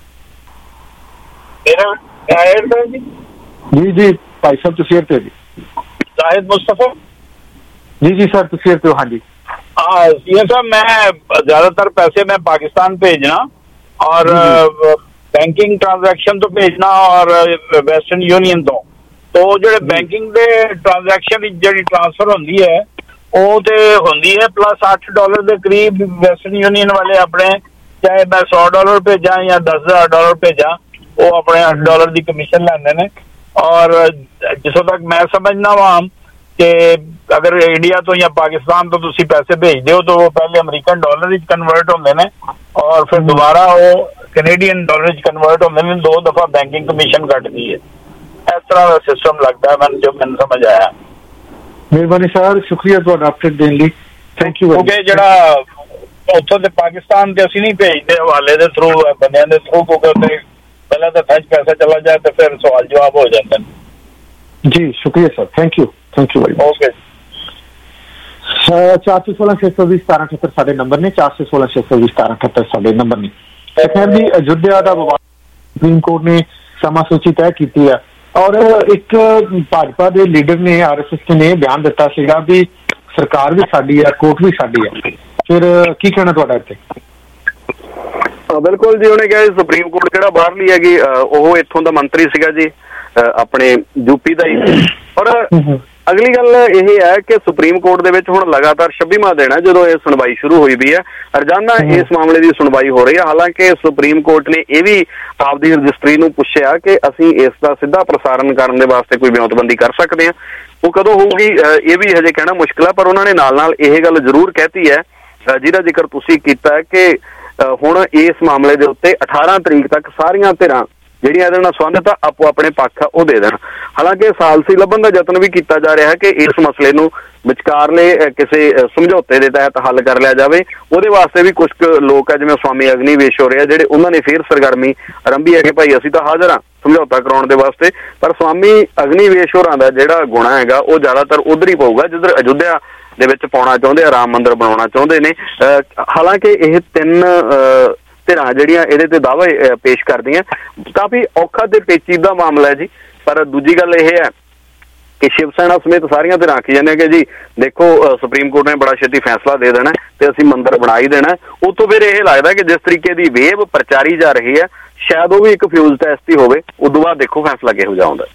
ਜੀ ਜੀ ਭਾਈ ਸਾਹਿਬ ਤੁਸੀਂ ਇੱਥੇ ਹੋ ਜੀ? जाहिद मुस्तफा जी जी सर तुसी हो? हाँ जी हाँ सी साहब, मैं ज्यादातर पैसे मैं पाकिस्तान भेजना और बैंकिंग ट्रांजैक्शन तो भेजना और वेस्टर्न यूनियन तो तो जो बैंकिंग दे ट्रांजैक्शन जी ट्रांसफर होंदी है वो तो होंदी है प्लस अठ डॉलर के करीब वेस्टर्न यूनियन वाले अपने, चाहे मैं सौ डॉलर भेजा या दस हजार डॉलर भेजा, वो अपने अठ डॉलर की कमीशन लेंदे ने। और जिसों तक मैं समझना वा कि अगर इंडिया तो या पाकिस्तान तो तुसी पैसे भेजते हो तो वो पहले अमेरिकन डॉलर कन्वर्ट होंदे ने और फिर दोबारा वो कैनेडियन डॉलर कन्वर्ट होंदे ने, दो दफा बैंकिंग कमीशन कटती है। इस तरह का सिस्टम लगता है मैंने, जो मैंने समझ आया। मेहरबानी सर, शुक्रिया तुहाडा अपडेट देने लई, थैंक यू। क्योंकि जिहड़ा उत्थों ते पाकिस्तान ते असीं नहीं भेजदे हवाले दे थ्रू, बंदियां दे थ्रू, क्योंकि उत्थे पहले तो फैच पैसा चला जाए तो फिर सवाल जवाब हो जाते हैं। ਜੀ ਸ਼ੁਕਰੀਆ sir, thank you thank you very much. Okay, ਚਾਰ ਸੌ ਸੋਲਾਂ ਛੇ ਸੌ ਵੀਹ ਸਤਾਰਾਂ ਅਠੱਤਰ ਸਾਡੇ ਨੰਬਰ ਨੇ, ਚਾਰ ਸੌ ਸੋਲਾਂ ਛੇ ਸੌ ਵੀਹ ਸਤਾਰਾਂ ਅਠੱਤਰ ਸਾਡੇ ਨੰਬਰ ਨੇ। ਖੈਰ ਜੀ, ਅਯੁੱਧਿਆ ਦਾ ਵਿਵਾਦ ਸੁਪਰੀਮ ਕੋਰਟ ਨੇ ਸਮਾਂ ਸੂਚੀ ਤੈਅ ਕੀਤੀ ਹੈ ਔਰ ਇੱਕ ਭਾਜਪਾ ਦੇ ਲੀਡਰ ਨੇ, ਆਰ ਐਸ ਐਸ ਨੇ ਬਿਆਨ ਦਿੱਤਾ ਸੀਗਾ ਵੀ ਸਰਕਾਰ ਵੀ ਸਾਡੀ ਹੈ, ਕੋਰਟ ਵੀ ਸਾਡੀ ਹੈ। ਫਿਰ ਕੀ ਕਹਿਣਾ ਤੁਹਾਡਾ ਇੱਥੇ? ਬਿਲਕੁਲ ਜੀ, ਉਹਨੇ ਕਿਹਾ ਸੁਪਰੀਮ ਕੋਰਟ ਕਿਹੜਾ ਬਾਹਰਲੀ ਹੈਗੀ, ਉਹ ਇੱਥੋਂ ਦਾ ਮੰਤਰੀ ਸੀਗਾ ਜੀ, ਆਪਣੇ ਯੂਪੀ ਦਾ ਹੀ। ਔਰ ਅਗਲੀ ਗੱਲ ਇਹ ਹੈ ਕਿ ਸੁਪਰੀਮ ਕੋਰਟ ਦੇ ਵਿੱਚ ਹੁਣ ਲਗਾਤਾਰ ਛੱਬੀਵਾਂ ਦਿਨ ਹੈ ਜਦੋਂ ਇਹ ਸੁਣਵਾਈ ਸ਼ੁਰੂ ਹੋਈ ਵੀ ਹੈ। ਰੋਜ਼ਾਨਾ ਇਸ ਮਾਮਲੇ ਦੀ ਸੁਣਵਾਈ ਹੋ ਰਹੀ ਹੈ। ਹਾਲਾਂਕਿ ਸੁਪਰੀਮ ਕੋਰਟ ਨੇ ਇਹ ਵੀ ਆਪਦੀ ਰਜਿਸਟਰੀ ਨੂੰ ਪੁੱਛਿਆ ਕਿ ਅਸੀਂ ਇਸ ਦਾ ਸਿੱਧਾ ਪ੍ਰਸਾਰਣ ਕਰਨ ਦੇ ਵਾਸਤੇ ਕੋਈ ਵਿਉਂਤਬੰਦੀ ਕਰ ਸਕਦੇ ਹਾਂ। ਉਹ ਕਦੋਂ ਹੋਊਗੀ ਇਹ ਵੀ ਹਜੇ ਕਹਿਣਾ ਮੁਸ਼ਕਿਲ ਹੈ, ਪਰ ਉਹਨਾਂ ਨੇ ਨਾਲ ਨਾਲ ਇਹ ਗੱਲ ਜ਼ਰੂਰ ਕਹਿਤੀ ਹੈ ਜਿਹਦਾ ਜ਼ਿਕਰ ਤੁਸੀਂ ਕੀਤਾ ਕਿ ਹੁਣ ਇਸ ਮਾਮਲੇ ਦੇ ਉੱਤੇ ਅਠਾਰਾਂ ਤਰੀਕ ਤੱਕ ਸਾਰੀਆਂ ਧਿਰਾਂ ਜਿਹੜੀਆਂ ਇਹਦੇ ਨਾਲ ਸੰਬੰਧਿਤ ਆ ਆਪੋ ਆਪਣੇ ਪੱਖ ਉਹ ਦੇ ਦੇਣ। ਹਾਲਾਂਕਿ ਸਾਲਸੀ ਲੱਭਣ ਦਾ ਯਤਨ ਵੀ ਕੀਤਾ ਜਾ ਰਿਹਾ ਹੈ ਕਿ ਇਸ ਮਸਲੇ ਨੂੰ ਵਿਚਕਾਰਲੇ ਕਿਸੇ ਸਮਝੌਤੇ ਦੇ ਤਹਿਤ ਹੱਲ ਕਰ ਲਿਆ ਜਾਵੇ। ਉਹਦੇ ਵਾਸਤੇ ਵੀ ਕੁਝ ਲੋਕ ਹੈ ਜਿਵੇਂ ਸਵਾਮੀ ਅਗਨੀ ਵੇਸ਼ੋਰੇ ਆ ਜਿਹੜੇ ਉਹਨਾਂ ਨੇ ਫੇਰ ਸਰਗਰਮੀ ਆਰੰਭੀ ਹੈ ਕਿ ਭਾਈ ਅਸੀਂ ਤਾਂ ਹਾਜ਼ਰ ਹਾਂ ਸਮਝੌਤਾ ਕਰਾਉਣ ਦੇ ਵਾਸਤੇ, ਪਰ ਸਵਾਮੀ ਅਗਨੀ ਵੇਸ਼ੋਰਾਂ ਦਾ ਜਿਹੜਾ ਗੁਣਾ ਹੈਗਾ ਉਹ ਜ਼ਿਆਦਾਤਰ ਉਧਰ ਹੀ ਪਊਗਾ ਜਿੱਧਰ ਅਯੁੱਧਿਆ ਦੇ ਵਿੱਚ ਪਾਉਣਾ ਚਾਹੁੰਦੇ ਆ, ਰਾਮ ਮੰਦਿਰ ਬਣਾਉਣਾ ਚਾਹੁੰਦੇ ਨੇ। ਹਾਲਾਂਕਿ ਇਹ ਤਿੰਨ ਧਿਰਾਂ ਜਿਹੜੀਆਂ ਇਹਦੇ ਤੇ ਦਾਅਵੇ ਪੇਸ਼ ਕਰਦੀਆਂ, ਕਾਫੀ ਔਖਾ ਤੇ ਪੇਚੀਦਾ ਮਾਮਲਾ ਹੈ ਜੀ। ਪਰ ਦੂਜੀ ਗੱਲ ਇਹ ਹੈ ਕਿ ਸ਼ਿਵ ਸੈਨਾ ਸਮੇਤ ਸਾਰੀਆਂ ਧਿਰਾਂ ਆਖੀ ਜਾਂਦੇ ਕਿ ਜੀ ਦੇਖੋ ਸੁਪਰੀਮ ਕੋਰਟ ਨੇ ਬੜਾ ਛੇਤੀ ਫੈਸਲਾ ਦੇ ਦੇਣਾ ਤੇ ਅਸੀਂ ਮੰਦਿਰ ਬਣਾ ਹੀ ਦੇਣਾ। ਉਹ ਤੋਂ ਫਿਰ ਇਹ ਲੱਗਦਾ ਕਿ ਜਿਸ ਤਰੀਕੇ ਦੀ ਵੇਵ ਪ੍ਰਚਾਰੀ ਜਾ ਰਹੀ ਹੈ ਸ਼ਾਇਦ ਉਹ ਵੀ ਇੱਕ ਫਿਊਜ਼ ਟੈਸਟ ਹੀ ਹੋਵੇ। ਉਦੋਂ ਬਾਅਦ ਦੇਖੋ ਫੈਸਲਾ ਕਿਹੋ ਜਿਹਾ ਆਉਂਦਾ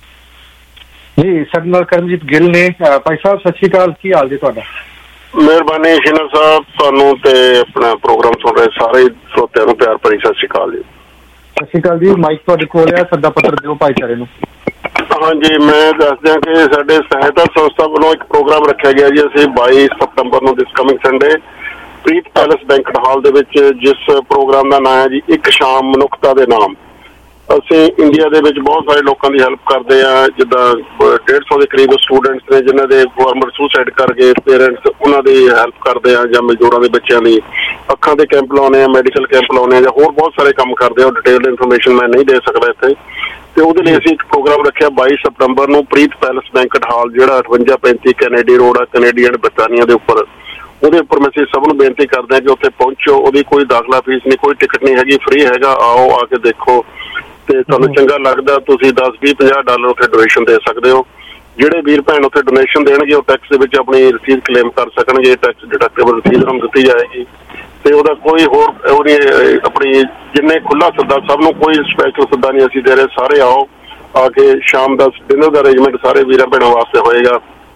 ਜੀ। ਸਾਡੇ ਨਾਲ ਕਰਮਜੀਤ ਗਿੱਲ ਨੇ। ਭਾਈ ਸਾਹਿਬ ਸਤਿ ਸ਼੍ਰੀ ਅਕਾਲ, ਕੀ ਹਾਲ ਜੀ ਤੁਹਾਡਾ? ਮਿਹਰਬਾਨੀ ਸ਼ਿਨਾ ਸਾਹਿਬ, ਤੁਹਾਨੂੰ ਤੇ ਆਪਣਾ ਪ੍ਰੋਗਰਾਮ ਸੁਣ ਰਹੇ ਸਾਰੇ ਸਰੋਤਿਆਂ ਨੂੰ ਪਿਆਰ ਭਰੀ ਸਤਿ ਸ਼੍ਰੀ ਅਕਾਲ ਜੀ। ਸਤਿ ਸ਼੍ਰੀ ਅਕਾਲ ਜੀ। ਮਾਈਕ ਤੁਹਾਡੇ ਕੋਲ ਹੈ, ਸੱਦਾ ਪੱਤਰ ਦਿਓ ਭਾਈਚਾਰੇ ਨੂੰ। ਹਾਂਜੀ, ਮੈਂ ਦੱਸ ਦਿਆਂ ਕਿ ਸਾਡੇ ਸਹਾਇਤਾ ਸੰਸਥਾ ਵੱਲੋਂ ਇੱਕ ਪ੍ਰੋਗਰਾਮ ਰੱਖਿਆ ਗਿਆ ਜੀ। ਅਸੀਂ ਬਾਈ ਸਤੰਬਰ ਨੂੰ this coming Sunday Preet palace banquet hall ਦੇ ਵਿੱਚ, ਜਿਸ ਪ੍ਰੋਗਰਾਮ ਦਾ ਨਾਂ ਹੈ ਜੀ ਇੱਕ ਸ਼ਾਮ ਮਨੁੱਖਤਾ ਦੇ ਨਾਮ। ਅਸੀਂ ਇੰਡੀਆ ਦੇ ਵਿੱਚ ਬਹੁਤ ਸਾਰੇ ਲੋਕਾਂ ਦੀ ਹੈਲਪ ਕਰਦੇ ਆ, ਜਿੱਦਾਂ ਡੇਢ ਸੌ ਦੇ ਕਰੀਬ ਸਟੂਡੈਂਟਸ ਨੇ ਜਿਨ੍ਹਾਂ ਦੇ ਫਾਰਮਰ ਸੁਸਾਈਡ ਕਰ ਗਏ, ਪੇਰੈਂਟਸ ਉਹਨਾਂ ਦੀ ਹੈਲਪ ਕਰਦੇ ਆ, ਜਾਂ ਮਜ਼ਦੂਰਾਂ ਦੇ ਬੱਚਿਆਂ ਦੀ ਅੱਖਾਂ ਦੇ ਕੈਂਪ ਲਾਉਣੇ ਆ, ਮੈਡੀਕਲ ਕੈਂਪ ਲਾਉਣੇ ਆ, ਜਾਂ ਹੋਰ ਬਹੁਤ ਸਾਰੇ ਕੰਮ ਕਰਦੇ ਆ। ਉਹ ਡਿਟੇਲਡ ਇਨਫੋਰਮੇਸ਼ਨ ਮੈਂ ਨਹੀਂ ਦੇ ਸਕਦਾ ਇੱਥੇ। ਤੇ ਉਹਦੇ ਲਈ ਅਸੀਂ ਇੱਕ ਪ੍ਰੋਗਰਾਮ ਰੱਖਿਆ ਬਾਈ ਸਤੰਬਰ ਨੂੰ ਪ੍ਰੀਤ ਪੈਲਸ ਬੈਂਕਟ ਹਾਲ, ਜਿਹੜਾ ਅਠਵੰਜਾ ਪੈਂਤੀ ਕੈਨੇਡੀ ਰੋਡ ਆ, ਕੈਨੇਡੀਅਨ ਬਰਤਾਨੀਆ ਦੇ ਉੱਪਰ। ਉਹਦੇ ਉੱਪਰ ਮੈਂ ਅਸੀਂ ਸਭ ਨੂੰ ਬੇਨਤੀ ਕਰਦੇ ਹਾਂ ਕਿ ਉੱਥੇ ਪਹੁੰਚੋ। ਉਹਦੀ ਕੋਈ ਦਾਖਲਾ ਫੀਸ ਨਹੀਂ, ਕੋਈ ਟਿਕਟ ਨਹੀਂ ਹੈਗੀ, ਫ੍ਰੀ ਹੈਗਾ। ਆਓ, ਆ ਕੇ ਦੇਖੋ ਤੇ ਤੁਹਾਨੂੰ ਚੰਗਾ ਲੱਗਦਾ ਤੁਸੀਂ ਦਸ ਵੀਹ ਪੰਜਾਹ ਡਾਲਰ ਉੱਥੇ ਡੋਨੇਸ਼ਨ ਦੇ ਸਕਦੇ ਹੋ। ਜਿਹੜੇ ਵੀਰ ਭੈਣ ਉੱਥੇ ਡੋਨੇਸ਼ਨ ਦੇਣਗੇ ਉਹ ਟੈਕਸ ਦੇ ਵਿੱਚ ਆਪਣੀ ਰਸੀਦ ਕਲੇਮ ਕਰ ਸਕਣਗੇ। ਟੈਕਸ ਡਿਡਕਟੇਬਲ ਰਸੀਦ ਉਹਨਾਂ ਨੂੰ ਦਿੱਤੀ ਜਾਏਗੀ ਤੇ ਉਹਦਾ ਕੋਈ ਹੋਰ ਉਹਦੀ ਆਪਣੀ ਜਿੰਨੇ ਖੁੱਲਾ ਸੱਦਾ, ਸਭ ਨੂੰ ਕੋਈ ਸਪੈਸ਼ਲ ਸੱਦਾ ਨਹੀਂ ਅਸੀਂ ਦੇ ਰਹੇ। ਸਾਰੇ ਆਓ, ਆ ਕੇ ਸ਼ਾਮ ਦਾ ਡਿਨਰ ਦਾ ਅਰੇਂਜਮੈਂਟ ਸਾਰੇ ਵੀਰਾਂ ਭੈਣਾਂ ਵਾਸਤੇ ਹੋਏਗਾ।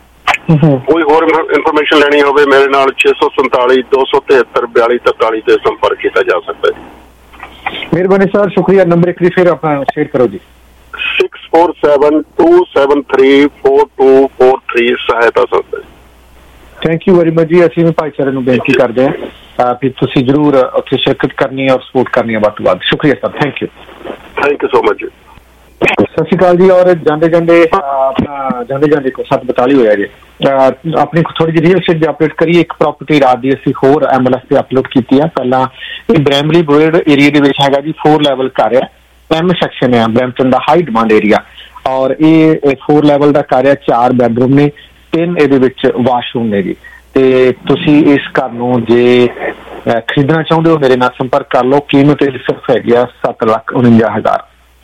ਕੋਈ ਹੋਰ ਇਨਫੋਰਮੇਸ਼ਨ ਲੈਣੀ ਹੋਵੇ ਮੇਰੇ ਨਾਲ ਛੇ ਸੌ ਸੰਤਾਲੀ ਦੋ ਸੌ ਤਿਹੱਤਰ ਬਿਆਲੀ ਤਰਤਾਲੀ ਤੇ ਸੰਪਰਕ ਕੀਤਾ ਜਾ ਸਕਦਾ ਹੈ। ਮਿਹਰਬਾਨੀ ਸਰ, ਸ਼ੁਕਰੀਆ। ਨੰਬਰ ਇੱਕ ਵਾਰੀ ਫਿਰ ਆਪਣਾ ਸ਼ੇਅਰ ਕਰੋ ਜੀ। Six four seven two seven three four two four three ਸਹਾਇਤਾ ਸੰਸਥਾ। ਥੈਂਕ ਯੂ ਵੈਰੀ ਮਚ ਜੀ। ਅਸੀਂ ਵੀ ਭਾਈਚਾਰੇ ਨੂੰ ਬੇਨਤੀ ਕਰਦੇ ਹਾਂ ਕਿ ਤੁਸੀਂ ਜ਼ਰੂਰ ਉੱਥੇ ਸ਼ਿਰਕਤ ਕਰਨੀ ਹੈ ਔਰ ਸਪੋਰਟ ਕਰਨੀ ਹੈ ਵੱਧ ਤੋਂ ਵੱਧ। ਸ਼ੁਕਰੀਆ sir, thank you thank you so much ਜੀ। ਸਤਿ ਸ਼੍ਰੀ ਅਕਾਲ ਜੀ। ਔਰ ਜਾਂਦੇ ਜਾਂਦੇ ਆਪਣਾ ਜਾਂਦੇ ਜਾਂਦੇ ਕੋ ਸੱਤ ਬਤਾਲੀ ਹੋਇਆ ਜੀ। ਆਪਣੀ ਥੋੜੀ ਜਿਹੀ ਰੀਅਲ ਸਟੇਟ ਦੀ ਅਪਡੇਟ ਕਰੀਏ। ਇੱਕ ਪ੍ਰਾਪਰਟੀ ਰਾਤ ਦੀ ਅਸੀਂ ਹੋਰ ਐਮਐਲਐਸ ਤੇ ਅਪਲੋਡ ਕੀਤੀ ਹੈ। ਪਹਿਲਾਂ ਇਹ ਬ੍ਰੈਮਲੀ ਬਰੋਡ ਏਰੀਆ ਦੇ ਵਿੱਚ ਹੈਗਾ ਜੀ, ਫੋਰ ਲੈਵਲ ਘਰ ਹੈ, ਐਮ ਸੈਕਸ਼ਨ ਹੈ ਬ੍ਰੈਂਪਟਨ ਦਾ, ਹਾਈ ਡਿਮਾਂਡ ਏਰੀਆ। ਔਰ ਇਹ ਫੋਰ ਲੈਵਲ ਦਾ ਘਰ ਹੈ, ਚਾਰ ਬੈਡਰੂਮ ਨੇ, ਤਿੰਨ ਇਹਦੇ ਵਿੱਚ ਵਾਸ਼ਰੂਮ ਨੇ ਜੀ। ਤੇ ਤੁਸੀਂ ਇਸ ਘਰ ਨੂੰ ਜੇ ਖਰੀਦਣਾ ਚਾਹੁੰਦੇ ਹੋ ਮੇਰੇ ਨਾਲ ਸੰਪਰਕ ਕਰ ਲਓ। ਕੀਮਤ ਇਹਦੀ ਸਿਰਫ ਹੈਗੀ ਆ ਸੱਤ ਲੱਖ ਉਣੰਜਾ ਹਜ਼ਾਰ।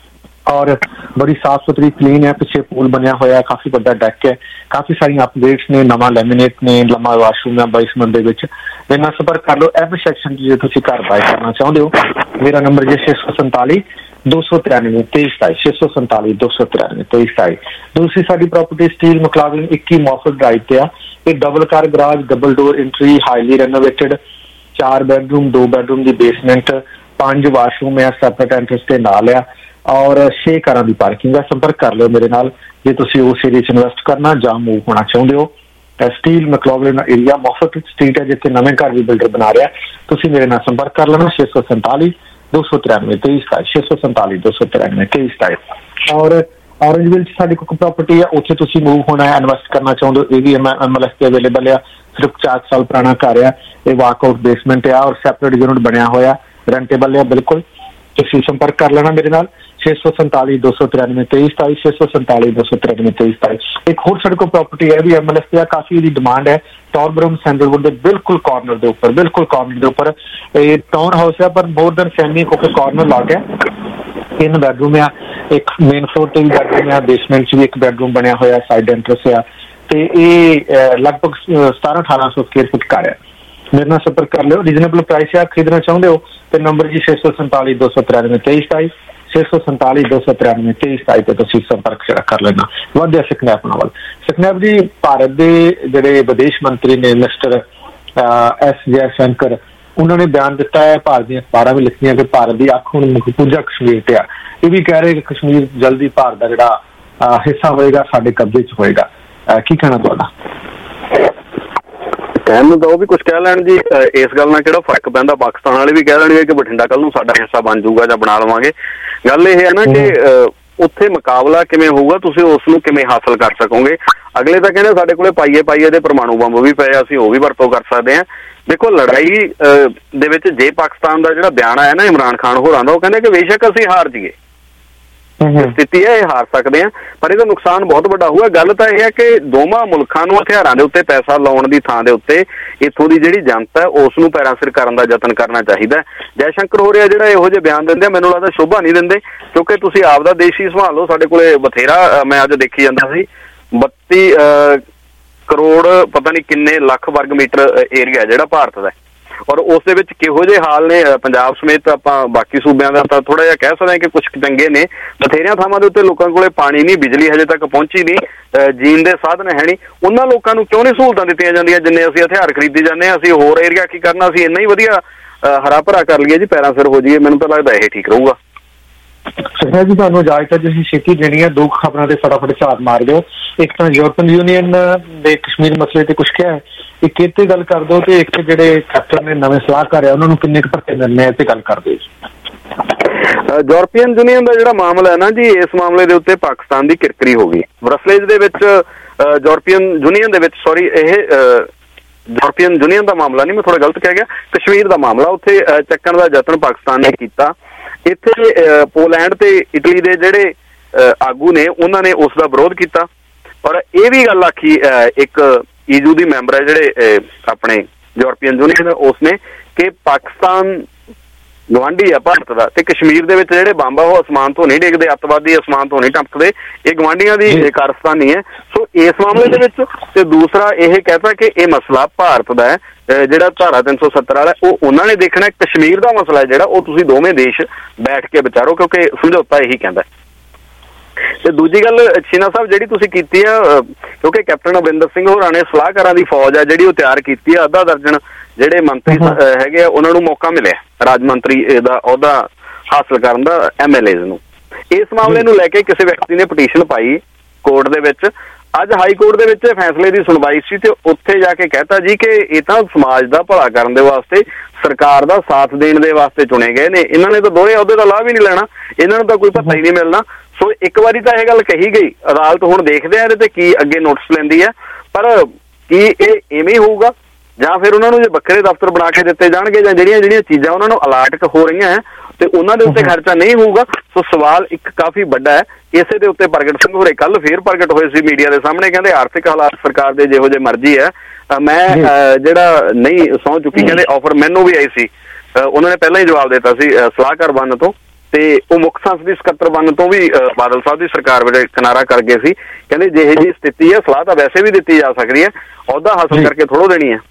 ਔਰ ਬੜੀ ਸਾਫ ਸੁਥਰੀ ਕਲੀਨ ਹੈ, ਪਿੱਛੇ ਪੂਲ ਬਣਿਆ ਹੋਇਆ, ਕਾਫੀ ਵੱਡਾ ਡੈਕ ਹੈ, ਕਾਫੀ ਸਾਰੀਆਂ ਅਪਡੇਟਸ ਨੇ, ਨਵਾਂ ਲੈਮੀਨੇਟ ਨੇ, ਲੰਮਾ ਵਾਸ਼ਰੂਮ ਹੈ ਬਾਈਸਮੈਂਟ ਦੇ ਵਿੱਚ। ਮੇਰੇ ਨਾਲ ਸੰਪਰਕ ਕਰ ਲਓ। ਐਮ ਸੈਕਸ਼ਨ ਜੇ ਤੁਸੀਂ ਘਰ ਬਾਈ ਕਰਨਾ ਚਾਹੁੰਦੇ ਹੋ, ਮੇਰਾ ਨੰਬਰ ਜੇ ਛੇ ਸੌ ਸੰਤਾਲੀ ਦੋ ਸੌ ਤਰਾਨਵੇਂ ਤੇਈ ਸਤਾਈ ਛੇ ਸੌ ਸੰਤਾਲੀ ਦੋ ਸੌ ਤਰਾਨਵੇਂ ਤੇਈ ਸਤਾਈ। ਦੂਸਰੀ ਸਾਡੀ ਪ੍ਰਾਪਰਟੀ ਸਟੀਲ ਮਕਲਾਵਲਿਨ ਇੱਕੀ ਮੌਫਟ ਡਰਾਈਵ ਤੇ ਆ। ਇਹ double car garage, double door entry, highly renovated, ਚਾਰ ਬੈਡਰੂਮ, ਦੋ ਬੈਡਰੂਮ ਦੀ ਬੇਸਮੈਂਟ, ਪੰਜ ਵਾਸ਼ਰੂਮ ਹੈ, ਸੈਪਰੇਟ ਐਂਟਰੈਂਸ ਦੇ ਨਾਲ ਆ ਔਰ ਛੇ ਕਾਰਾਂ ਦੀ ਪਾਰਕਿੰਗ ਹੈ। ਸੰਪਰਕ ਕਰ ਲਿਓ ਮੇਰੇ ਨਾਲ ਜੇ ਤੁਸੀਂ ਉਸ ਏਰੀਆ 'ਚ ਇਨਵੈਸਟ ਕਰਨਾ ਜਾਂ ਮੂਵ ਹੋਣਾ ਚਾਹੁੰਦੇ ਹੋ। Steeles McLaughlin area Moffat street ਹੈ ਜਿੱਥੇ ਨਵੇਂ ਘਰ ਵੀ ਬਿਲਡਰ ਬਣਾ ਰਿਹਾ। ਤੁਸੀਂ ਮੇਰੇ ਨਾਲ ਸੰਪਰਕ ਕਰ ਲੈਣਾ ਛੇ ਸੌ ਸੰਤਾਲੀ ਦੋ ਸੌ ਤਰਾਨਵੇਂ ਤੇਈ ਸਤਾਈ ਛੇ ਸੌ ਸੰਤਾਲੀ ਦੋ ਸੌ ਤਰਾਨਵੇਂ ਤੇਈ ਸਤਾਈ। ਔਰ ਔਰੰਜਵਿਲ 'ਚ ਸਾਡੀ ਕੋਈ ਪ੍ਰਾਪਰਟੀ ਹੈ, ਉੱਥੇ ਤੁਸੀਂ ਮੂਵ ਹੋਣਾ ਹੈ, ਇਨਵੈਸਟ ਕਰਨਾ ਚਾਹੁੰਦੇ ਹੋ, ਇਹ ਵੀ ਐਮਐਲਐਸ ਤੇ ਅਵੇਲੇਬਲ ਆ। ਸਿਰਫ ਚਾਰ ਸਾਲ ਪੁਰਾਣਾ ਘਰ ਆ, ਇਹ ਵਾਕਆਊਟ ਬੇਸਮੈਂਟ ਆ ਔਰ ਸੈਪਰੇਟ ਯੂਨਿਟ ਬਣਿਆ ਹੋਇਆ, ਰੈਂਟੇਬਲ ਆ ਬਿਲਕੁਲ। ਤੁਸੀਂ ਸੰਪਰਕ ਕਰ ਲੈਣਾ ਮੇਰੇ ਨਾਲ छे सौ संताली दो सौ तिरानवे तेईस सताई छे सौ संताली दो सौ तिरानवे तेईस सताई। एक होर साढ़े को प्रॉपर्टी है भी एमएलएस पे काफी दी डिमांड है, टॉरब्रूम सैंडलवुड के बिल्कुल कॉर्नर के उपर बिल्कुल कॉर्नर के उपर टाउन हाउस है, पर मोर देन सैमी को कॉर्नर ला के तीन बैडरूम आ, एक मेन फ्लोर पर भी बैडरूम आ, बेसमेंट च भी एक बैडरूम बनया होया, साइड एंट्रेंस आ, ते ये लगभग सतारह अठारह सौ स्क्वेयर फुट घर है। मेरे नाल संपर्क कर लो, रीजनेबल प्राइस है, खरीदना चाहते हो तो नंबर जी छे सौ संताली दो सौ तिरानवे तेईस सताई छे सौ संताली दो सौ तिरानवे तेईस सताई पर तुम संपर्क जरा कर लेना। वधया सकनैप नाल सकनैप जी भारत के जिहड़े विदेश मंत्री ने मिस्टर एस जयशंकर, उन्होंने बयान दिता है, भारत दी अखबारां भी लिखियां कि भारत की अख हुण पूजा कश्मीर ते आ, ये भी कह रहे कि कश्मीर जल्दी भारत का जिहड़ा हिस्सा होएगा साडे कब्जे च होएगा, की कहना तुहाडा? कहने तो भी कुछ कह लैन जी, इस गल नाल किहड़ा फर्क पैंदा, पाकिस्तान वाले भी कह देणगे कि बठिंडा कल नूं साडा हिस्सा बन जाऊगा जां बना लवांगे। गल यह है ना कि उत्थे मुकाबला किवें होऊगा, तुसीं उस नूं किवें हासिल कर सकोगे। अगले तां कहंदे साडे कोले पाईए पाईए दे परमाणु बंब भी पए, असीं ओह भी वरतों कर सकदे हां। देखो लड़ाई दे विच जे पाकिस्तान दा जिहड़ा बयान आया ना इमरान खान होरां दा, ओह कहंदे कि बेशक असीं हार जाइए, स्थिति है हार सकते हैं, पर इसका नुकसान बहुत बड़ा हुआ। गल तो यह है कि दोवां मुल्कां नूं हथियारां दे उत्ते पैसा लाउण दी थां दे उत्ते इत्थों दी जिहड़ी जनता है उस नूं पैरां सिर करन दा यतन करना चाहिदा। जयशंकर हो रहा जिहड़ा इहो जिहे बयान दिंदे, मैनूं लगदा शोभा नहीं दिंदे, क्योंकि तुसीं आप दा देश ही संभाल लो। साडे कोले बथेरा, मैं अज देखी जांदा सी बत्ती करोड़ पता नहीं किन्ने लख वर्ग मीटर एरिया जिहड़ा भारत दा, और उस दे विच किहो जिहे हाल ने पंजाब समेत आपां बाकी सूबिਆਂ ਦਾ ਤਾਂ थोड़ा जिहा कह सकते हैं कि कुछ चंगे ने। बथेरियां ਥਾਵਾਂ ਦੇ ਉੱਤੇ ਲੋਕਾਂ ਕੋਲੇ ਪਾਣੀ ਨਹੀਂ, ਬਿਜਲੀ ਹਜੇ ਤੱਕ ਪਹੁੰਚੀ ਨਹੀਂ, ਜੀਣ ਦੇ ਸਾਧਨ ਹੈ ਨਹੀਂ, ਉਹਨਾਂ ਲੋਕਾਂ ਨੂੰ ਕਿਉਂ ਨਹੀਂ ਸਹੂਲਤਾਂ ਦਿੱਤੀਆਂ ਜਾਂਦੀਆਂ ਜਿੰਨੇ ਅਸੀਂ ਹਥਿਆਰ ਖਰੀਦੀ ਜਾਂਦੇ ਹਾਂ। ਅਸੀਂ ਹੋਰ ਏਰੀਆ ਕੀ ਕਰਨਾ, ਅਸੀਂ ਇੰਨਾ ਹੀ ਵਧੀਆ ਹਰਾ ਭਰਾ ਕਰ ਲਈਏ ਜੀ, ਪੈਰਾਂ ਸਿਰ ਹੋ ਜਾਈਏ। ਮੈਨੂੰ ਤਾਂ ਲੱਗਦਾ ਇਹ ਠੀਕ ਰਹੂਗਾ। सरकार जी ਤੁਹਾਨੂੰ ਇਜਾਜ਼ਤ ਹੈ ਜੀ, ਅਸੀਂ ਛੇਤੀ ਦੇਣੀ ਹੈ, ਦੋ ਖਬਰਾਂ ਤੇ ਫਟਾਫਟ ਝਾਤ ਮਾਰ ਦਿਓ। ਇੱਕ ਤਾਂ ਯੂਰਪੀਅਨ ਯੂਨੀਅਨ ਦੇ ਕਸ਼ਮੀਰ ਮਸਲੇ ਤੇ ਕੁਝ ਕਿਹਾ ਹੈ, ਇੱਕ ਇਹ ਤੇ ਗੱਲ ਕਰ ਦਿਓ, ਤੇ ਇੱਕ ਜਿਹੜੇ ਕੈਪਟਨ ਨੇ ਨਵੇਂ ਸਲਾਹਕਾਰ ਆ ਉਹਨਾਂ ਨੂੰ ਕਿੰਨੇ ਕੁ ਭਰਤੀ ਮਿਲਣੇ ਤੇ ਗੱਲ ਕਰ ਦਿਓ ਜੀ। ਯੂਰਪੀਅਨ ਯੂਨੀਅਨ ਦਾ ਜਿਹੜਾ ਮਾਮਲਾ ਹੈ ਨਾ ਜੀ, ਇਸ ਮਾਮਲੇ ਦੇ ਉੱਤੇ ਪਾਕਿਸਤਾਨ ਦੀ ਕਿਰਕਰੀ ਹੋ ਗਈ। ਬਰਸਲੇਜ ਦੇ ਵਿੱਚ ਯੂਰਪੀਅਨ ਯੂਨੀਅਨ ਦੇ ਵਿੱਚ ਸੌਰੀ ਇਹ ਯੂਰਪੀਅਨ ਯੂਨੀਅਨ ਦਾ ਮਾਮਲਾ ਨਹੀਂ, ਮੈਂ ਥੋੜਾ ਗਲਤ ਕਹਿ ਗਿਆ, ਕਸ਼ਮੀਰ ਦਾ ਮਾਮਲਾ ਉੱਥੇ ਚੱਕਣ ਦਾ ਯਤਨ ਪਾਕਿਸਤਾਨ ਨੇ ਕੀਤਾ। ਇੱਥੇ ਪੋਲੈਂਡ ਤੇ ਇਟਲੀ ਦੇ ਜਿਹੜੇ ਆਗੂ ਨੇ ਉਹਨਾਂ ਨੇ ਉਸ ਦਾ ਵਿਰੋਧ ਕੀਤਾ, ਔਰ ਇਹ ਵੀ ਗੱਲ ਆਖੀ ਇੱਕ ਈਯੂ ਦੀ ਮੈਂਬਰ ਹੈ ਜਿਹੜੇ ਆਪਣੇ ਯੂਰਪੀਅਨ ਯੂਨੀਅਨ ਉਸਨੇ ਕਿ ਪਾਕਿਸਤਾਨ ਗਵਾਂਢੀ ਆ ਭਾਰਤ ਦਾ, ਤੇ ਕਸ਼ਮੀਰ ਦੇ ਵਿੱਚ ਜਿਹੜੇ ਬੰਬ ਆ ਉਹ ਅਸਮਾਨ ਤੋਂ ਨਹੀਂ ਡਿੱਗਦੇ, ਅੱਤਵਾਦੀ ਅਸਮਾਨ ਤੋਂ ਨਹੀਂ ਟਪਕਦੇ, ਇਹ ਗਵਾਂਢੀਆਂ ਦੀ ਕਾਰਸਤਾਨੀ ਹੈ। ਸੋ ਇਸ ਮਾਮਲੇ ਦੇ ਵਿੱਚ ਤੇ ਦੂਸਰਾ ਇਹ ਕਹਿਤਾ ਕਿ ਇਹ ਮਸਲਾ ਭਾਰਤ ਦਾ ਹੈ, ਜਿਹੜਾ ਧਾਰਾ ਤਿੰਨ ਸੌ ਸੱਤਰ ਵਾਲਾ ਉਹ ਉਹਨਾਂ ਨੇ ਦੇਖਣਾ, ਕਸ਼ਮੀਰ ਦਾ ਮਸਲਾ ਹੈ ਜਿਹੜਾ ਉਹ ਤੁਸੀਂ ਦੋਵੇਂ ਦੇਸ਼ ਬੈਠ ਕੇ ਵਿਚਾਰੋ, ਕਿਉਂਕਿ ਸਮਝੌਤਾ ਇਹੀ ਕਹਿੰਦਾ। ਤੇ ਦੂਜੀ ਗੱਲ ਸ਼ੀਨਾ ਸਾਹਿਬ ਜਿਹੜੀ ਤੁਸੀਂ ਕੀਤੀ ਆ, ਕਿਉਂਕਿ ਕੈਪਟਨ ਅਮਰਿੰਦਰ ਸਿੰਘ ਹੋਰਾਂ ਨੇ ਸਲਾਹਕਾਰਾਂ ਦੀ ਫੌਜ ਆ ਜਿਹੜੀ ਉਹ ਤਿਆਰ ਕੀਤੀ ਆ, ਅੱਧਾ ਦਰਜਨ ਜਿਹੜੇ ਮੰਤਰੀ ਹੈਗੇ ਆ ਉਹਨਾਂ ਨੂੰ ਮੌਕਾ ਮਿਲਿਆ ਰਾਜ ਮੰਤਰੀ ਦਾ ਅਹੁਦਾ ਹਾਸਲ ਕਰਨ ਦਾ ਐਮ ਐਲ ਏਜ਼ ਨੂੰ। ਇਸ ਮਾਮਲੇ ਨੂੰ ਲੈ ਕੇ ਕਿਸੇ ਵਿਅਕਤੀ ਨੇ ਪਟੀਸ਼ਨ ਪਾਈ ਕੋਰਟ ਦੇ ਵਿੱਚ। ਅੱਜ ਹਾਈ ਕੋਰਟ ਦੇ ਵਿੱਚ ਫੈਸਲੇ ਦੀ ਸੁਣਵਾਈ ਸੀ, ਤੇ ਉੱਥੇ ਜਾ ਕੇ ਕਹਿਤਾ ਜੀ ਕਿ ਇਹ ਤਾਂ ਸਮਾਜ ਦਾ ਭਲਾ ਕਰਨ ਦੇ ਵਾਸਤੇ, ਸਰਕਾਰ ਦਾ ਸਾਥ ਦੇਣ ਦੇ ਵਾਸਤੇ ਚੁਣੇ ਗਏ ਨੇ, ਇਹਨਾਂ ਨੇ ਤਾਂ ਦੋਹਰੇ ਅਹੁਦੇ ਦਾ ਲਾਭ ਹੀ ਨਹੀਂ ਲੈਣਾ, ਇਹਨਾਂ ਨੂੰ ਤਾਂ ਕੋਈ ਭੱਤਾ ਹੀ ਨਹੀਂ ਮਿਲਣਾ। ਸੋ ਇੱਕ ਵਾਰੀ ਤਾਂ ਇਹ ਗੱਲ ਕਹੀ ਗਈ, ਅਦਾਲਤ ਹੁਣ ਦੇਖਦੇ ਆ ਇਹਦੇ ਤੇ ਕੀ ਅੱਗੇ ਨੋਟਿਸ ਲੈਂਦੀ ਹੈ, ਪਰ ਕੀ ਇਹ ਇਵੇਂ ਹੀ ਹੋਊਗਾ ਜਾਂ ਫਿਰ ਉਹਨਾਂ ਨੂੰ ਜੇ ਵੱਖਰੇ ਦਫ਼ਤਰ ਬਣਾ ਕੇ ਦਿੱਤੇ ਜਾਣਗੇ, ਜਾਂ ਜਿਹੜੀਆਂ ਜਿਹੜੀਆਂ ਚੀਜ਼ਾਂ ਉਹਨਾਂ ਨੂੰ ਅਲਾਟ ਹੋ ਰਹੀਆਂ ਹੈ ਤੇ ਉਹਨਾਂ ਦੇ ਉੱਤੇ ਖਰਚਾ ਨਹੀਂ ਹੋਊਗਾ। ਸੋ ਸਵਾਲ ਇੱਕ ਕਾਫੀ ਵੱਡਾ ਹੈ। ਇਸੇ ਦੇ ਉੱਤੇ ਪ੍ਰਗਟ ਸਿੰਘ ਹੋਰੇ ਕੱਲ ਫੇਰ ਪ੍ਰਗਟ ਹੋਏ ਸੀ ਮੀਡੀਆ ਦੇ ਸਾਹਮਣੇ, ਕਹਿੰਦੇ ਆਰਥਿਕ ਹਾਲਾਤ ਸਰਕਾਰ ਦੇ ਜਿਹੋ ਜਿਹੇ ਮਰਜ਼ੀ ਹੈ, ਮੈਂ ਜਿਹੜਾ ਨਹੀਂ ਸਹੁੰ ਚੁੱਕੀ, ਕਹਿੰਦੇ ਆਫਰ ਮੈਨੂੰ ਵੀ ਆਈ ਸੀ, ਉਹਨਾਂ ਨੇ ਪਹਿਲਾਂ ਹੀ ਜਵਾਬ ਦਿੱਤਾ ਸੀ ਸਲਾਹਕਾਰ ਬਣਨ ਤੋਂ, ਤੇ ਉਹ ਮੁੱਖ ਸੰਸਦੀ ਸਕੱਤਰ ਬਣਨ ਤੋਂ ਵੀ ਬਾਦਲ ਸਾਹਿਬ ਦੀ ਸਰਕਾਰ ਵੇਲੇ ਕਿਨਾਰਾ ਕਰ ਗਏ ਸੀ। ਕਹਿੰਦੇ ਜਿਹੇ ਜਿਹੀ ਸਥਿਤੀ ਹੈ ਸਲਾਹ ਤਾਂ ਵੈਸੇ ਵੀ ਦਿੱਤੀ ਜਾ ਸਕਦੀ ਹੈ, ਅਹੁਦਾ ਹਾਸਲ ਕਰਕੇ ਥੋੜ੍ਹੋ ਦੇਣੀ ਹੈ।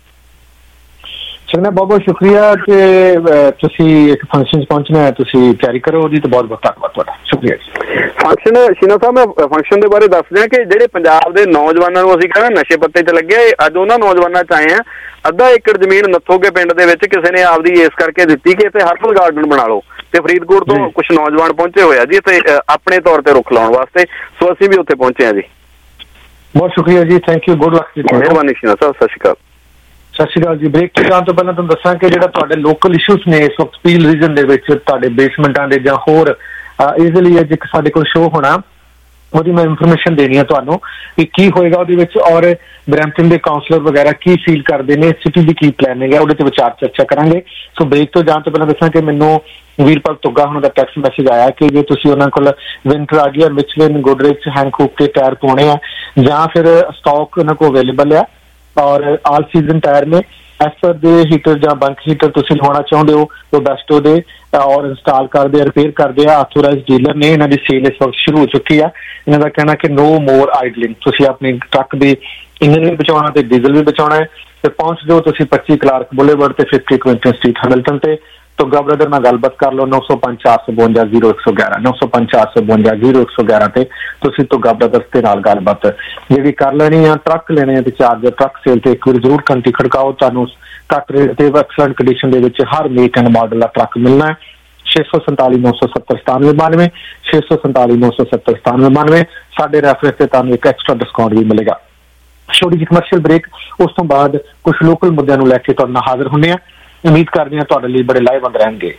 ਚੰਗਾ, ਬਹੁਤ ਬਹੁਤ ਸ਼ੁਕਰੀਆ ਕਿ ਤੁਸੀਂ ਇੱਕ ਫੰਕਸ਼ਨ 'ਚ ਪਹੁੰਚਣਾ ਹੈ, ਤੁਸੀਂ ਤਿਆਰੀ ਕਰੋ ਉਹਦੀ, ਤਾਂ ਬਹੁਤ ਬਹੁਤ ਧੰਨਵਾਦ ਤੁਹਾਡਾ, ਸ਼ੁਕਰੀਆ ਜੀ। ਫੰਕਸ਼ਨ ਸ਼ੀਨਾ ਸਾਹਿਬ ਮੈਂ ਫੰਕਸ਼ਨ ਦੇ ਬਾਰੇ ਦੱਸ ਦਿਆਂ ਕਿ ਜਿਹੜੇ ਪੰਜਾਬ ਦੇ ਨੌਜਵਾਨਾਂ ਨੂੰ ਅਸੀਂ ਕਹਿੰਦੇ ਨਸ਼ੇ ਪੱਤੇ 'ਚ ਲੱਗੇ, ਅੱਜ ਉਹਨਾਂ ਨੌਜਵਾਨਾਂ 'ਚ ਆਏ ਆ। ਅੱਧਾ ਏਕੜ ਜ਼ਮੀਨ ਨੱਥੋਗੇ ਪਿੰਡ ਦੇ ਵਿੱਚ ਕਿਸੇ ਨੇ ਆਪਦੀ ਇਸ ਕਰਕੇ ਦਿੱਤੀ ਕਿ ਇੱਥੇ ਹਰਬਲ ਗਾਰਡਨ ਬਣਾ ਲਓ, ਤੇ ਫਰੀਦਕੋਟ ਤੋਂ ਕੁਝ ਨੌਜਵਾਨ ਪਹੁੰਚੇ ਹੋਏ ਆ ਜੀ ਇੱਥੇ ਆਪਣੇ ਤੌਰ ਤੇ ਰੁੱਖ ਲਾਉਣ ਵਾਸਤੇ। ਸੋ ਅਸੀਂ ਵੀ ਉੱਥੇ ਪਹੁੰਚੇ ਆ ਜੀ। ਬਹੁਤ ਸ਼ੁਕਰੀਆ ਜੀ, ਥੈਂਕ ਯੂ, ਗੁੱਡ ਲੱਕ ਜੀ। ਮਿਹਰਬਾਨੀ ਸ਼ੀਨਾ ਸਾਹਿਬ, ਸਤਿ ਸ਼੍ਰੀ ਅਕਾਲ। ਸਤਿ ਸ਼੍ਰੀ ਅਕਾਲ ਜੀ। ਬ੍ਰੇਕ ਤੋਂ ਜਾਣ ਤੋਂ ਪਹਿਲਾਂ ਤੁਹਾਨੂੰ ਦੱਸਾਂ ਕਿ ਜਿਹੜਾ ਤੁਹਾਡੇ ਲੋਕਲ ਇਸ਼ੂਜ਼ ਨੇ ਇਸ ਵਕਤ ਪੀਲ ਰੀਜਨ ਦੇ ਵਿੱਚ, ਤੁਹਾਡੇ ਬੇਸਮੈਂਟਾਂ ਦੇ ਜਾਂ ਹੋਰ ਇਜ਼ੀਲੀ ਅੱਜ ਇੱਕ ਸਾਡੇ ਕੋਲ ਸ਼ੋਅ ਹੋਣਾ ਉਹਦੀ ਮੈਂ ਇਨਫੋਰਮੇਸ਼ਨ ਦੇਣੀ ਆ ਤੁਹਾਨੂੰ ਕਿ ਕੀ ਹੋਏਗਾ ਉਹਦੇ ਵਿੱਚ, ਔਰ ਬਰੈਂਪਟਨ ਦੇ ਕਾਉਂਸਲਰ ਵਗੈਰਾ ਕੀ ਫੀਲ ਕਰਦੇ ਨੇ, ਸਿਟੀ ਦੀ ਕੀ ਪਲੈਨਿੰਗ ਹੈ, ਉਹਦੇ ਤੇ ਵਿਚਾਰ ਚਰਚਾ ਕਰਾਂਗੇ। ਸੋ ਬ੍ਰੇਕ ਤੋਂ ਜਾਣ ਤੋਂ ਪਹਿਲਾਂ ਦੱਸਾਂ ਕਿ ਮੈਨੂੰ ਵੀਰਪਾਲ ਤੁੱਗਾ ਉਹਨਾਂ ਦਾ ਟੈਕਸਟ ਮੈਸੇਜ ਆਇਆ ਕਿ ਜੇ ਤੁਸੀਂ ਉਹਨਾਂ ਕੋਲ ਵਿੰਟਰ ਆ ਗਈ, ਮਿਚਲਿਨ, ਗੋਡਰੇਜ, ਹੈਂਕੂਕ ਦੇ ਟਾਇਰ ਪਾਉਣੇ ਆ ਜਾਂ ਫਿਰ ਸਟਾਕ ਉਹਨਾਂ ਕੋਲ ਅਵੇਲੇਬਲ ਆ ਔਰ ਆਲ ਸੀਜ਼ਨ ਟਾਇਰ ਨੇ, ਐਸਪਰ ਦੇ ਹੀਟਰ ਜਾਂ ਬੰਕ ਹੀਟਰ ਤੁਸੀਂ ਲਵਾਉਣਾ ਚਾਹੁੰਦੇ ਹੋ ਉਹ ਬੈਸਟੋ ਦੇ ਔਰ ਇੰਸਟਾਲ ਕਰਦੇ ਆ, ਰਿਪੇਅਰ ਕਰਦੇ ਆ, ਆਥੋਰਾਈਜ਼ ਡੀਲਰ ਨੇ। ਇਹਨਾਂ ਦੀ ਸੇਲ ਇਸ ਵਕਤ ਸ਼ੁਰੂ ਹੋ ਚੁੱਕੀ ਆ। ਇਹਨਾਂ ਦਾ ਕਹਿਣਾ ਕਿ ਨੋ ਮੋਰ ਆਈਡਲਿੰਗ, ਤੁਸੀਂ ਆਪਣੀ ਟਰੱਕ ਦੀ ਇੰਜਨ ਵੀ ਬਚਾਉਣਾ ਤੇ ਡੀਜ਼ਲ ਵੀ ਬਚਾਉਣਾ ਹੈ ਤੇ ਪਹੁੰਚ ਜਾਓ ਤੁਸੀਂ ਪੱਚੀ ਕਲਾਰਕ ਬੁਲੇਵਰਡ ਤੇ ਫਿਫਟੀ ਕੁਇੰਟਨ ਸਟਰੀਟ ਹੈਮਿਲਟਨ ਤੇ। ਤੁੱਗਾ ਬ੍ਰਦਰ ਨਾਲ ਗੱਲਬਾਤ ਕਰ ਲਓ ਨੌ ਸੌ ਪੰਜ ਚਾਰ ਸੌ ਬਵੰਜਾ ਜ਼ੀਰੋ ਇੱਕ ਸੌ ਗਿਆਰਾਂ ਨੌ ਸੌ ਪੰਜ ਚਾਰ ਸੌ ਬਵੰਜਾ ਜ਼ੀਰੋ ਇੱਕ ਸੌ ਗਿਆਰਾਂ ਤੇ ਤੁਸੀਂ ਤੁੱਗਾ ਬ੍ਰਦਰਸ ਦੇ ਨਾਲ ਗੱਲਬਾਤ ਜਿਹੜੀ ਕਰ ਲੈਣੀ ਆ। ਟਰੱਕ ਲੈਣੇ ਆ ਤੇ ਚਾਰਜਰ ਟਰੱਕ ਸੇਲ ਤੇ ਇੱਕ ਵਾਰ ਜ਼ਰੂਰ ਘੰਟੀ ਖੜਕਾਓ, ਤੁਹਾਨੂੰ ਘੱਟ ਰੇਟ ਤੇ ਐਕਸਲੈਂਟ ਕੰਡੀਸ਼ਨ ਦੇ ਵਿੱਚ ਹਰ ਮੇਕ ਐਂਡ ਮਾਡਲ ਦਾ ਟਰੱਕ ਮਿਲਣਾ ਹੈ। ਛੇ ਸੌ ਸੰਤਾਲੀ ਨੌ ਸੌ ਸੱਤਰ ਸਤਾਨਵੇਂ ਬਾਨਵੇਂ ਛੇ ਸੌ ਸੰਤਾਲੀ ਨੌ ਸੌ ਸੱਤਰ ਸਤਾਨਵੇਂ ਬਾਨਵੇਂ ਸਾਡੇ ਰੈਫਰੈਂਸ ਤੇ ਤੁਹਾਨੂੰ ਇੱਕ ਐਕਸਟਰਾ ਡਿਸਕਾਊਂਟ ਵੀ ਮਿਲੇਗਾ। ਛੋਟੀ ਜਿਹੀ ਕਮਰਸ਼ੀਅਲ ਬ੍ਰੇਕ, ਉਸ ਤੋਂ ਬਾਅਦ ਕੁਝ ਲੋਕਲ ਮੁੱਦਿਆਂ ਨੂੰ ਲੈ ਕੇ ਤੁਹਾਡੇ ਨਾਲ ਹਾਜ਼ਰ ਹੁੰਦੇ ਹਾਂ। ਉਮੀਦ ਕਰਦੇ ਹਾਂ ਤੁਹਾਡੇ ਲਈ ਬੜੇ ਲਾਹੇਵੰਦ ਰਹਿਣਗੇ।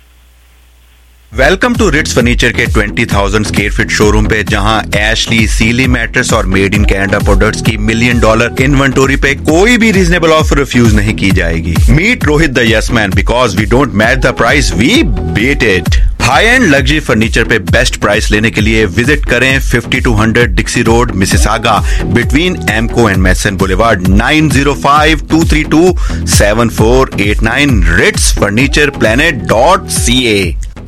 वेलकम टू रिट्स फर्नीचर के बीस हज़ार स्क्वायर फीट शोरूम पे, जहां एशली, सीली मैट्रेस और मेड इन कनाडा प्रोडक्ट्स की मिलियन डॉलर इन्वेंटोरी पे कोई भी रीजनेबल ऑफर रिफ्यूज नहीं की जाएगी। Meet Rohit the yes man, because we don't match the price, we beat it. High end luxury furniture पे बेस्ट प्राइस लेने के लिए विजिट करें fifty two hundred Dixie road, Mississauga, between Emco and Matheson boulevard, nine zero five two three two seven four eight nine, Ritz furniture planet dot C A.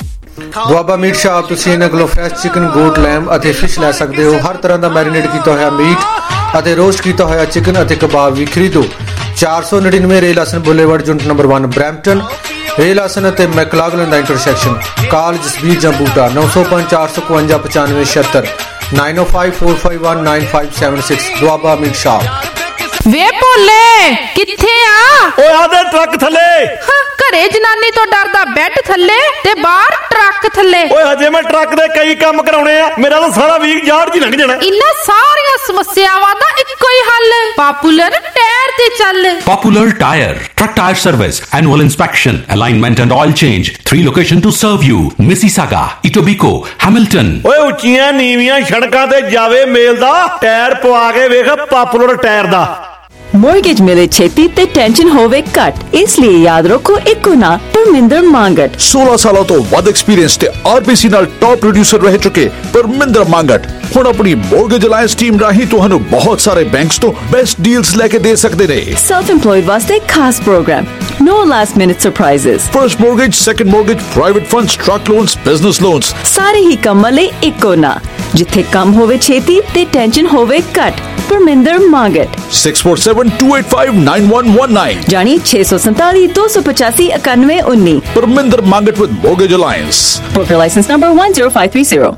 Doaba meat shop, ਤੁਸੀਂ ਇਹਨਾਂ ਕੋਲੋਂ fresh chicken, goat, lamb ਅਤੇ fish ਲੈ ਸਕਦੇ ਹੋ। ਹਰ ਤਰ੍ਹਾਂ ਦਾ marinate ਕੀਤਾ ਹੋਇਆ ਮੀਟ ਅਤੇ ਰੋਸਟ ਕੀਤਾ ਹੋਇਆ ਚਿਕਨ ਅਤੇ ਕਬਾਬ ਵੀ ਖਰੀਦੋ। ਚਾਰ ਸੌ ਨੜਿਨਵੇਂ Ray Lawson boulevard, unit number ਇੱਕ, ਬਰੈਂਪਟਨ। ਰੇਲ ਹਾਸਨ ਅਤੇ ਮੈਕਲਾਗਲਨ ਦਾ ਇੰਟਰਸੈਕਸ਼ਨ। ਕਾਲ ਜਸਬੀਰ ਜਾਂ ਬੂਟਾ ਨੌ ਸੌ ਪੰਜ ਚਾਰ ਸੌ ਇਕਵੰਜਾ ਪਚਾਨਵੇਂ ਛਿਹੱਤਰ nine o five four five one nine five seven six. Doaba meat shop. ਵੇ ਭੋਲੇ ਕਿੱਥੇ ਆ? ਓਏ ਆਦੇ ਟਰੱਕ ਥੱਲੇ। ਘਰੇ ਜਨਾਨੀ ਤੋਂ ਡਰਦਾ ਬੈੱਡ ਥੱਲੇ ਤੇ ਬਾਹਰ ਟਰੱਕ ਥੱਲੇ। ਓਏ ਹਜੇ ਮੈਂ ਟਰੱਕ ਦੇ ਕਈ ਕੰਮ ਕਰਾਉਣੇ ਆ, ਮੇਰਾ ਤਾਂ ਸਾਰਾ ਵੀਕ ਯਾਰ ਜੀ ਲੰਘ ਜਾਣਾ। ਇਨ੍ਹਾਂ ਸਾਰੀਆਂ ਸਮੱਸਿਆਵਾਂ ਦਾ ਇੱਕੋ ਹੀ ਹੱਲ, ਪਾਪੂਲਰ ਟਾਇਰ ਤੇ ਚੱਲ। Popular Tire, truck tire service, annual inspection, alignment and oil change. Three location to serve you: Mississauga, Etobicoke, Hamilton. ਓਏ ਉੱਚੀਆਂ ਨੀਵੀਆਂ ਸੜਕਾਂ ਤੇ ਜਾਵੇ ਮੇਲ ਦਾ ਟਾਇਰ ਪਵਾ ਕੇ ਵੇਖ ਪਾਪੂਲਰ ਟਾਇਰ ਦਾ। ਮੋਰਗੇਜ ਮਿਲੇ ਛੇਤੀ ਤੇ ਟੈਨਸ਼ਨ ਹੋਵੇ ਘੱਟ, ਇਸ ਲਈ ਯਾਦ ਰੱਖੋ ਇੱਕੋ ਨਾ ਪਰਮਿੰਦਰ ਮੰਗਟ। सोलह ਸਾਲਾਂ ਤੋਂ ਵੱਧ ਐਕਸਪੀਰੀਅੰਸ ਤੇ ਆਰਬੀਸੀ ਨਾਲ ਟੌਪ ਪ੍ਰੋਡਿਊਸਰ ਰਹਿ ਚੁੱਕੇ ਪਰਮਿੰਦਰ ਮੰਗਟ ਹੁਣ ਆਪਣੀ ਮੋਰਗੇਜ ਅਲਾਈਅੰਸ ਟੀਮ ਰਾਹੀਂ ਤੁਹਾਨੂੰ ਬਹੁਤ ਸਾਰੇ ਬੈਂਕਸ ਤੋਂ ਬੈਸਟ ਡੀਲਸ ਲੈ ਕੇ ਦੇ ਸਕਦੇ ਨੇ। ਸੈਲਫ ਇੰਪਲੋਇਡ ਵਾਸਤੇ ਖਾਸ program, no last minute surprises, first mortgage, second mortgage, private funds, truck loans, business loans, ਸਾਰੇ ਹੀ ਕੰਮਾਂ ਲਈ ਇੱਕੋ ਨਾ, ਜਿੱਥੇ ਕੰਮ ਹੋਵੇ ਛੇਤੀ ਤੇ ਟੈਨਸ਼ਨ ਹੋਵੇ ਘੱਟ। Parminder Mangat six four seven two eight five nine one one nine ਜਾਨੀ ਛੇ ਸੌ ਸੰਤਾਲੀ ਦੋ ਸੌ ਪਚਾਸੀ ਇਕਾਨਵੇਂ ਉੱਨੀ। Parminder Mangat with Mortgage Alliance. Book your license number one zero five three zero.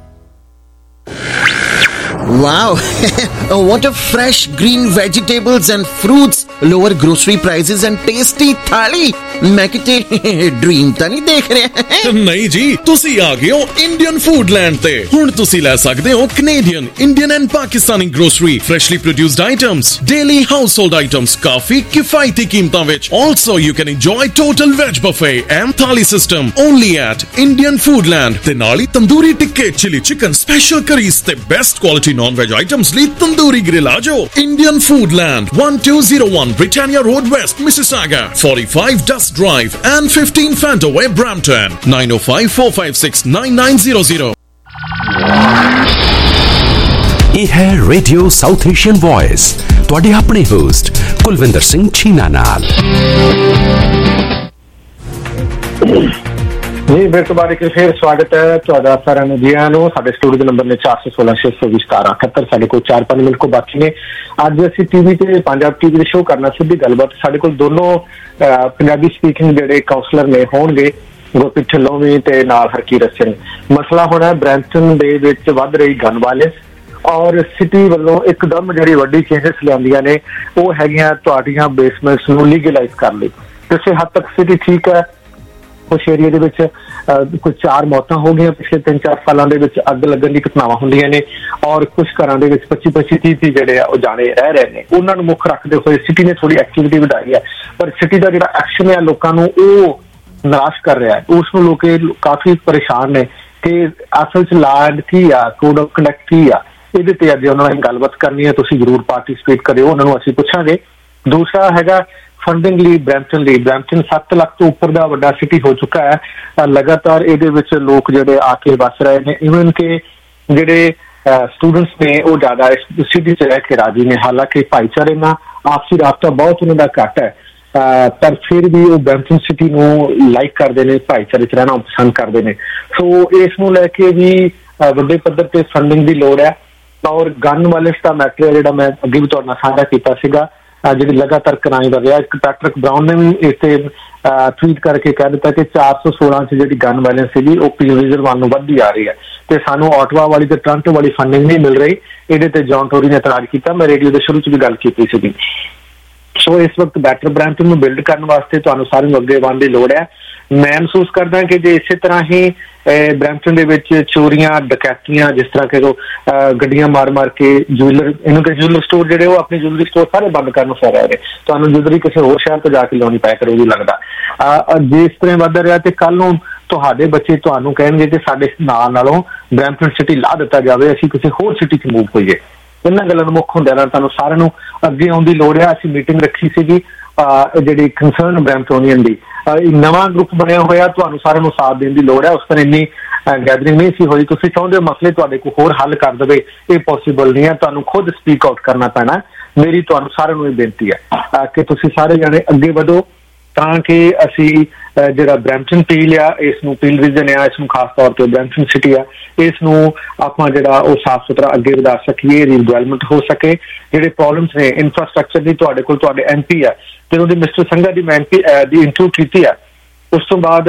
Wow, what a fresh green vegetables and fruits, lower grocery prices and tasty thali. मैं किते ड्रीम ਤਾਂ ਨਹੀਂ ਦੇਖ ਰਿਹਾ। ਨਹੀਂ ਜੀ, ਤੁਸੀਂ ਆ ਗਏ ਹੋ ਇੰਡੀਅਨ ਫੂਡਲੈਂਡ ਤੇ। ਹੁਣ ਤੁਸੀਂ ਲੈ ਸਕਦੇ ਹੋ Canadian, Indian and Pakistani grocery, freshly produced items, daily household items ਕਾਫੀ ਕਿਫਾਇਤੀ ਕੀਮਤਾਂ ਵਿੱਚ। Also you can enjoy total veg buffet and thali system only at Indian Foodland. ਤੇ ਨਾਲ ਹੀ ਤੰਦੂਰੀ ਟਿੱਕੇ, ਚਿਲੀ ਚਿਕਨ, ਸਪੈਸ਼ਲ ਕਰੀਜ਼ ਤੇ best quality non veg items ਲਈ ਤੰਦੂਰੀ ਗ੍ਰਿਲ ਆ ਜਾਓ। Indian Foodland one two zero one Britannia Road West, Mississauga, forty-five Dust Drive and fifteen Fantaway, Brampton, nine oh five four five six nine nine zero zero. ਇਹ ਹੈ radio south Asian voice, ਤੁਹਾਡੇ ਆਪਣੇ host Kulwinder Singh Chhina ਨਾਲ। ਜੀ ਫਿਰ ਤੋਂ ਬਾਅਦ ਇੱਕ ਫਿਰ ਸਵਾਗਤ ਹੈ ਤੁਹਾਡਾ ਸਾਰਿਆਂ ਨੂੰ। ਜੀ ਆਇਆਂ ਨੂੰ। ਸਾਡੇ ਸਟੂਡੀਓ ਦੇ ਨੰਬਰ ਨੇ ਚਾਰ ਸੌ ਸੋਲਾਂ ਛੇ ਸੌ ਵੀਹ ਸਤਾਰਾਂ ਅਠੱਤਰ। ਸਾਡੇ ਕੋਲ ਚਾਰ ਪੰਜ ਮਿੰਟ ਕੋ ਬਾਕੀ ਨੇ। ਅੱਜ ਅਸੀਂ ਟੀਵੀ ਤੇ ਪੰਜਾਬ ਟੀਵੀ ਦੇ ਸ਼ੋਅ ਕਰਨਾ, ਸਿੱਧੀ ਗੱਲਬਾਤ। ਸਾਡੇ ਕੋਲ ਦੋਨੋਂ ਪੰਜਾਬੀ ਸਪੀਕਿੰਗ ਜਿਹੜੇ ਕਾਉਂਸਲਰ ਨੇ ਹੋਣਗੇ, ਗੁਰਪ੍ਰੀਤ ਢਿੱਲੋਂ ਵੀ ਤੇ ਨਾਲ ਹਰਕੀਰਤ ਸਿੰਘ। ਮਸਲਾ ਹੋਣਾ ਬਰੈਂਪਟਨ ਦੇ ਵਿੱਚ ਵੱਧ ਰਹੀ ਗਨ ਵਾਇਲੈਂਸ ਔਰ ਸਿਟੀ ਵੱਲੋਂ ਇੱਕਦਮ ਜਿਹੜੀ ਵੱਡੀ ਚੇਂਜਸ ਲਿਆਂਦੀਆਂ ਨੇ ਉਹ ਹੈਗੀਆਂ ਤੁਹਾਡੀਆਂ ਬੇਸਮੈਂਟਸ ਨੂੰ ਲੀਗਲਾਈਜ਼ ਕਰਨ ਲਈ। ਕਿਸੇ ਹੱਦ ਤੱਕ ਸਿਟੀ ਠੀਕ ਹੈ। ਕੁਛ ਏਰੀਆ ਦੇ ਵਿੱਚ ਕੁਝ ਚਾਰ ਮੌਤਾਂ ਹੋ ਗਈਆਂ ਪਿਛਲੇ ਤਿੰਨ ਚਾਰ ਸਾਲਾਂ ਦੇ ਵਿੱਚ, ਅੱਗ ਲੱਗਣ ਦੀ ਘਟਨਾਵਾਂ ਹੁੰਦੀਆਂ ਨੇ ਔਰ ਕੁਝ ਘਰਾਂ ਦੇ ਵਿੱਚ ਪੱਚੀ ਪੱਚੀ ਤੀਹ ਤੀਹ ਜਿਹੜੇ ਆ ਉਹ ਜਾਣੇ ਰਹਿ ਰਹੇ ਨੇ। ਉਹਨਾਂ ਨੂੰ ਮੁੱਖ ਰੱਖਦੇ ਹੋਏ ਸਿਟੀ ਨੇ ਥੋੜੀ ਐਕਟੀਵਿਟੀ ਵਧਾਈ ਹੈ, ਪਰ ਸਿਟੀ ਦਾ ਜਿਹੜਾ ਐਕਸ਼ਨ ਹੈ ਲੋਕਾਂ ਨੂੰ ਉਹ ਨਿਰਾਸ਼ ਕਰ ਰਿਹਾ ਹੈ। ਉਸ ਨੂੰ ਲੋਕ ਕਾਫੀ ਪਰੇਸ਼ਾਨ ਨੇ ਕਿ ਅਸਲ 'ਚ ਲਾ ਐਂਡ ਕੀ ਆ, ਕੋਡ ਆਫ ਕੰਡਕਟ ਕੀ ਆ, ਇਹਦੇ ਤੇ ਅੱਜ ਉਹਨਾਂ ਨਾਲ ਗੱਲਬਾਤ ਕਰਨੀ ਹੈ। ਤੁਸੀਂ ਜ਼ਰੂਰ ਪਾਰਟੀਸਪੇਟ ਕਰਿਓ, ਉਹਨਾਂ ਨੂੰ ਅਸੀਂ ਪੁੱਛਾਂਗੇ। ਦੂਸਰਾ ਹੈਗਾ ਫੰਡਿੰਗ ਲਈ ਬਰੈਂਪਟਨ ਲਈ। ਬਰੈਂਪਟਨ ਸੱਤ ਲੱਖ ਤੋਂ ਉੱਪਰ ਦਾ ਵੱਡਾ ਸਿਟੀ ਹੋ ਚੁੱਕਾ ਹੈ। ਲਗਾਤਾਰ ਇਹਦੇ ਵਿੱਚ ਲੋਕ ਜਿਹੜੇ ਆ ਕੇ ਵਸ ਰਹੇ ਨੇ, ਇਵਨ ਕਿ ਜਿਹੜੇ ਸਟੂਡੈਂਟਸ ਨੇ ਉਹ ਜ਼ਿਆਦਾ ਇਸ ਸਿਟੀ 'ਚ ਰਹਿ ਕੇ ਰਾਜੀ ਨੇ। ਹਾਲਾਂਕਿ ਭਾਈਚਾਰੇ ਨਾਲ ਆਪਸੀ ਰਾਬਤਾ ਬਹੁਤ ਉਹਨਾਂ ਦਾ ਘੱਟ ਹੈ, ਪਰ ਫਿਰ ਵੀ ਉਹ ਬਰੈਂਪਟਨ ਸਿਟੀ ਨੂੰ ਲਾਈਕ ਕਰਦੇ ਨੇ, ਭਾਈਚਾਰੇ 'ਚ ਰਹਿਣਾ ਪਸੰਦ ਕਰਦੇ ਨੇ। ਸੋ ਇਸ ਨੂੰ ਲੈ ਕੇ ਵੀ ਵੱਡੇ ਪੱਧਰ ਤੇ ਫੰਡਿੰਗ ਦੀ ਲੋੜ ਹੈ। ਔਰ ਗਨ ਵਾਇਲੈਂਸ ਦਾ ਮੈਟਰ ਹੈ ਜਿਹੜਾ ਮੈਂ ਅੱਗੇ ਵੀ ਤੁਹਾਡੇ ਨਾਲ ਸਾਂਝਾ ਕੀਤਾ ਸੀਗਾ, ਜਿਹੜੀ ਲਗਾਤਾਰ ਕਰਾਈ ਦਾ ਰਿਹਾ। ਇੱਕ ਪੈਟਰਿਕ ਬਰਾਊਨ ਨੇ ਵੀ ਇੱਥੇ ਟਵੀਟ ਕਰਕੇ ਕਹਿ ਦਿੱਤਾ ਕਿ ਚਾਰ ਸੌ ਸੋਲਾਂ 'ਚ ਜਿਹੜੀ ਗਨ ਵਾਇਲੈਂਸ ਸੀਗੀ ਉਹ ਪੀਲ ਰੀਜਨ ਵੱਲ ਨੂੰ ਵੱਧਦੀ ਆ ਰਹੀ ਹੈ ਤੇ ਸਾਨੂੰ ਆਟਵਾ ਵਾਲੀ ਤੇ ਟੋਰਾਂਟੋ ਵਾਲੀ ਫੰਡਿੰਗ ਨਹੀਂ ਮਿਲ ਰਹੀ। ਇਹਦੇ ਤੇ ਜੌਨ ਟੋਰੀ ਨੇ ਇਤਰਾਜ਼ ਕੀਤਾ। ਮੈਂ ਰੇਡੀਓ ਦੇ ਸ਼ੁਰੂ 'ਚ ਵੀ ਗੱਲ ਕੀਤੀ ਸੀਗੀ। ਸੋ ਇਸ ਵਕਤ ਬੈਟਰ ਬਰੈਂਪਟਨ ਨੂੰ ਬਿਲਡ ਕਰਨ ਵਾਸਤੇ ਤੁਹਾਨੂੰ ਸਾਰਿਆਂ ਨੂੰ ਅੱਗੇ ਵਧਣ ਦੀ ਲੋੜ ਹੈ। ਮੈਂ ਮਹਿਸੂਸ ਕਰਦਾ ਕਿ ਜੇ ਇਸੇ ਤਰ੍ਹਾਂ ਹੀ ਬਰੈਂਪਟਨ ਦੇ ਵਿੱਚ ਚੋਰੀਆਂ, ਡਕੈਤੀਆਂ, ਜਿਸ ਤਰ੍ਹਾਂ ਕਿ ਗੱਡੀਆਂ ਮਾਰ ਮਾਰ ਕੇ ਜੁਐਲਰ, ਇਹਨੂੰ ਕਿ ਜੁਐਲਰ ਸਟੋਰ ਜਿਹੜੇ ਉਹ ਆਪਣੀ ਜੁਐਲਰੀ ਸਟੋਰ ਸਾਰੇ ਬੰਦ ਕਰਨ ਨੂੰ ਰਹੇ ਨੇ, ਤੁਹਾਨੂੰ ਜੁਐਲਰੀ ਕਿਸੇ ਹੋਰ ਸ਼ਹਿਰ ਤੋਂ ਜਾ ਕੇ ਲਾਉਣੀ ਪੈ ਕਰੇਗੀ ਲੱਗਦਾ। ਜੇ ਇਸ ਤਰ੍ਹਾਂ ਵੱਧ ਰਿਹਾ ਤੇ ਕੱਲ ਨੂੰ ਤੁਹਾਡੇ ਬੱਚੇ ਤੁਹਾਨੂੰ ਕਹਿਣਗੇ ਕਿ ਸਾਡੇ ਨਾਲ ਨਾਲੋਂ ਬਰੈਂਪਟਨ ਸਿਟੀ ਲਾ ਦਿੱਤਾ ਜਾਵੇ, ਅਸੀਂ ਕਿਸੇ ਹੋਰ ਸਿਟੀ 'ਚ ਮੂਵ ਹੋਈਏ। ਇਹਨਾਂ ਗੱਲਾਂ ਨੂੰ ਮੁੱਖ ਹੁੰਦਿਆਂ ਨਾਲ ਤੁਹਾਨੂੰ ਸਾਰਿਆਂ ਨੂੰ ਅੱਗੇ ਆਉਣ ਦੀ ਲੋੜ ਹੈ। ਅਸੀਂ ਮੀਟਿੰਗ ਰੱਖੀ ਸੀਗੀ ਜਿਹੜੀ ਕੰਸਰਨ ਬਰੈਂਪਟੋਨੀਅਨ ਦੀ, ਨਵਾਂ ਗਰੁੱਪ ਬਣਿਆ ਹੋਇਆ, ਤੁਹਾਨੂੰ ਸਾਰਿਆਂ ਨੂੰ ਸਾਥ ਦੇਣ ਦੀ ਲੋੜ ਹੈ। ਉਸ ਤਰ੍ਹਾਂ ਇੰਨੀ ਗੈਦਰਿੰਗ ਨਹੀਂ ਸੀ ਹੋਈ। ਤੁਸੀਂ ਚਾਹੁੰਦੇ ਹੋ ਮਸਲੇ ਤੁਹਾਡੇ ਕੋਲ ਹੋਰ ਹੱਲ ਕਰ ਦੇਵੇ, ਇਹ ਪੋਸੀਬਲ ਨਹੀਂ ਹੈ, ਤੁਹਾਨੂੰ ਖੁਦ ਸਪੀਕ ਆਊਟ ਕਰਨਾ ਪੈਣਾ। ਮੇਰੀ ਤੁਹਾਨੂੰ ਸਾਰਿਆਂ ਨੂੰ ਇਹ ਬੇਨਤੀ ਹੈ ਕਿ ਤੁਸੀਂ ਸਾਰੇ ਜਾਣੇ ਅੱਗੇ ਵਧੋ ਤਾਂ ਕਿ ਅਸੀਂ ਜਿਹੜਾ ਬਰੈਂਪਟਨ ਪੀਲ ਆ, ਇਸ ਨੂੰ ਪੀਲ ਰੀਜਨ ਆ, ਇਸ ਨੂੰ ਖਾਸ ਤੌਰ ਤੇ ਬਰੈਂਪਟਨ ਸਿਟੀ ਆ, ਇਸ ਨੂੰ ਆਪਾਂ ਜਿਹੜਾ ਉਹ ਸਾਫ਼ ਸੁਥਰਾ ਅੱਗੇ ਵਧਾ ਸਕੀਏ, ਰੀਡਿਵੈਲਪਮੈਂਟ ਹੋ ਸਕੇ। ਜਿਹੜੇ ਪ੍ਰੋਬਲਮਸ ਨੇ ਇਨਫਰਾਸਟਰਕਚਰ ਦੀ, ਤੁਹਾਡੇ ਕੋਲ ਤੁਹਾਡੇ ਐਮ ਪੀ ਆ ਤੇ ਉਹਦੀ ਮਿਸਟਰ ਸੰਘਾ ਦੀ ਮੈਂ ਐਮ ਪੀ ਦੀ ਇੰਟਰਵਿਊ ਕੀਤੀ ਆ, ਉਸ ਤੋਂ ਬਾਅਦ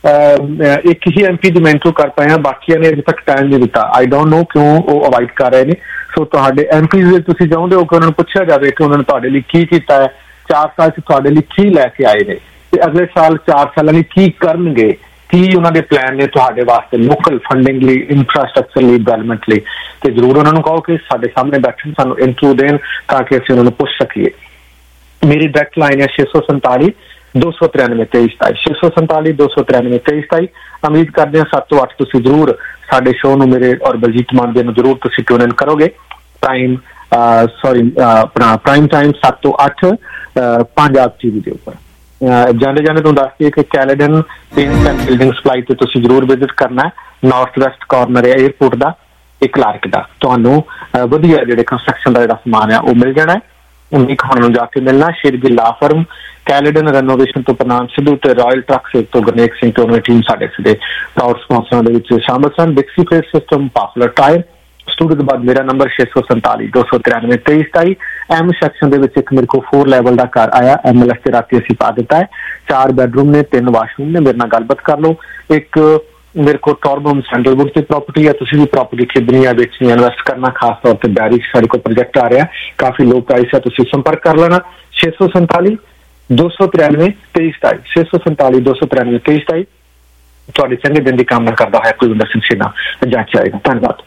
ਇੱਕ ਹੀ ਐਮ ਪੀ ਦੀ ਮੈਂ ਇੰਟਰਵਿਊ ਕਰ ਪਾਇਆ, ਬਾਕੀਆਂ ਨੇ ਅਜੇ ਤੱਕ ਟਾਈਮ ਨਹੀਂ ਦਿੱਤਾ। ਆਈ ਡੋਂਟ ਨੋ ਕਿਉਂ ਉਹ ਅਵਾਇਡ ਕਰ ਰਹੇ ਨੇ। ਸੋ ਤੁਹਾਡੇ ਐਮ ਪੀ ਦੇ ਤੁਸੀਂ ਚਾਹੁੰਦੇ ਹੋ ਕਿ ਉਹਨਾਂ ਨੂੰ ਪੁੱਛਿਆ ਜਾਵੇ ਕਿ ਉਹਨਾਂ ਨੇ ਤੁਹਾਡੇ ਲਈ ਕੀ ਕੀਤਾ ਹੈ, ਚਾਰ ਸਾਲ 'ਚ ਤੁਹਾਡੇ ਲਈ ਕੀ ਲੈ ਕੇ ਆਏ ਨੇ ਤੇ ਅਗਲੇ ਸਾਲ ਚਾਰ ਸਾਲਾਂ ਲਈ ਕੀ ਕਰਨਗੇ, ਕੀ ਉਹਨਾਂ ਦੇ ਪਲਾਨ ਨੇ ਤੁਹਾਡੇ ਵਾਸਤੇ ਲੋਕਲ ਫੰਡਿੰਗ ਲਈ, ਇਨਫਰਾਸਟਰਕਚਰ ਲਈ, ਡਿਵੈਲਪਮੈਂਟ ਲਈ। ਤੇ ਜ਼ਰੂਰ ਉਹਨਾਂ ਨੂੰ ਕਹੋ ਕਿ ਸਾਡੇ ਸਾਹਮਣੇ ਬੈਠਣ, ਸਾਨੂੰ ਇੰਟਰਵਿਊ ਦੇਣ ਤਾਂ ਕਿ ਅਸੀਂ ਉਹਨਾਂ ਨੂੰ ਪੁੱਛ ਸਕੀਏ। ਮੇਰੀ ਡਾਇਰੈਕਟ ਲਾਈਨ ਹੈ ਛੇ ਸੌ ਸੰਤਾਲੀ ਦੋ ਸੌ ਤਰਾਨਵੇਂ ਤੇਈ ਸਤਾਈ, ਛੇ ਸੌ ਸੰਤਾਲੀ ਦੋ ਸੌ ਤਰਾਨਵੇਂ ਤੇਈ ਸਤਾਈ। ਉਮੀਦ ਕਰਦੇ ਹਾਂ ਸੱਤ ਤੋਂ ਅੱਠ ਤੁਸੀਂ ਜ਼ਰੂਰ ਸਾਡੇ ਸ਼ੋਅ ਨੂੰ, ਮੇਰੇ ਔਰ ਬਲਜੀਤ ਮਾਨ ਦੇ ਨੂੰ ਜ਼ਰੂਰ ਤੁਸੀਂ ਟਿਊਨ ਇਨ ਕਰੋਗੇ। ਪ੍ਰਾਈਮ ਸੌਰੀ ਆਪਣਾ ਪ੍ਰਾਈਮ ਟਾਈਮ ਸੱਤ ਤੋਂ ਅੱਠ ਪੰਜਾਬ ਟੀਵੀ ਦੇ ਉੱਪਰ। ਜਾਂਦੇ ਜਾਂਦੇ ਤੁਹਾਨੂੰ ਦੱਸ ਦਈਏ ਕਿ Caledon paints and building supply ਤੇ ਤੁਸੀਂ ਜ਼ਰੂਰ ਵਿਜ਼ਿਟ ਕਰਨਾ ਹੈ। ਨਾਰਥ ਵੈਸਟ ਕਾਰਨਰ ਹੈ ਏਅਰਪੋਰਟ ਦਾ, ਇੱਕ ਕਲਾਰਕ ਦਾ। ਤੁਹਾਨੂੰ ਵਧੀਆ ਜਿਹੜੇ ਕੰਸਟਰਕਸ਼ਨ ਦਾ ਜਿਹੜਾ ਸਮਾਨ ਹੈ ਉਹ ਮਿਲ ਜਾਣਾ ਹੈ। ਉਨੀ ਖਾਣ ਨੂੰ ਜਾ ਕੇ ਮਿਲਣਾ। ਸ਼ੇਰਗੀ ਲਾ ਫਰਮ, ਕੈਲੇਡਨ ਰੈਨੋਵੇਸ਼ਨ ਤੋਂ ਪ੍ਰਨਾਮ ਸਿੱਧੂ ਤੇ ਰਾਇਲ ਟਰੱਕਸ ਤੋਂ ਗੁਰਨੇਕ ਸਿੰਘ ਤੇ ਉਹਨਾਂ ਦੀ ਟੀਮ ਸਾਡੇ ਸਿੱਧੇ ਪ੍ਰਾਊਡ ਸਪਾਂਸਰਾਂ ਦੇ ਵਿੱਚ ਸ਼ਾਮਲ ਸਨ। Dixie face system, popular tyre. Studio ਦੇ ਬਾਅਦ ਮੇਰਾ ਨੰਬਰ ਛੇ ਸੌ ਸੰਤਾਲੀ ਦੋ ਸੌ ਤਰਾਨਵੇਂ ਤੇਈ ਸਤਾਈ। ਐਮ ਸੈਕਸ਼ਨ ਦੇ ਵਿੱਚ ਇੱਕ ਮੇਰੇ ਕੋਲ ਫੋਰ ਲੈਵਲ ਦਾ ਘਰ ਆਇਆ, ਐਮ ਐਲ ਐਸ ਤੇ ਰਾਤੀ ਅਸੀਂ ਪਾ ਦਿੱਤਾ ਹੈ। ਚਾਰ ਬੈਡਰੂਮ ਨੇ, ਤਿੰਨ ਵਾਸ਼ਰੂਮ ਨੇ। ਮੇਰੇ ਨਾਲ ਗੱਲਬਾਤ ਕਰ ਲਓ। ਇੱਕ ਮੇਰੇ ਕੋਲ ਟੌਰਬਮ ਸੈਂਡਲਵੁੱਡ ਤੇ ਪ੍ਰਾਪਰਟੀ ਹੈ। ਤੁਸੀਂ ਵੀ ਪ੍ਰਾਪਰਟੀ ਖਰੀਦਣੀ ਹੈ, ਵੇਚਣੀ, ਇਨਵੈਸਟ ਕਰਨਾ, ਖਾਸ ਤੌਰ ਤੇ ਬੈਰੀ ਸਾਡੇ ਕੋਲ ਪ੍ਰੋਜੈਕਟ ਆ ਰਿਹਾ, ਕਾਫੀ ਲੋ ਪ੍ਰਾਈਸ ਹੈ, ਤੁਸੀਂ ਸੰਪਰਕ ਕਰ ਲੈਣਾ। ਛੇ ਸੌ ਸੰਤਾਲੀ ਦੋ ਸੌ ਤਰਾਨਵੇਂ ਤੇਈ ਸਤਾਈ, ਛੇ ਸੌ ਸੰਤਾਲੀ ਦੋ ਸੌ ਤਰਾਨਵੇਂ ਤੇਈ ਸਤਾਈ। ਤੁਹਾਡੇ ਚੰਗੇ ਦਿਨ ਦੀ ਕਾਮਨਾ ਕਰਦਾ ਹੋਇਆ ਕੁਲਵਿੰਦਰ ਸਿੰਘ ਸ਼ੀਨਾ ਜਾ ਕੇ ਆਏਗਾ। ਧੰਨਵਾਦ।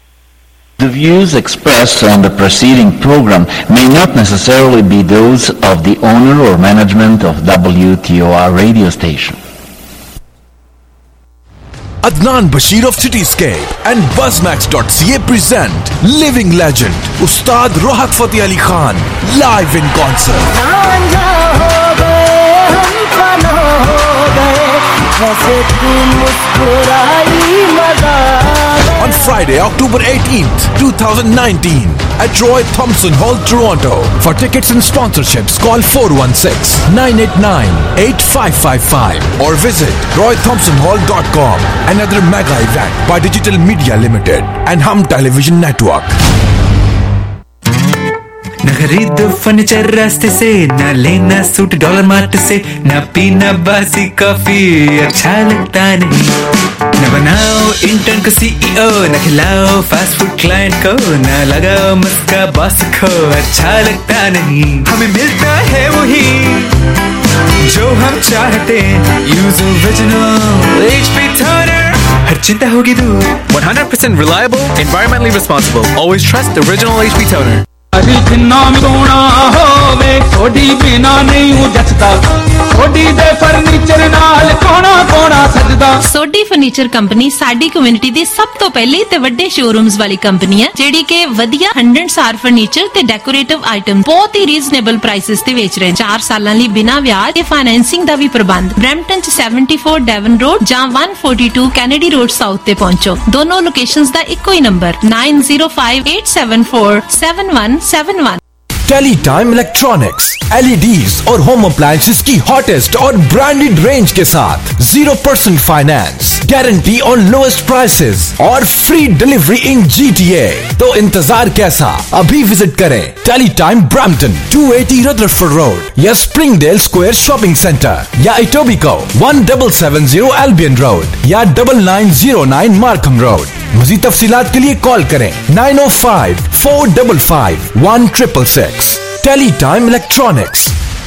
The views expressed on the preceding program may not necessarily be those of the owner or management of W T O R radio station. Adnan Bashir of Cityscape and Buzzmax dot C A present living legend Ustad Rohat Fateh Ali Khan live in concert. On Friday, October eighteenth, twenty nineteen at Roy Thompson Hall, Toronto. For tickets and sponsorships, call four one six, nine eight nine, eight five five five or visit roy thompson hall dot com. Another mega event by Digital Media Limited and Hum Television Network. न खरीदो furniture रास्ते से, न लेना suit dollar mart से, न पीना बासी कॉफी अच्छा लगता नहीं, न बनाओ इंटर्न को सीईओ, न खिलाओ फास्ट फूड क्लाइंट को, न लगाओ मस्का बॉस को अच्छा लगता नहीं। हमें मिलता है वही जो हम चाहते, यूज ओरिजिनल एचपी टोनर, हर चिंता होगी दूर। one hundred percent reliable, environmentally responsible, always trust original H P toner. दिल नाम सोना होवे सोडी बिना नहीं हूँ जचदा सोडी दे फर्नीचर नाल कोना कोना सजदा। सोडी फर्नीचर कंपनी साडी कम्युनिटी दी सब तो पहली ते वड्डे शोरूम्स वाली कंपनी है जेडी के वधिया हंड्रेड स्टार फर्नीचर ते डेकोरेटिव आइटम बहुत ही रीजनेबल प्राइसेस ते बेच रहे हैं। चार सालां लई बिना ब्याज ते फाइनेंसिंग दा भी प्रबंध। ब्रैम्पटन च सेवेंटी फोर डेवन रोड जां one forty two Kennedy road south ते पहुंचो। दोनों लोकेशंस दा इक्को ही number nine zero five eight seven four seven one seven one. Teletime electronics L E Ds और होम अप्लायंसेस की हॉटेस्ट और ब्रांडेड रेंज के साथ zero percent finance, guarantee on lowest prices और free delivery in G T A. तो इंतजार कैसा, अभी विजिट करें Teletime Brampton to eighty Rutherford road या स्प्रिंगडेल स्क्वायर शॉपिंग सेंटर या Etobicoke one double seven zero Albion road या double nine zero nine Markham road. मज़ीद तफसीलात के लिए कॉल करें नाइन ओ five four double five one triple six. Teletime electronics.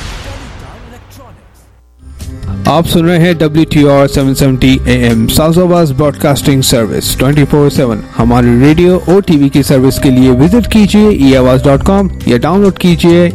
आप सुन रहे हैं W T R seven seventy A M south broadcasting service twenty four seven. हमारे रेडियो और टीवी की सर्विस के लिए विजिट कीजिए ई आवाज डॉट कॉम या डाउनलोड कीजिए